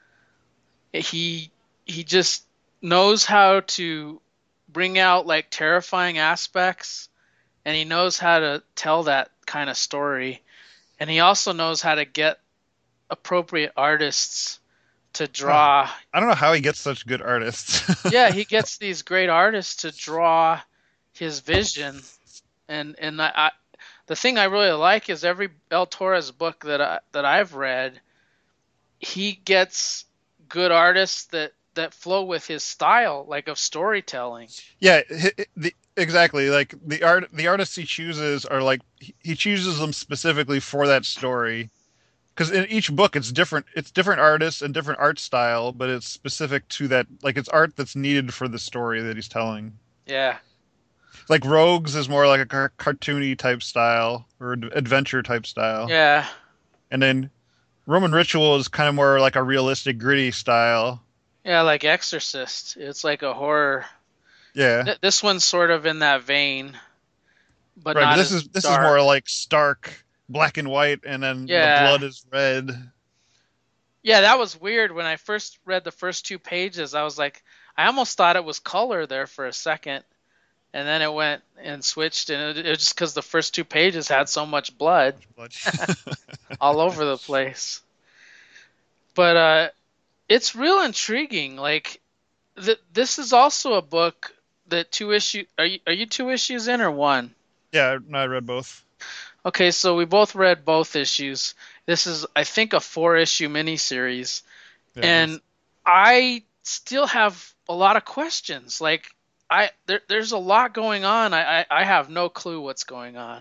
He just knows how to bring out like terrifying aspects, and he knows how to tell that kind of story, and he also knows how to get appropriate artists to Oh, draw. I don't know how he gets such good artists. Yeah, he gets these great artists to draw his vision, and the thing I really like is every El Torres book that I've read, he gets good artists that flow with his style, like of storytelling. Yeah, exactly. Like the artists he chooses are like he chooses them specifically for that story. Because in each book, it's different. It's different artists and different art style, but it's specific to that. Like it's art that's needed for the story that he's telling. Yeah, Like Rogues is more like a cartoony type style or adventure type style, yeah, and then Roman Ritual is kind of more like a realistic, gritty style. yeah. Like Exorcist, it's like a horror. Yeah, This one's sort of in that vein, but right. But not this as is dark. more like stark black and white, and then the Yeah, blood is red. yeah. That was weird when I first read the first 2 pages. I was like, I almost thought it was color there for a second, and then it went and switched, and it was just because the first 2 pages had so much blood Blood. all over the place. But it's real intriguing. Like this is also a book that 2 issue. Are you 2 issues in or one? Yeah, no, I read both. Okay, so we both read both issues. This is, I think, a 4 issue miniseries, Yeah, it and is. I still have a lot of questions. Like there's a lot going on. I have no clue what's going on.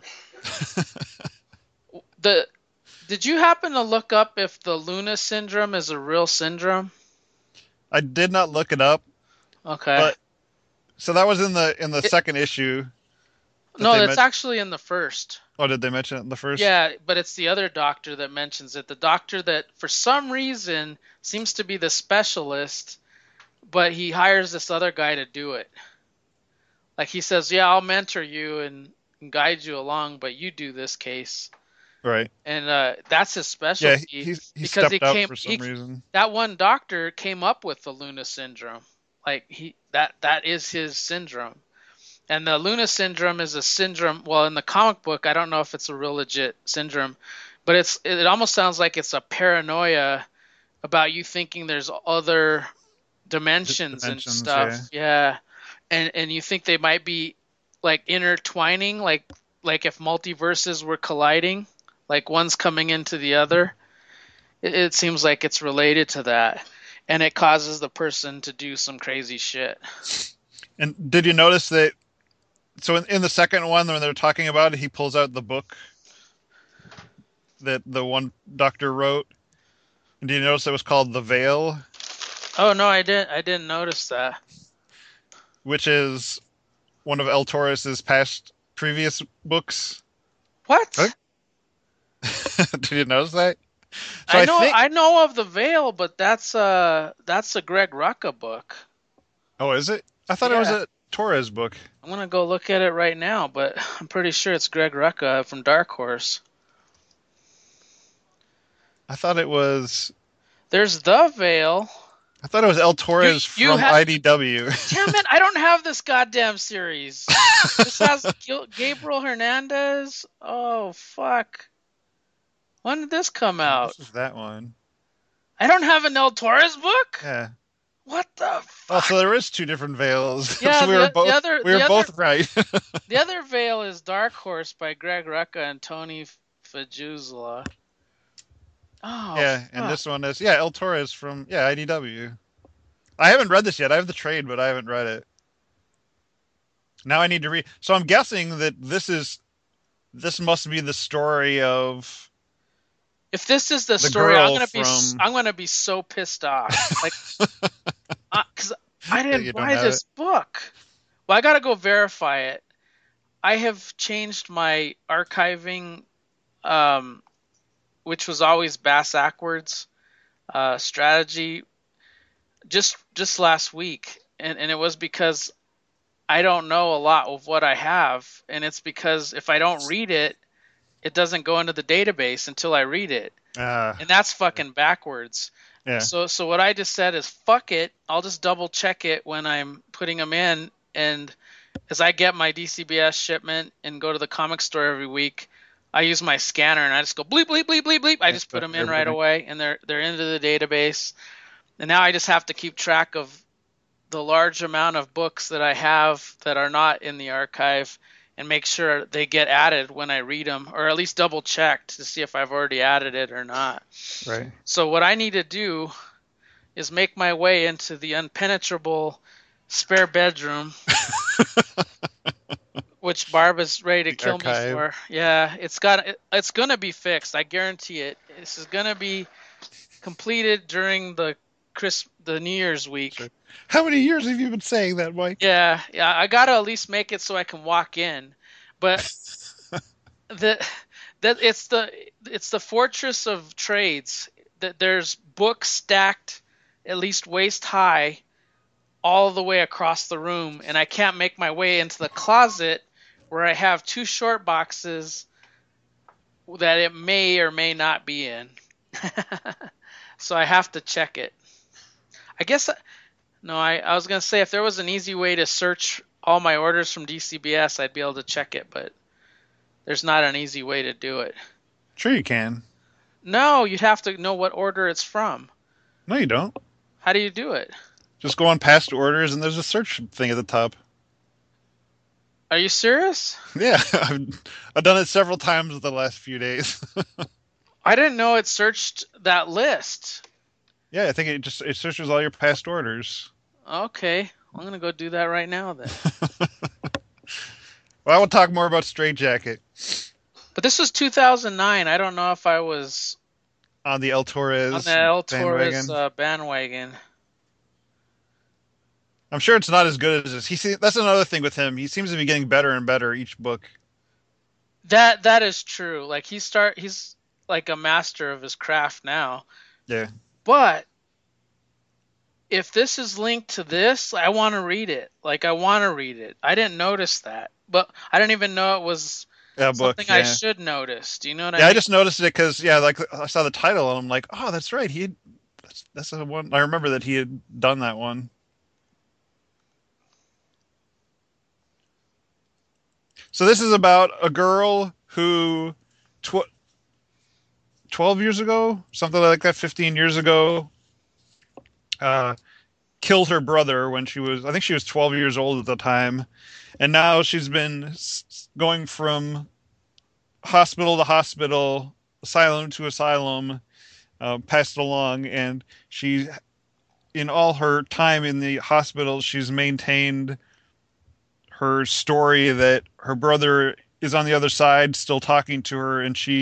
The Did you happen to look up if the Luna syndrome is a real syndrome? I did not look it up, Okay. but so that was in the It, second issue that no, they that's mentioned. actually in the first. Oh, did they mention it in the first? Yeah, but it's the other doctor that mentions it. The doctor that, for some reason, seems to be the specialist, but he hires this other guy to do it. Like he says, "Yeah, I'll mentor you and guide you along, but you do this case." Right. And that's his Yeah, specialty he because stepped up for some he reason. that one doctor came up with the Luna syndrome. Like that is his syndrome. And the Luna syndrome is a syndrome. Well, in the comic book, I don't know if it's a real legit syndrome, but it almost sounds like it's a paranoia about you thinking there's other dimensions and Dimensions, yeah. stuff. Yeah, and you think they might be like intertwining, like if multiverses were colliding, like one's coming into the other. It seems like it's related to that, and it causes the person to do some crazy shit. And did you notice that? So in the second one, when they're talking about it, he pulls out the book that the one doctor wrote. And did you notice it was called The Veil, Oh no, I didn't notice that. which is one of El Torres's previous books? What? Did you notice that? So I think. I know of the Veil, but that's a Greg Rucka book. Oh, is it? I thought it was Yeah, a Torres book. I'm gonna go look at it right now, but I'm pretty sure it's Greg Rucka from Dark Horse. I thought it was. There's the Veil. I thought it was El You Torres you from have. IDW. Damn it! I don't have this goddamn series. This has Gabriel Hernandez. Oh fuck! When did this come out? This is that one. I don't have an El Torres book. Yeah. What the Oh, fuck? so there is two different veils. Yeah, So we were both right. the other Veil is Dark Horse by Greg Rucka and Tony Fajuzla. Oh Yeah, and fuck! this one is El Torres from IDW. I haven't read this yet. I have the trade, but I haven't read it. Now I need to read. So I'm guessing that this must be the story of If this is the the story, girl from. I'm gonna be so pissed off. Like, because I Yeah, didn't you don't buy have it. this book. Well, I gotta go verify it. I have changed my archiving, um, which was always bass backwards strategy, just last week, and it was because I don't know a lot of what I have, and it's because if I don't read it, it doesn't go into the database until I read it, Uh, and that's fucking backwards. yeah. So what I just said is fuck it. I'll just double check it when I'm putting them in, and as I get my DCBS shipment and go to the comic store every week, I use my scanner and I just go bleep bleep bleep bleep bleep. I just put them in right Everything. away, and they're into the database. And now I just have to keep track of the large amount of books that I have that are not in the archive and make sure they get added when I read them, or at least double checked to see if I've already added it or not. Right. So what I need to do is make my way into the unpenetrable spare bedroom, which Barb is ready to The kill me archive. for. Yeah, it's gonna be fixed. I guarantee it. This is gonna be completed during the New Year's week. Sure. How many years have you been saying that, Mike? Yeah, I gotta at least make it so I can walk in. But the that it's the fortress of trades. That there's books stacked at least waist high all the way across the room, and I can't make my way into the closet where I have two short boxes that it may or may not be in. So I have to check it. I guess no, I was gonna say if there was an easy way to search all my orders from DCBS, I'd be able to check it, but there's not an easy way to do it. Sure, you can. No, you'd have to know what order it's from. No, you don't. How do you do it? Just go on past orders, and there's a search thing at the top. Are you serious? Yeah, I've done it several times the last few days. I didn't know it searched that list. Yeah, I think it searches all your past orders. Okay, I'm gonna go do that right now then. Well, I will talk more about Straight Jacket But this was 2009. I don't know if I was on the El on Torres the El Torres bandwagon. bandwagon. I'm sure it's not as good as this. That's another thing with him. He seems to be getting better and better each book. That is true. Like he's like a master of his craft now. Yeah. But if this is linked to this, I want to read it. Like I want to read it. I didn't notice that, but I didn't even know it was Yeah, book. something I Yeah. should notice. Do you know what I Yeah, I mean? just noticed it because like I saw the title and I'm like, oh, that's right. That's the one. I remember that he had done that one. So this is about a girl who, 12 years ago, something like that, 15 years ago, uh, killed her brother when I think she was 12 years old at the time. And now she's been going from hospital to hospital, asylum to asylum, passed along. And in all her time in the hospital, she's maintained her story that her brother is on the other side, still talking to her,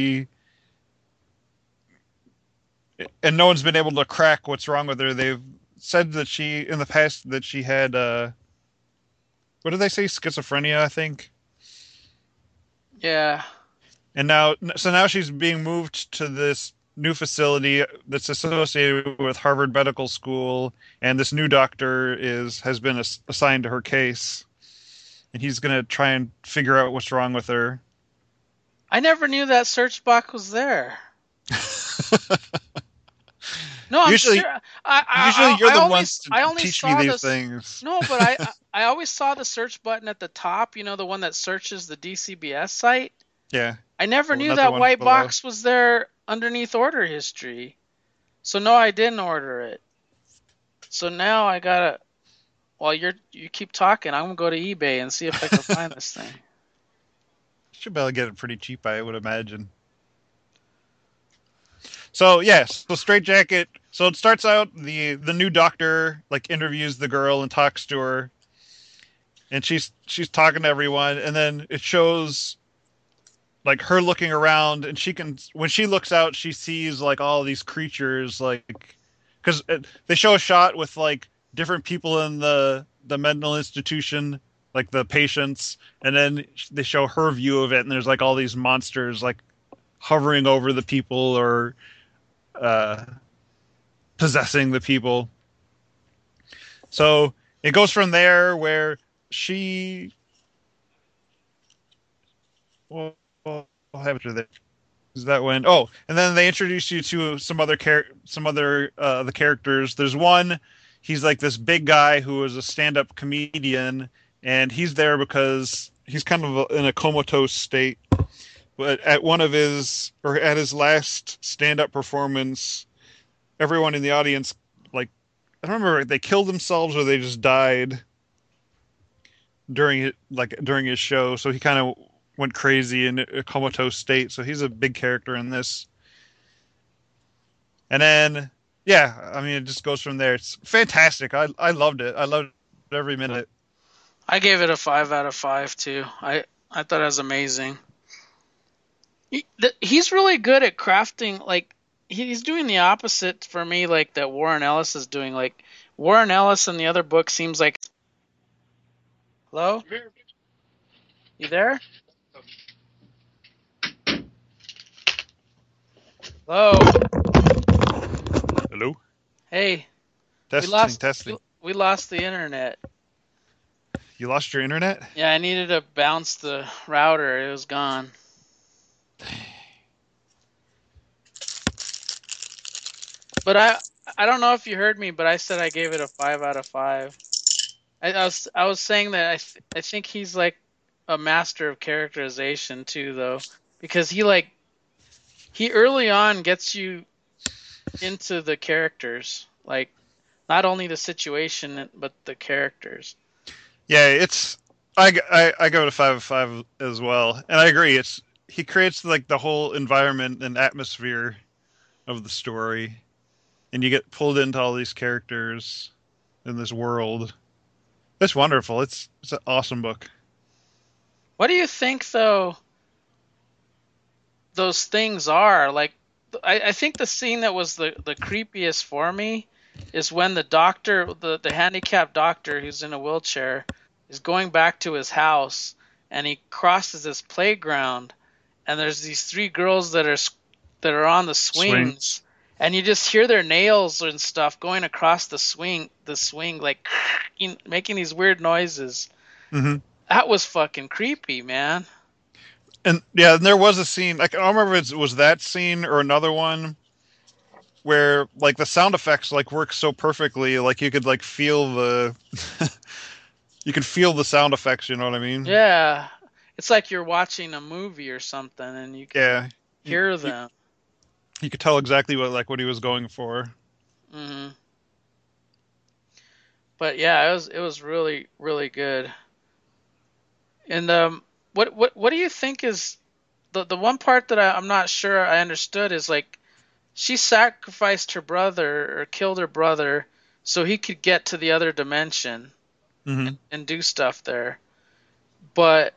and no one's been able to crack what's wrong with her. They've said that in the past, that she had, what did they say? Schizophrenia, I think. Yeah. And now she's being moved to this new facility that's associated with Harvard Medical School, and this new doctor has been assigned to her case, and he's gonna try and figure out what's wrong with her. I never knew that search box was there. No, I'm Usually, serious. usually you're I the only ones to I only teach me saw these this. things. No, but I always saw the search button at the top. You know, the one that searches the DCBS site. Yeah. I never Well, knew not the that one white below. box was there underneath order history. So no, I didn't order it. So now I gotta. While you keep talking, I'm gonna go to eBay and see if I can find this thing. Should be able to get it pretty cheap, I would imagine. So yes, so Straight Jacket. So it starts out the new doctor like interviews the girl and talks to her, and she's talking to everyone, and then it shows like her looking around, and she can when she looks out, she sees like all these creatures, like because they show a shot with like different people in the mental institution, like the patients, and then they show her view of it, and there's like all these monsters like hovering over the people or uh, possessing the people. So it goes from there where she. Well, what happened there? Is that when? Oh, and then they introduce you to some other the characters. There's one. He's like this big guy who is a stand-up comedian, and he's there because he's kind of in a comatose state. But at one of his or at his last stand-up performance, everyone in the audience like I don't remember they killed themselves or they just died during his show. So he kind of went crazy in a comatose state. So he's a big character in this. And then yeah, I mean it just goes from there. It's fantastic. I loved it. I loved every minute. I gave it a 5 out of 5 too. I thought it was amazing. He's really good at crafting. Like he's doing the opposite for me, like that Warren Ellis is doing. Like Warren Ellis in the other book seems like. Hello, you there? Hello. Hello? Hey, we Testing, lost testing. we lost the internet. You lost your internet? Yeah, I needed to bounce the router. It was gone. But I don't know if you heard me, but I said I gave it a 5 out of 5. I was saying that I think he's like a master of characterization too, though, because he early on gets you into the characters, like not only the situation but the characters. Yeah, it's I go to 5 of 5 as well, and I agree. It's he creates like the whole environment and atmosphere of the story, and you get pulled into all these characters in this world. It's wonderful. It's an awesome book. What do you think though? Those things are like I think the scene that was the creepiest for me is when the doctor the handicapped doctor who's in a wheelchair is going back to his house and he crosses this playground and there's these three girls that are on the Swings. swings and you just hear their nails and stuff going across the swing like making these weird noises. Hmm. That was fucking creepy, man. And yeah, and there was a scene. I don't remember if it was that scene or another one where like the sound effects like work so perfectly, like you could like feel the you could feel the sound effects. You know what I mean? Yeah. It's like you're watching a movie or something and you can Yeah. You, hear you, them. you could tell exactly what he was going for. Hmm. But yeah, it was really really good. And what do you think is the one part that I'm not sure I understood is like she sacrificed her brother or killed her brother so he could get to the other dimension Hmm. and do stuff there. But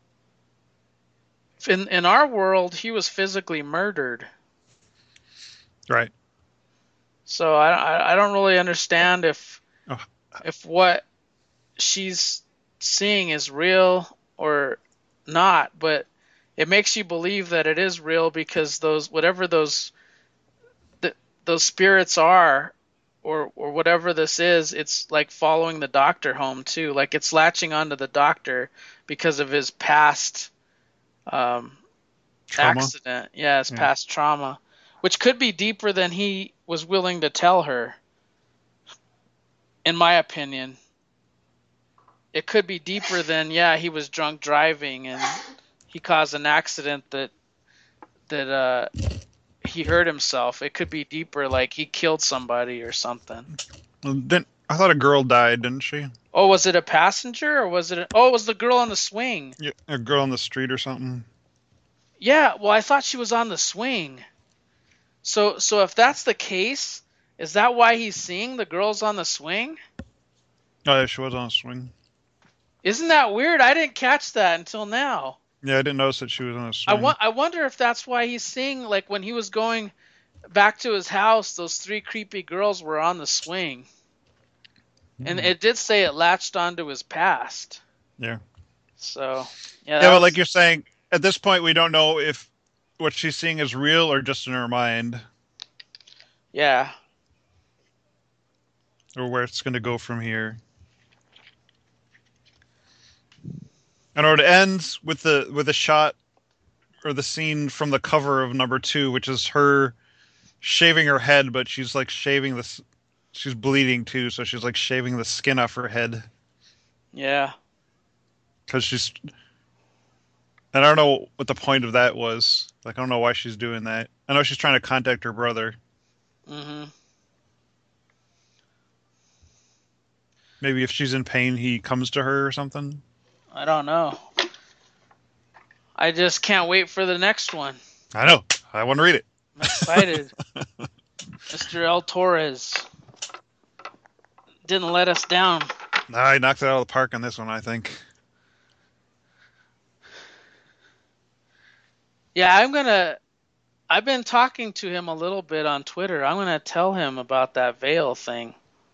in our world, he was physically murdered. Right. So I don't really understand Oh, if what she's seeing is real or not, but it makes you believe that it is real because those whatever th- those spirits are or whatever this is, it's like following the doctor home too. Like it's latching onto the doctor because of his past um, trauma. accident. Yeah, his Yeah. past trauma. which could be deeper than he was willing to tell her. In my opinion, it could be deeper than, yeah, he was drunk driving and he caused an accident that he hurt himself. It could be deeper, like he killed somebody or something. I thought a girl died, didn't she? Oh, was it a passenger or was it? Oh, it was the girl on the swing. Yeah, a girl on the street or something. Yeah, well, I thought she was on the swing. So if that's the case, is that why he's seeing the girls on the swing? Oh, yeah, she was on a swing. Isn't that weird? I didn't catch that until now. Yeah, I didn't notice that she was on a swing. I wonder if that's why he's seeing, like, when he was going back to his house, those 3 creepy girls were on the swing. And it did say it latched onto his past. Yeah. So, yeah, but like you're saying, at this point, we don't know if what she's seeing is real or just in her mind. Yeah. Or where it's going to go from here. And it ends with the shot or the scene from the cover of number 2, which is her shaving her head, but she's like shaving this. She's bleeding too, so she's like shaving the skin off her head. Yeah. Because she's. And I don't know what the point of that was. Like, I don't know why she's doing that. I know she's trying to contact her brother. Mm-hmm. Maybe if she's in pain, he comes to her or something. I don't know. I just can't wait for the next one. I know. I want to read it. I'm excited. Mr. El Torres didn't let us down. Nah, he knocked it out of the park on this one, I think. Yeah, I've been talking to him a little bit on Twitter. I'm going to tell him about that veil thing.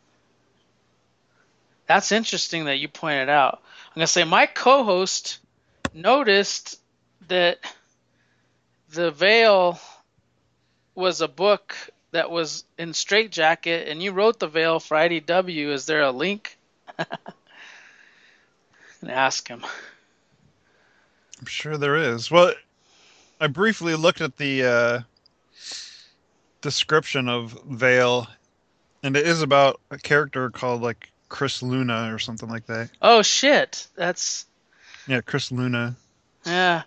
That's interesting that you pointed out. I'm going to say my co-host noticed that the veil was a book that was in Straitjacket, and you wrote the veil for IDW. Is there a link? I'm going to ask him. I'm sure there is. Well, I briefly looked at the description of Veil, and it is about a character called, like, Chris Luna or something like that. Oh, shit. Yeah, Chris Luna. Yeah.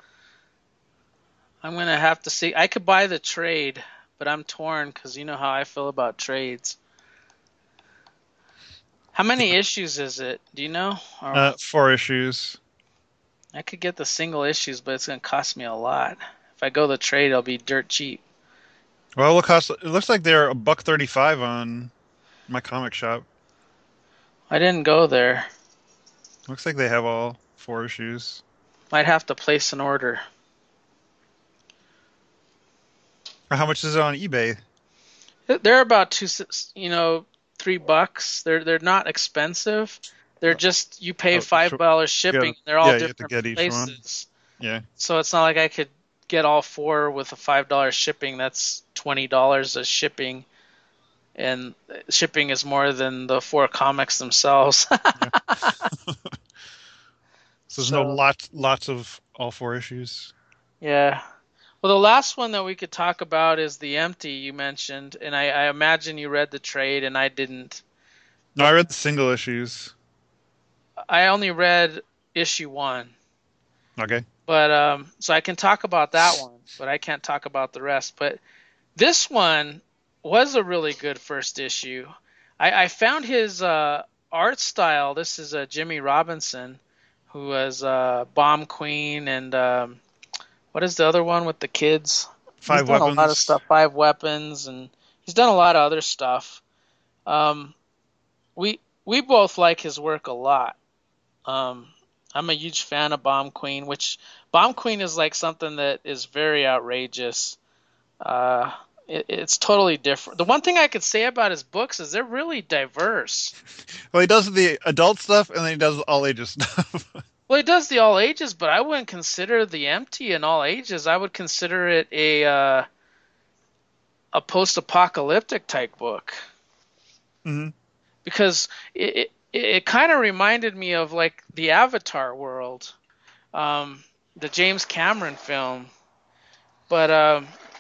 I'm going to have to see. I could buy the trade, but I'm torn because you know how I feel about trades. How many issues is it? Do you know? 4 issues. I could get the single issues, but it's going to cost me a lot. If I go the trade, it'll be dirt cheap. Well, it looks like they're $1.35 on my comic shop. I didn't go there. Looks like they have all 4 issues. Might have to place an order. How much is it on eBay? They're about $3. They're not expensive. They're just, you pay $5 shipping. They're all different places. Yeah. So it's not like I could get all 4 with a $5 shipping. That's $20 of shipping, and shipping is more than the 4 comics themselves. So there's no lots of all 4 issues. Yeah. Well, the last one that we could talk about is The Empty you mentioned, and I imagine you read the trade and I didn't. No, I read the single issues. I only read issue 1. Okay. But so I can talk about that one, but I can't talk about the rest. But this one was a really good first issue. I found his art style. This is Jimmy Robinson, who was Bomb Queen and what is the other one with the kids? 5 Weapons. A lot of stuff. 5 Weapons, and he's done a lot of other stuff. We both like his work a lot. I'm a huge fan of Bomb Queen, which Bomb Queen is like something that is very outrageous. It's totally different. The one thing I could say about his books is they're really diverse. Well, he does the adult stuff, and then he does all ages stuff. Well, he does the all ages, but I wouldn't consider The Empty an all ages. I would consider it a post-apocalyptic type book. Mm-hmm. Because it kind of reminded me of like the Avatar world, the James Cameron film. But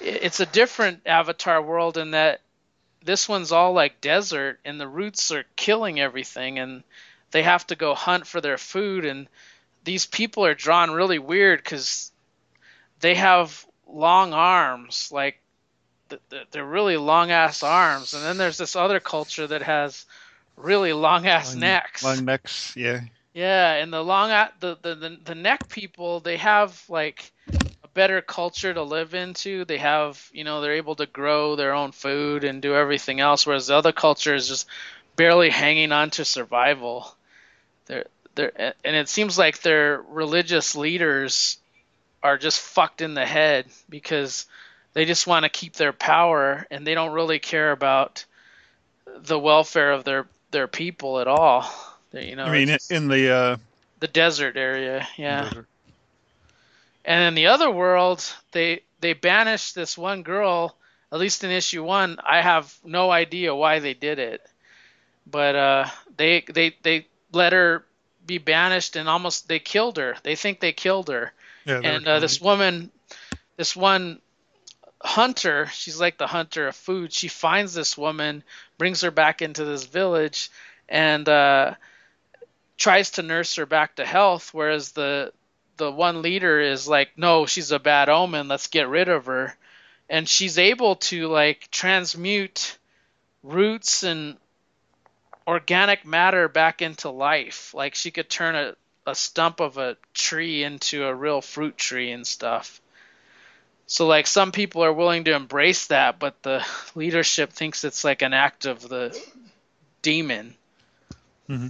it's a different Avatar world in that this one's all like desert, and the roots are killing everything, and they have to go hunt for their food. And these people are drawn really weird because they have long arms, like they're really long ass arms. And then there's this other culture that has really long ass necks. Long necks, yeah. Yeah, and the neck people, they have like a better culture to live into. They have, they're able to grow their own food and do everything else, whereas the other culture is just barely hanging on to survival. They're and it seems like their religious leaders are just fucked in the head because they just want to keep their power, and they don't really care about the welfare of their people at all. I mean, in the desert area, yeah. desert. And in the other world, they banished this one girl. At least in issue 1, I have no idea why they did it, but they let her be banished, and almost they killed her. They think they killed her. Yeah, and this one hunter, she's like the hunter of food. She finds this woman, brings her back into this village, and tries to nurse her back to health, whereas the one leader is like, no, she's a bad omen, let's get rid of her. And she's able to like transmute roots and organic matter back into life. Like she could turn a stump of a tree into a real fruit tree and stuff. So like some people are willing to embrace that, but the leadership thinks it's like an act of the demon. Mm-hmm.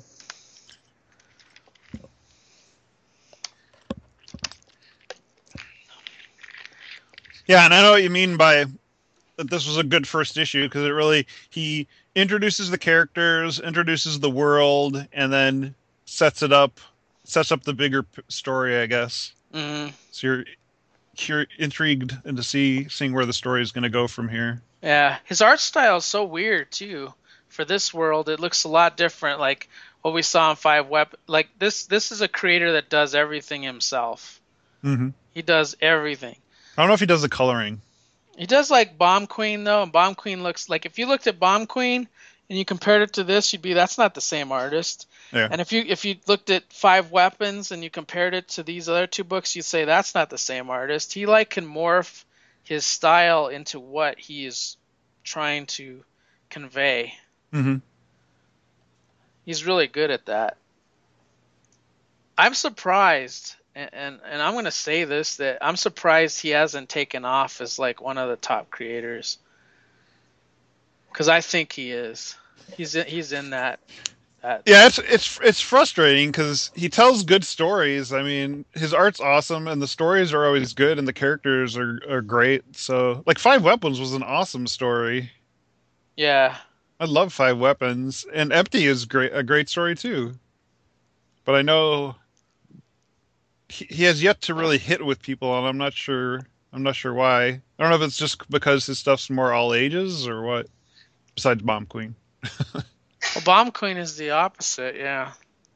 Yeah, and I know what you mean by that this was a good first issue, because he introduces the characters, introduces the world, and then sets up the bigger story, I guess. Mm-hmm. So you're intrigued into seeing where the story is going to go from here. Yeah, his art style is so weird too. For this world, it looks a lot different, like what we saw in Five Weapons. Like this is a creator that does everything himself. Mm-hmm. He does everything. I don't know if he does the coloring. He does like Bomb Queen though, and Bomb Queen looks like, if you looked at Bomb Queen and you compared it to this, you'd be, that's not the same artist. Yeah. And if you looked at Five Weapons and you compared it to these other two books, you'd say that's not the same artist. He like can morph his style into what he is trying to convey. Mm-hmm. He's really good at that. I'm surprised, and I'm going to say this, that I'm surprised he hasn't taken off as like one of the top creators. Because I think he is. He's in that. Yeah, it's frustrating because he tells good stories. I mean, his art's awesome, and the stories are always good, and the characters are great. So, like, Five Weapons was an awesome story. Yeah. I love Five Weapons, and Empty is a great story too. But I know he has yet to really hit with people, and I'm not sure why. I don't know if it's just because his stuff's more all ages or what. Besides Bomb Queen. Well, Bomb Queen is the opposite, yeah.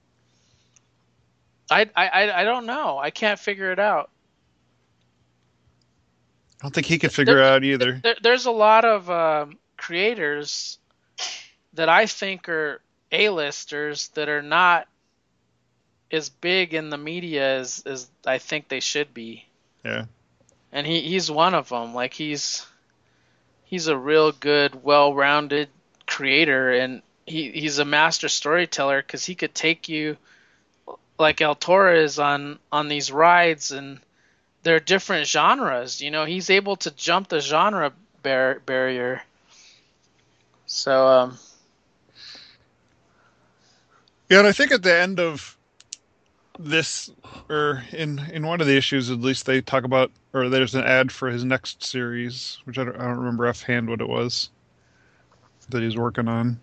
I don't know. I can't figure it out. I don't think he could figure it out either. There's a lot of creators that I think are A-listers that are not as big in the media as I think they should be. Yeah. And he's one of them. Like he's a real good, well-rounded creator, and he's a master storyteller because he could take you like El Torres on these rides, and they're different genres. He's able to jump the genre barrier. So yeah, and I think at the end of this, or in one of the issues at least, they talk about, or there's an ad for his next series, which I don't remember offhand what it was that he's working on.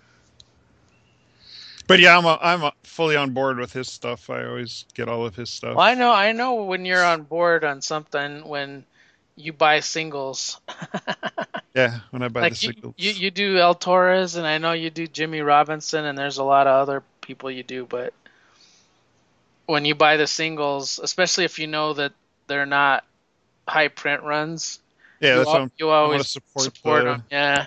But yeah, I'm fully on board with his stuff. I always get all of his stuff. Well, I know when you're on board on something when you buy singles. Yeah, when I buy like the singles. You do El Torres, and I know you do Jimmy Robinson, and there's a lot of other people you do, but when you buy the singles, especially if you know that they're not high print runs, Yeah, that's what You I want to always support support them. Yeah.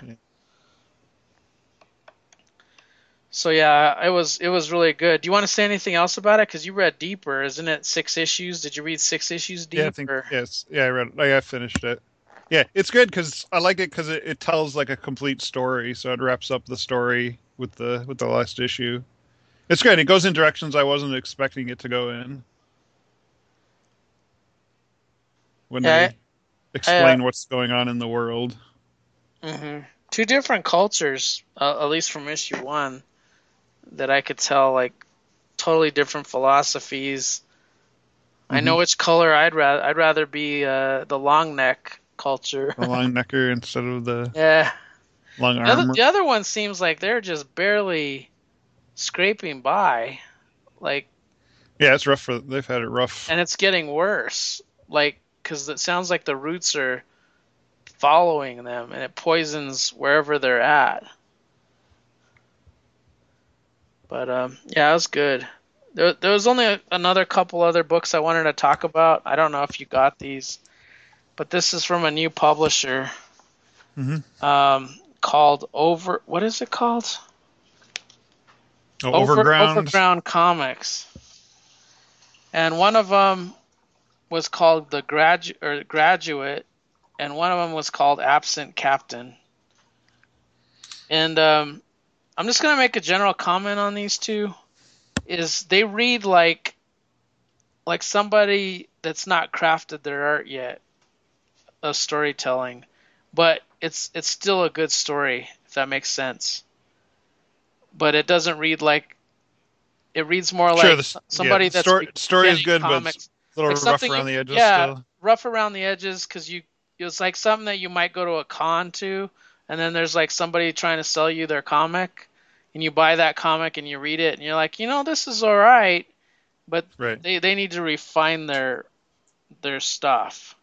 So yeah, it was really good. Do you want to say anything else about it? Because you read deeper, isn't it? 6 issues. Did you read 6 issues Yeah, I deep? think Or yes. Yeah, I read it. Like, I finished it. Yeah, it's good because I like it because it tells like a complete story. So it wraps up the story with the last issue. It's good. It goes in directions I wasn't expecting it to go in when yeah, they I explain what's going on in the world. two different cultures, at least from issue one, that I could tell like totally different philosophies. I Hmm. know which color I'd rather be the long neck culture. The long necker instead of the Yeah. long armor. The other one seems like they're just barely scraping by, like, Yeah, it's rough for they've had it rough. and it's getting worse. Like, because it sounds like the roots are following them, and it poisons wherever they're at. But yeah, it was good. There was only another couple other books I wanted to talk about. I don't know if you got these, but this is from a new publisher Hmm. called Over. What is it called? Oh, Overground. Overground Comics, and one of them was called Graduate, and one of them was called Absent Captain. And I'm just gonna make a general comment on these two. Is they read like somebody that's not crafted their art yet of storytelling, but it's still a good story if that makes sense. But it doesn't read like it reads more Sure, like this yeah, somebody that's story is beginning good, but it's comics, a like little rough something you around the edges yeah still. rough around the edges because you it's like something that you might go to a con to, and then there's like somebody trying to sell you their comic, and you buy that comic and you read it and you're like, this is all right, but Right. they need to refine their stuff.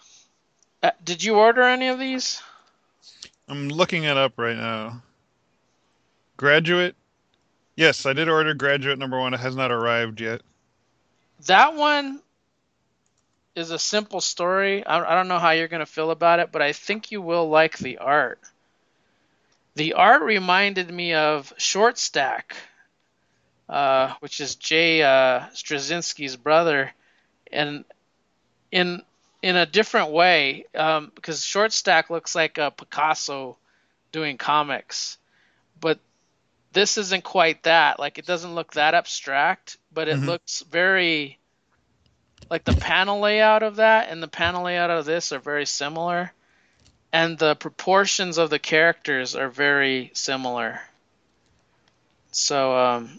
Did you order any of these? I'm looking it up right now. Graduate. Yes, I did order Graduate number one. It has not arrived yet. That one is a simple story. I don't know how you're going to feel about it, but I think you will like the art. The art reminded me of Short Stack, which is Jay Straczynski's brother, and in in a different way, because Short Stack looks like a Picasso doing comics, but this isn't quite that. Like it doesn't look that abstract, but it Hmm. looks very like the panel layout of that and the panel layout of this are very similar, and the proportions of the characters are very similar. So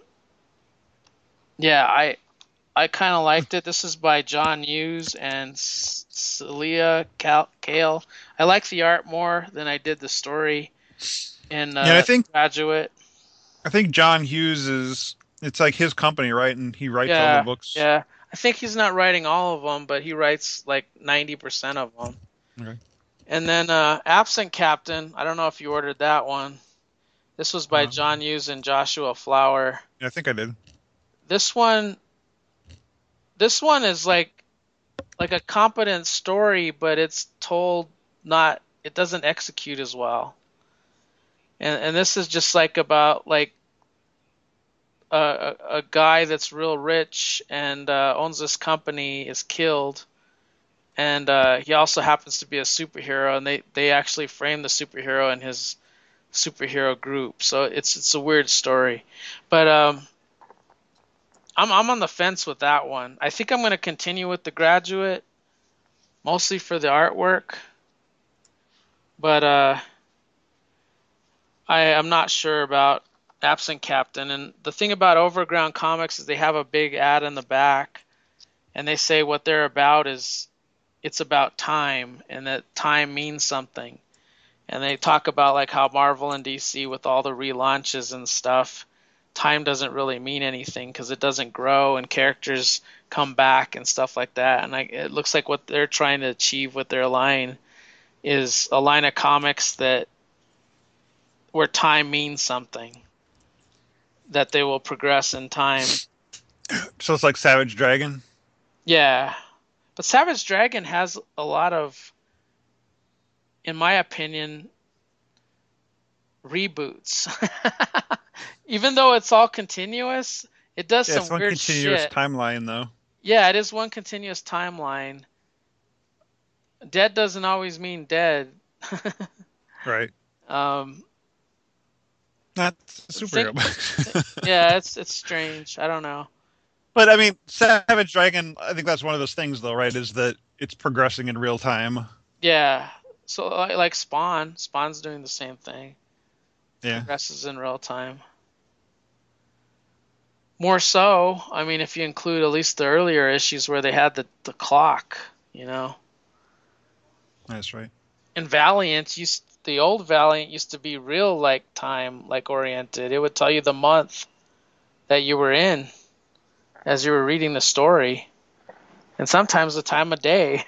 yeah, I kind of liked it. This is by John Hughes and Celia Kale. I like the art more than I did the story in Yeah, Graduate. I think John Hughes is it's like his company, right? And he writes all the Yeah, books. yeah. I think he's not writing all of them, but he writes like 90% of them. Okay. And then Absent Captain. I don't know if you ordered that one. This was by Uh, John Hughes and Joshua Flower. yeah, I think I did. This one, this one is like a competent story, but it's told not. It doesn't execute as well. And this is just like about like a guy that's real rich and owns this company is killed, and he also happens to be a superhero, and they actually frame the superhero in his superhero group. So it's a weird story, but I'm on the fence with that one. I think I'm going to continue with The Graduate, mostly for the artwork, but I'm not sure about Absent Captain. And the thing about Overground Comics is they have a big ad in the back, and they say what they're about is it's about time, and that time means something. And they talk about like how Marvel and DC with all the relaunches and stuff, time doesn't really mean anything because it doesn't grow and characters come back and stuff like that. And it looks like what they're trying to achieve with their line is a line of comics that where time means something, that they will progress in time. So it's like Savage Dragon. Yeah. But Savage Dragon has a lot of in my opinion, reboots. Even though it's all continuous, it does Yeah, it's some one weird continuous shit. timeline though. Yeah, it is one continuous timeline. Dead doesn't always mean dead. Right. um, That's a think, superhero book. yeah, it's strange. I don't know. But I mean, Savage Dragon, I think that's one of those things though, right? Is that it's progressing in real time. Yeah, so like Spawn, Spawn's doing the same thing. Yeah. Progresses in real time. More so, I mean, if you include at least the earlier issues where they had the clock, you know. That's right. And Valiant used the old Valiant used to be real like time like oriented. It would tell you the month that you were in as you were reading the story, and sometimes the time of day.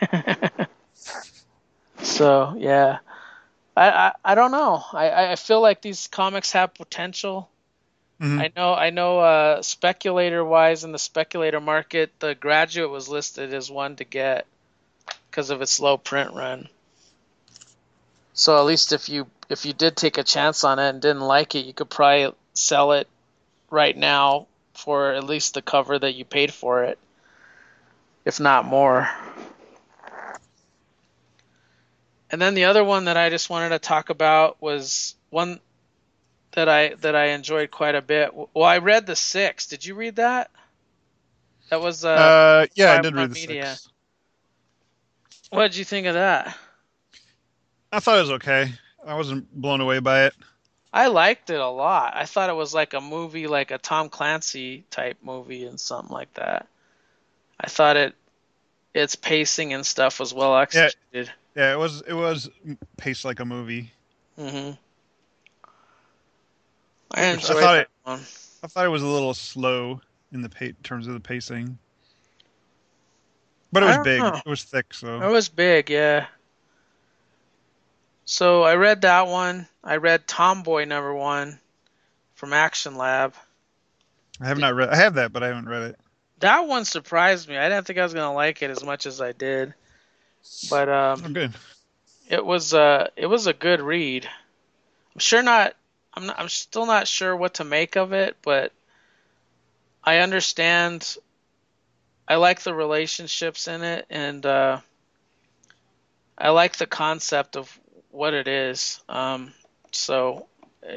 So yeah, I don't know. I feel like these comics have potential. Hmm. I know. Speculator wise, in the speculator market, The Graduate was listed as one to get because of its low print run. So at least if you did take a chance on it and didn't like it, you could probably sell it right now for at least the cover that you paid for it, if not more. And then the other one that I just wanted to talk about was one that I enjoyed quite a bit. Well, I read The Six. Did you read that? That was Yeah, I did 5-1 read the Media. six. What did you think of that? I thought it was okay. I wasn't blown away by it. I liked it a lot. I thought it was like a movie, like a Tom Clancy type movie and something like that. I thought its pacing and stuff was well Yeah, executed. yeah, it was paced like a movie, Hmm. I which I enjoyed thought that it one. I thought it was a little slow in the terms of the pacing, but it I was don't big. know. It was thick, so It was big, yeah. So I read that one. I read Tomboy #1 from Action Lab. I have not read. I have that, but I haven't read it. That one surprised me. I didn't think I was gonna like it as much as I did, but Oh, good. it was a good read. I'm sure not. I'm still not sure what to make of it, but I understand. I like the relationships in it, and I like the concept of what it is. So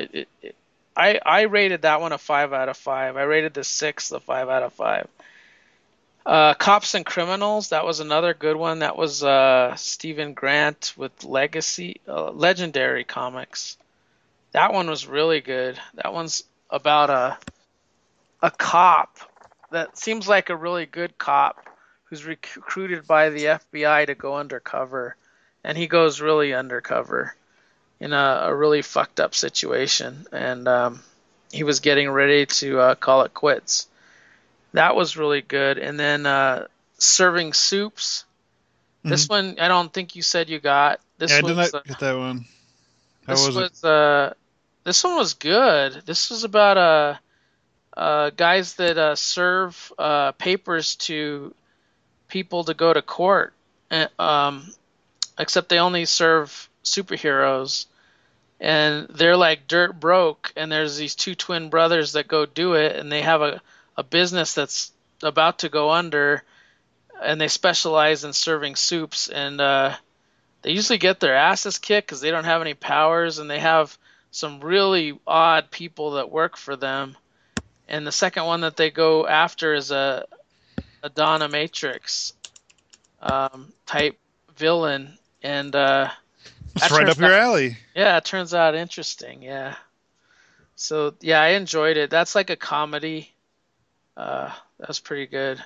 I rated that one a 5 out of 5. I rated the six a 5 out of 5. Cops and Criminals, that was another good one. That was Stephen Grant with Legendary Comics. That one was really good. That one's about a cop that seems like a really good cop who's recruited by the FBI to go undercover, and he goes really undercover in a really fucked up situation, and he was getting ready to call it quits. That was really good. And then Serving Soups. Hmm. This one I don't think you said you got. Yeah, I did not get that one. How This was it? was this one was good. This was about guys that serve papers to people to go to court, except they only serve superheroes, and they're like dirt broke. And there's these two twin brothers that go do it, and they have a business that's about to go under, and they specialize in serving soups. And they usually get their asses kicked because they don't have any powers, and they have some really odd people that work for them. And the second one that they go after is a Donna Matrix type villain, and It's that right turns up your out, alley. yeah, it turns out interesting. Yeah, so yeah, I enjoyed it. That's like a comedy. That was pretty good.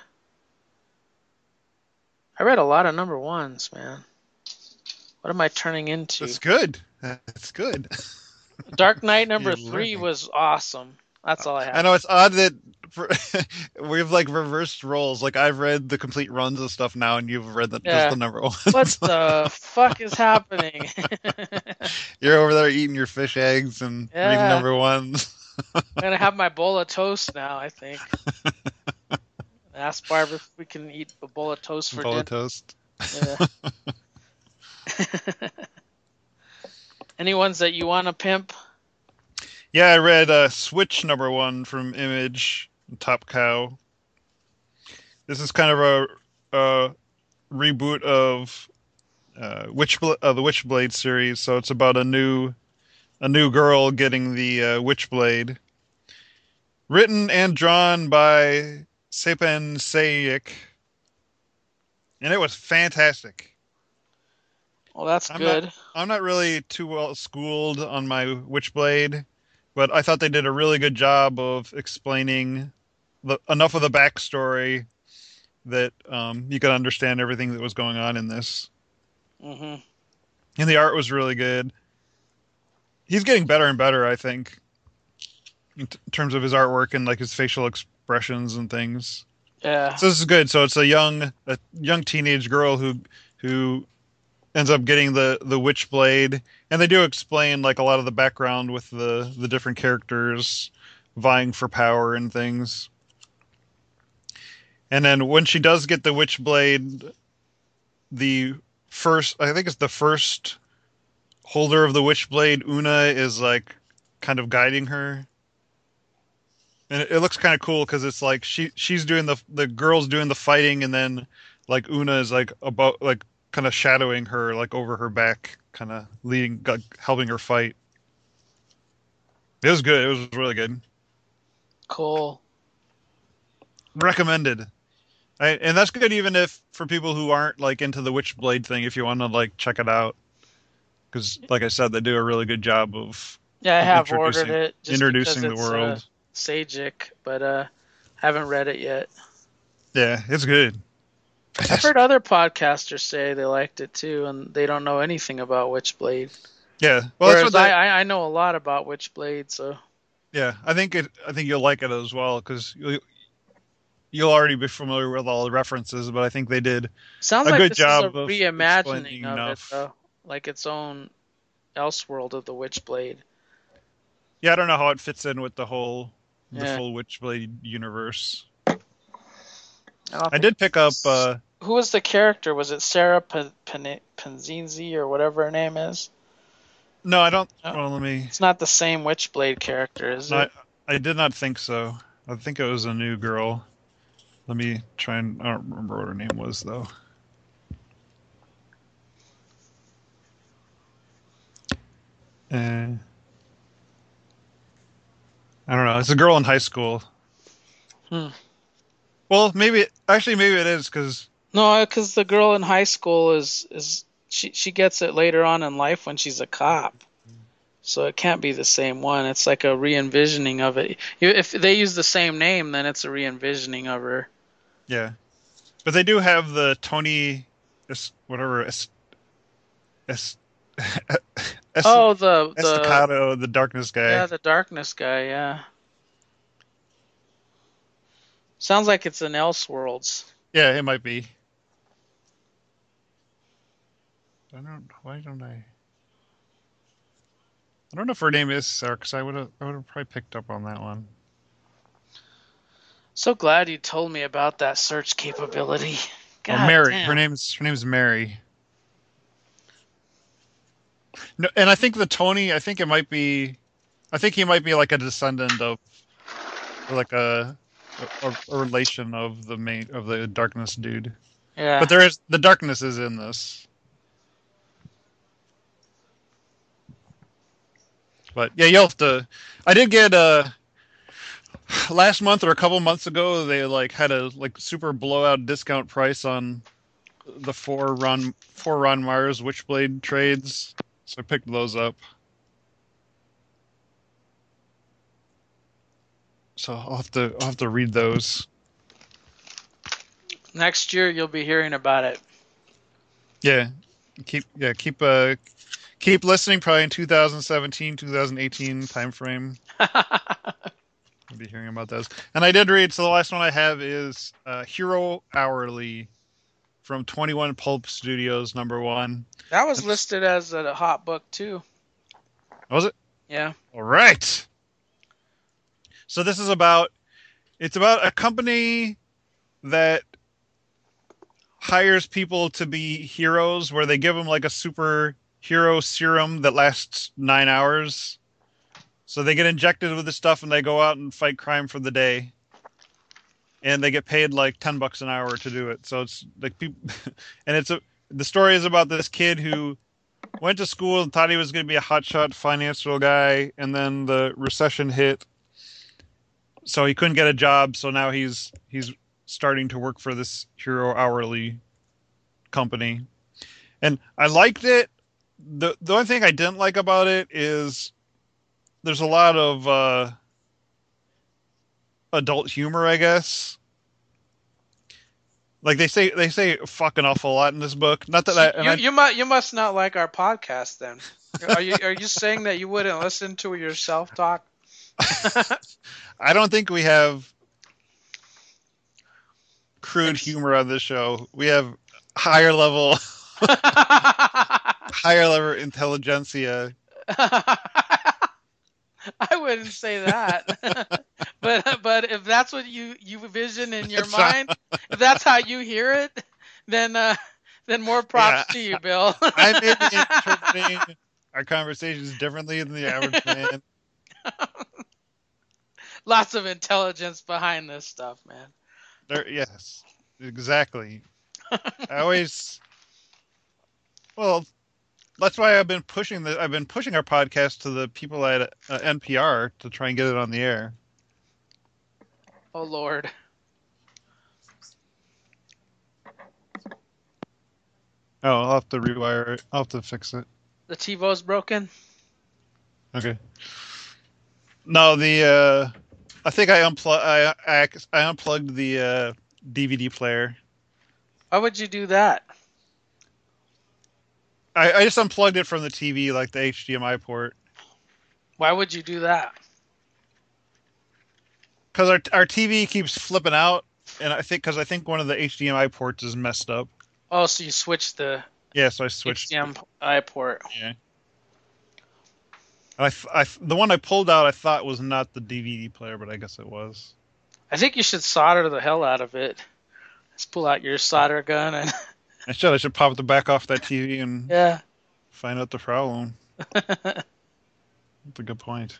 I read a lot of #1s, man. What am I turning into? That's good. That's good. Dark Knight You're #3 learning. was awesome. That's all I I have. know it's odd that for, we've like reversed roles. Like I've read the complete runs of stuff now, and you've read just Yeah. the number What ones. the fuck is happening? You're over there eating your fish eggs and reading Yeah, number ones. I'm gonna have my bowl of toast now, I think. Ask Barbara if we can eat a bowl of toast for Bowl of dinner. toast. Yeah. Any ones that you want to pimp? Yeah, I read Switch #1 from Image, Top Cow. This is kind of a reboot of the Witchblade series. So it's about a new girl getting the Witchblade, written and drawn by Sepen Sayik, and it was fantastic. Well, that's I'm not good. I'm not really too well schooled on my Witchblade, but I thought they did a really good job of explaining enough of the backstory that you could understand everything that was going on in this. Hmm. And the art was really good. He's getting better and better, I think, in terms of his artwork and like his facial expressions and things. Yeah. So this is good. So it's a young teenage girl who ends up getting the Witchblade, and they do explain like a lot of the background with the different characters vying for power and things. And then when she does get the Witchblade, the first, I think it's the first holder of the Witchblade, Una, is like kind of guiding her. And it looks kind of cool because it's like she's doing the girl's doing the fighting, and then like Una is like about like kind of shadowing her like over her back, kind of leading, helping her fight. It was good. It was really good. Cool. Recommended. And that's good even if for people who aren't like into the Witchblade thing, if you want to like check it out, because like I said, they do a really good job of Yeah, I of have ordered introducing it just because introducing the it's world. Sajic, but haven't read it yet. Yeah, it's good. I've heard other podcasters say they liked it too, and they don't know anything about Witchblade. Yeah, well, that's Whereas what the I know a lot about Witchblade, so yeah. I think you'll like it as well because you'll already be familiar with all the references, but I think they did sounds a like good this is a job of reimagining explaining of it enough. though, like its own Elseworld of the Witchblade. Yeah, I don't know how it fits in with the Yeah, full Witchblade universe. I don't I think. did pick up. Who was the character? Was it Sarah Penzinzi or whatever her name is? No, I don't. No, Well, let me. it's not the same Witchblade character, is No, it? I did not think so. I think it was a new girl. Let me try and. I don't remember what her name was though. Uh, I don't know. It's a girl in high school. Hmm. Well, maybe it is because No, because the girl in high school is she gets it later on in life when she's a cop. So it can't be the same one. It's like a re-envisioning of it. If they use the same name, then it's a re-envisioning of her. yeah, but they do have the Tony, whatever, es, es, Oh, the Estacado, the darkness yeah, guy. the darkness guy. Yeah, sounds like it's an Elseworlds. Yeah, it might be. I don't. Why don't I? I don't know if her name is Sarah, because I would have probably picked up on that one. So glad you told me about that search capability. Oh, God Mary. Her damn. name's Mary. No, and I think the Tony. I think it might be. I think he might be like a descendant of, or like a relation of the darkness dude. But Yeah. the darkness is in this. But yeah, you'll have to. I did get last month or a couple months ago. They like had a like super blowout discount price on the four Ron Myers Witchblade trades, so I picked those up. So I'll have to read those. Next year you'll be hearing about it. Yeah, keep listening. Probably in 2017, 2018 time frame. I'll be hearing about those. And I did read. So the last one I have is Hero Hourly from 21 Pulp Studios #1. That was And this listed as a hot book too. was it. Yeah. All right. So this is about a company that hires people to be heroes, where they give them like a super hero serum that lasts 9 hours. So they get injected with this stuff and they go out and fight crime for the day. And they get paid like $10 an hour to do it. So it's like people, and the story is about this kid who went to school and thought he was going to be a hotshot financial guy, and then the recession hit, so he couldn't get a job. So now he's starting to work for this hero hourly company, and I liked it. The only thing I didn't like about it is there's a lot of adult humor, I guess. Like they say fucking awful lot in this book. Not that You must not like our podcast then. Are you saying that you wouldn't listen to yourself talk? I don't think we have crude humor on this show. We have higher level intelligentsia. I wouldn't say that. but if that's what you vision in your mind, if that's how you hear it, then more props to you, Bill. I may be interpreting our conversations differently than the average man. Lots of intelligence behind this stuff, man. Yes, exactly. That's why I've been pushing our podcast to the people at NPR to try and get it on the air. Oh Lord. Oh, I'll have to rewire it. I'll have to fix it. The TiVo's broken? Okay. No, I think I unplugged the DVD player. Why would you do that? I just unplugged it from the TV, like the HDMI port. Why would you do that? Because our TV keeps flipping out, and I think one of the HDMI ports is messed up. Oh, so you switched the So I switched HDMI port. Yeah. The one I pulled out I thought was not the DVD player, but I guess it was. I think you should solder the hell out of it. Just pull out your solder gun and I should pop the back off that TV and find out the problem. That's a good point.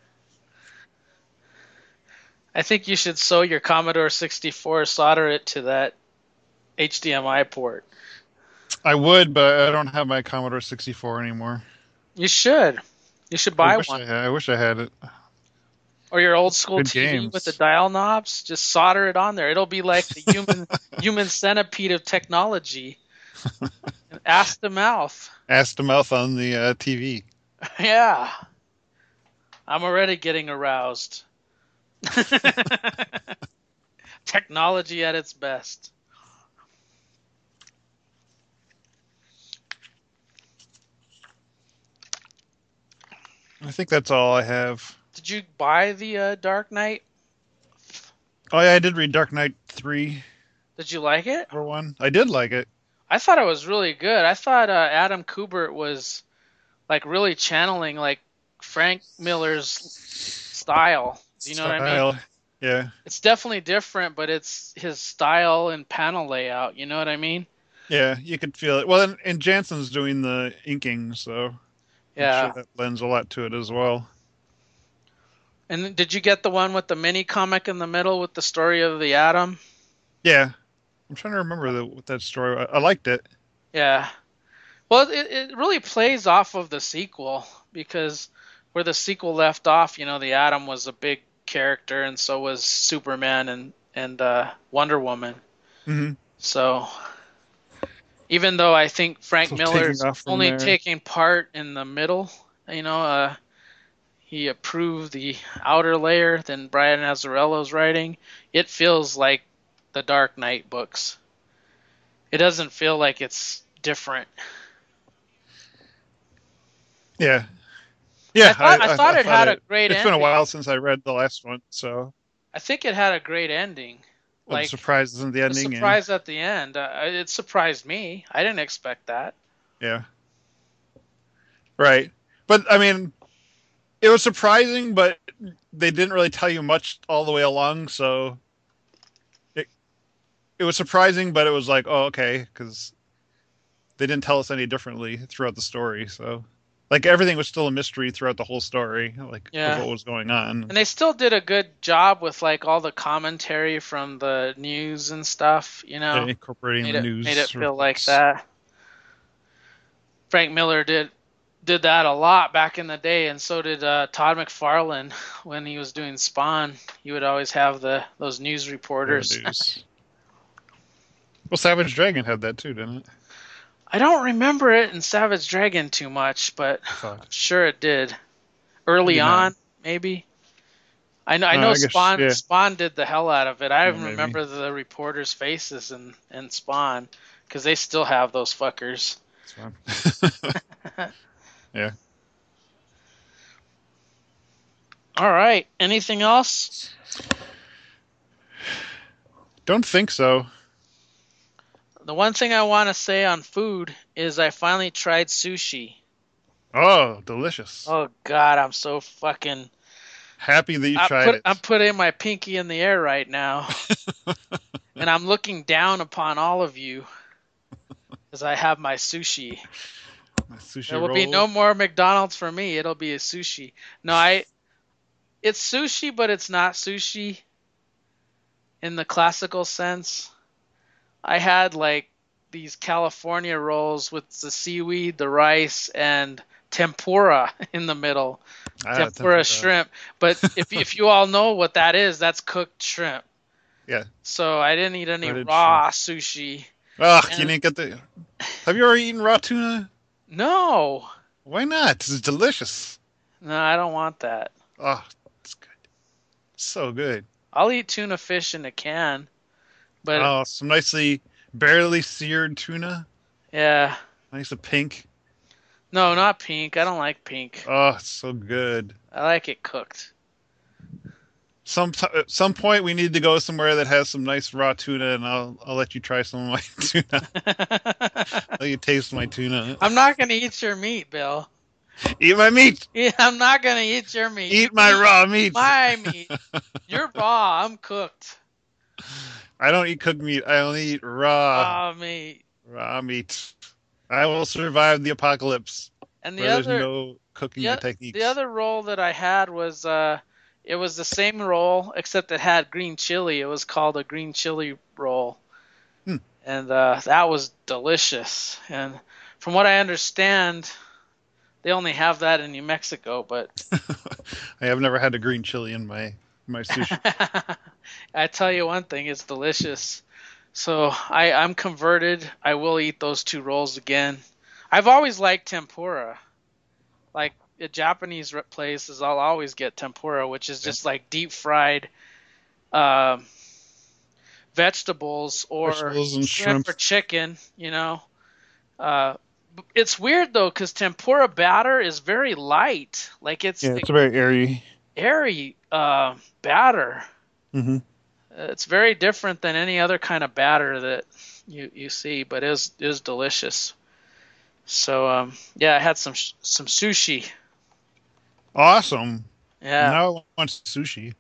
I think you should sew your Commodore 64, solder it to that HDMI port. I would, but I don't have my Commodore 64 anymore. You should. You should buy one. I wish I had it. Or your old school Good TV games. with the dial knobs. Just solder it on there. It'll be like the human centipede of technology. Ask the mouth. Ask the mouth on the TV. Yeah. I'm already getting aroused. Technology at its best. I think that's all I have. Did you buy the Dark Knight? Oh yeah, I did read Dark Knight 3. Did you like it? For one, I did like it. I thought it was really good. I thought Adam Kubert was like really channeling like Frank Miller's style. Do you know what I mean? Yeah. It's definitely different, but it's his style and panel layout. You know what I mean? Yeah, you could feel it. Well, and Jansen's doing the inking, so yeah, I'm sure that lends a lot to it as well. And did you get the one with the mini comic in the middle with the story of the Atom? Yeah. I'm trying to remember that story. I liked it. Yeah. Well, it really plays off of the sequel, because where the sequel left off, you know, the Atom was a big character, and so was Superman and Wonder Woman. Mm-hmm. So even though I think Frank Miller's only taking part in the middle, you know, he approved the outer layer, then Brian Azzarello's writing, it feels like the Dark Knight books. It doesn't feel like it's different. Yeah. Yeah, I thought it had a great ending. It's been a while since I read the last one, so I think it had a great ending. Like surprise isn't the ending. The surprise at the end. It surprised me. I didn't expect that. Yeah. Right. But I mean, it was surprising, but they didn't really tell you much all the way along, so it was surprising, but it was like, oh, okay, because they didn't tell us any differently throughout the story. So, like everything was still a mystery throughout the whole story, like of Yeah. what was going on. And they still did a good job with like all the commentary from the news and stuff, Yeah, incorporating Made the it news feel like reports. that. Frank Miller did that a lot back in the day, and so did Todd McFarlane when he was doing Spawn. He would always have those news Yeah, reporters. news. Well, Savage Dragon had that too, didn't it? I don't remember it in Savage Dragon too much, but I I'm thought sure it did. Early maybe not. on, maybe. I No, know I guess yeah, Spawn did the hell out of it. I yeah, even maybe. remember the reporters' faces in Spawn because they still have those fuckers. It's fine. Yeah. All right. Anything else? Don't think so. The one thing I want to say on food is I finally tried sushi. Oh, delicious. Oh God, I'm so fucking. Happy that you tried I'm it. putting my pinky in the air right now, and I'm looking down upon all of you as I have my sushi. My There sushi will be roll. no more McDonald's for me. It'll be a sushi. No, it's sushi, but it's not sushi in the classical sense. I had like these California rolls with the seaweed, the rice, and tempura in the middle. Ah, Tempura tempura. shrimp. But if you all know what that is, that's cooked shrimp. Yeah, So I didn't eat any breaded shrimp. raw sushi. Ugh, you And didn't get the. Have you ever eaten raw tuna? no, Why not? This is delicious. no, I don't want that. Oh, it's good. So good. I'll eat tuna fish in a can, but Oh, some nicely barely seared tuna. yeah, Nice and pink. no, not pink. I don't like pink. Oh, it's so good. I like it cooked. At some point we need to go somewhere that has some nice raw tuna, and I'll let you try some of my tuna. Let you taste my tuna. I'm not gonna eat your meat, Bill. Eat my meat. Yeah, I'm not gonna eat your meat. You Eat my eat raw meat. my meat. You're raw. I'm cooked. I don't eat cooked meat. I only eat Raw meat. raw meat. I will survive the apocalypse And where there's no cooking the techniques. other roll that I had was it was the same roll except it had green chili. It was called a green chili roll, Hmm. and that was delicious. And from what I understand, they only have that in New Mexico, but I have never had a green chili in my sushi. I tell you one thing, it's delicious. So I'm converted. I will eat those two rolls again. I've always liked tempura. Like at Japanese places, I'll always get tempura, which is Yeah. just like deep fried uh, vegetables or Vegetables and shrimp shrimp. or chicken. Uh, it's weird though, because tempura batter is very light. Like Yeah, it's very airy. airy batter. Hmm. It's very different than any other kind of batter that you see, but it is delicious. So yeah, I had some sushi. Awesome. Yeah. Now I want sushi.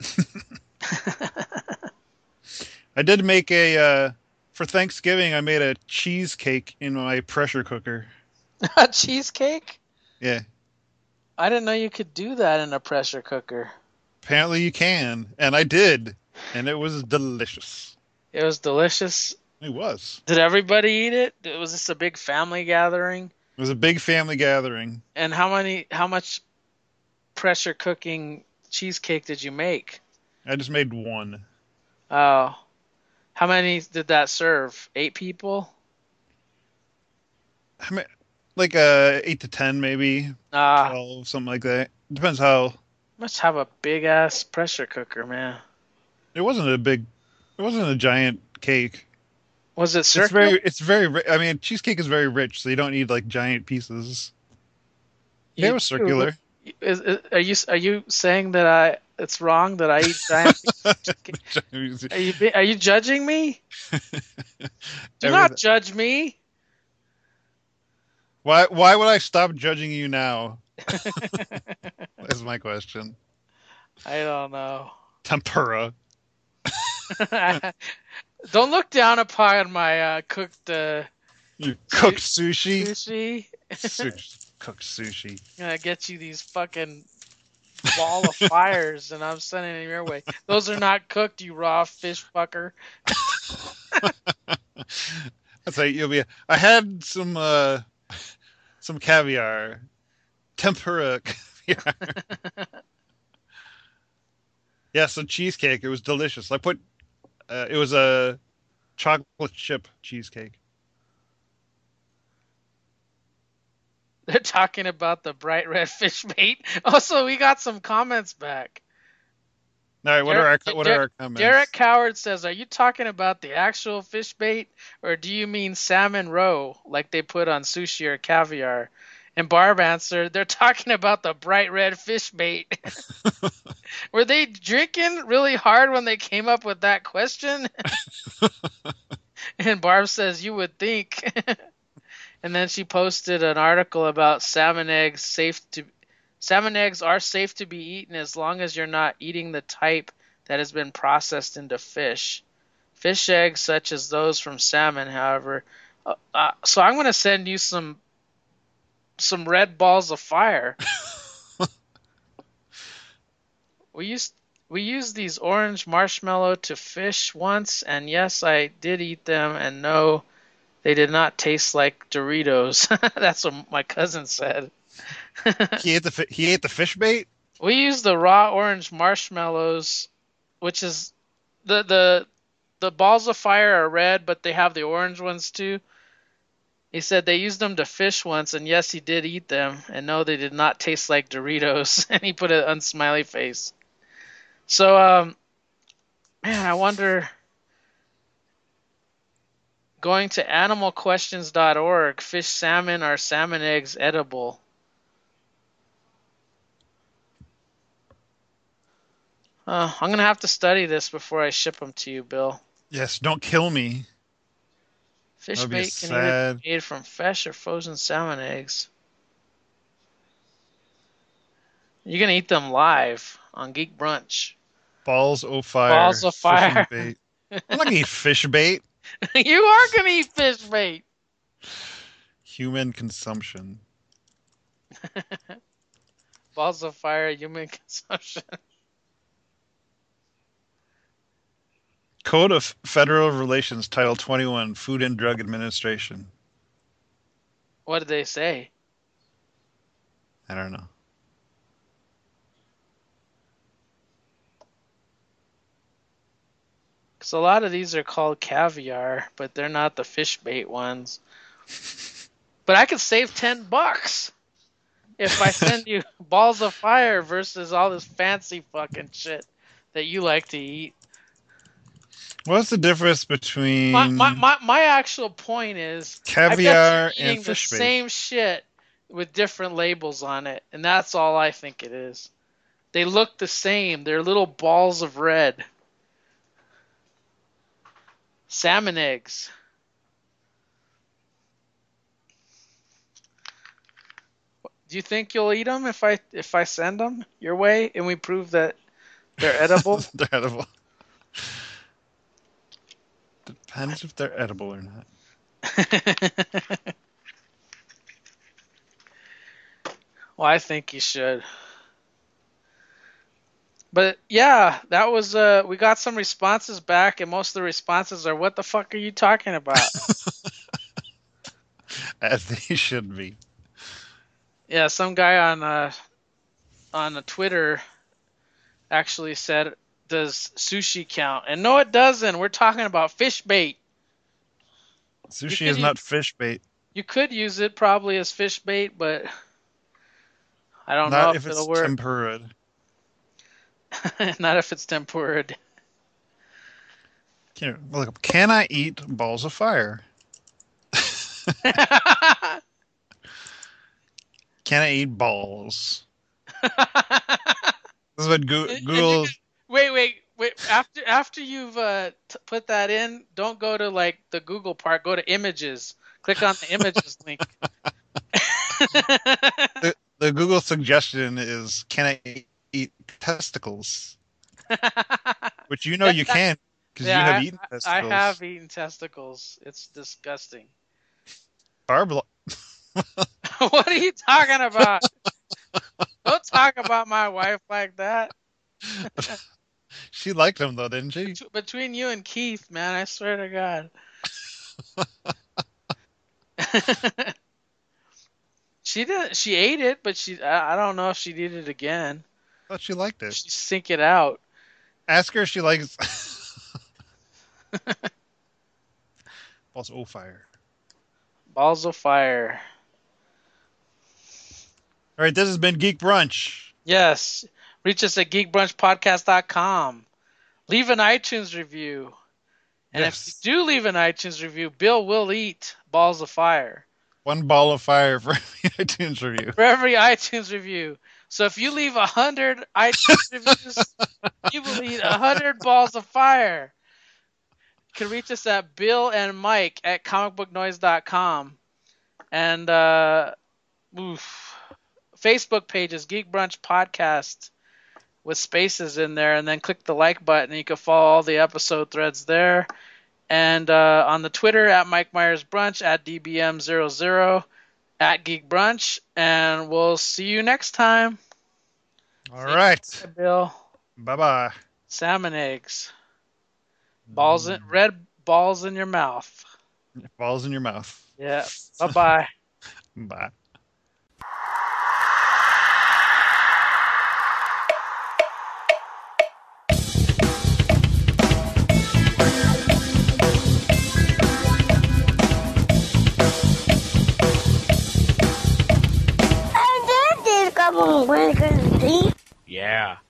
I did make for Thanksgiving. I made a cheesecake in my pressure cooker. A cheesecake? Yeah, I didn't know you could do that in a pressure cooker. apparently you can, and I did, and it was delicious. It was delicious. It was. Did everybody eat it? Was this a big family gathering? It was a big family gathering. And how much pressure cooking cheesecake did you make? I just made one. Oh, how many did that serve? 8 people? I mean, like 8 to 10, maybe Ah, 12, something like that. Depends how. must have a big ass pressure cooker, man. It wasn't a big. It wasn't a giant cake. Was it It's circular? very. It's very. I mean, cheesecake is very rich, so you don't need like giant pieces. Yeah, it You was do. circular. Are you saying that it's wrong that I eat giant pieces of chicken? Are you judging me? Do not Everything. judge me. Why would I stop judging you now? Is my question. I don't know. Tempura. Don't look down upon my cooked You cooked sushi. Sushi. Cooked sushi. Gonna get you these fucking ball of fires, and I'm sending them your way. Those are not cooked, you raw fish fucker. That's how you'll be. I had some caviar, tempura caviar. Yeah, some cheesecake. It was delicious. It was a chocolate chip cheesecake. They're talking about the bright red fish bait. Also, we got some comments back. All right, what are our comments? Derek Coward says, "Are you talking about the actual fish bait, or do you mean salmon roe, like they put on sushi or caviar?" And Barb answered, "They're talking about the bright red fish bait." Were they drinking really hard when they came up with that question? And Barb says, "You would think." And then she posted an article about salmon eggs are safe to be eaten as long as you're not eating the type that has been processed into fish. Fish eggs, such as those from salmon, however. So I'm going to send you some red balls of fire. We used these orange marshmallow to fish once, and yes, I did eat them, and no, they did not taste like Doritos. That's what my cousin said. He ate the fish bait. We used the raw orange marshmallows, which is the balls of fire are red, but they have the orange ones too. He said they used them to fish once, and yes, he did eat them, and no, they did not taste like Doritos. And he put an unsmiley face. So, man, I wonder. Going to animalquestions.org, fish salmon are salmon eggs edible? I'm going to have to study this before I ship them to you, Bill. Yes, don't kill me. Fish bait can either be made from fresh or frozen salmon eggs. You're going to eat them live on Geek Brunch. Balls of fire. Balls of fire. Bait. I'm not going to eat fish bait. You are going to eat fish bait. Human consumption. Balls of fire, human consumption. Code of Federal Relations, Title 21, Food and Drug Administration. What did they say? I don't know. Because a lot of these are called caviar, but they're not the fish bait ones. But I could save $10 if I send you balls of fire versus all this fancy fucking shit that you like to eat. What's the difference between my actual point is caviar eating and fish the bait? Same shit with different labels on it, and that's all I think it is. They look the same. They're little balls of red. Salmon eggs. Do you think you'll eat them if I send them your way and we prove that they're edible? They're edible. Depends if they're edible or not. Well, I think you should. But yeah, that was we got some responses back, and most of the responses are, "What the fuck are you talking about?" As they should be. Yeah, some guy on a Twitter actually said, "Does sushi count?" And no, it doesn't. We're talking about fish bait. Sushi is not fish bait. You could use it probably as fish bait, but I don't know if it'll work. Tempura. Not if it's tempura. Can I eat balls of fire? Can I eat balls? This is what Google. Wait. After you've put that in, don't go to like the Google part. Go to images. Click on the images link. The Google suggestion is, can I eat testicles? Which you can, because you have eaten testicles. I have eaten testicles. It's disgusting. Barb. What are you talking about? Don't talk about my wife like that. She liked him though, didn't she? Between you and Keith, man, I swear to God. She did. She ate it, but I don't know if she'd eat it again. I thought she liked it. She'd sink it out. Ask her if she likes. Balls of fire. Balls of fire. All right, this has been Geek Brunch. Yes. Reach us at geekbrunchpodcast.com. Leave an iTunes review. And Yes. if you do leave an iTunes review, Bill will eat balls of fire. One ball of fire for every iTunes review. For every iTunes review. So if you leave 100 iTunes reviews, you will eat 100 balls of fire. You can reach us at Bill and Mike at comicbooknoise.com. And Facebook page is Geek Brunch Podcast with spaces in there. And then click the like button. You can follow all the episode threads there. And on the Twitter, at Mike Myers Brunch, at DBM00, at Geek Brunch. And we'll see you next time. All right. Bye, Bill. Bye-bye. Salmon eggs. Red balls in your mouth. Balls in your mouth. Yeah. Bye-bye. Bye. And that did come on, Yeah.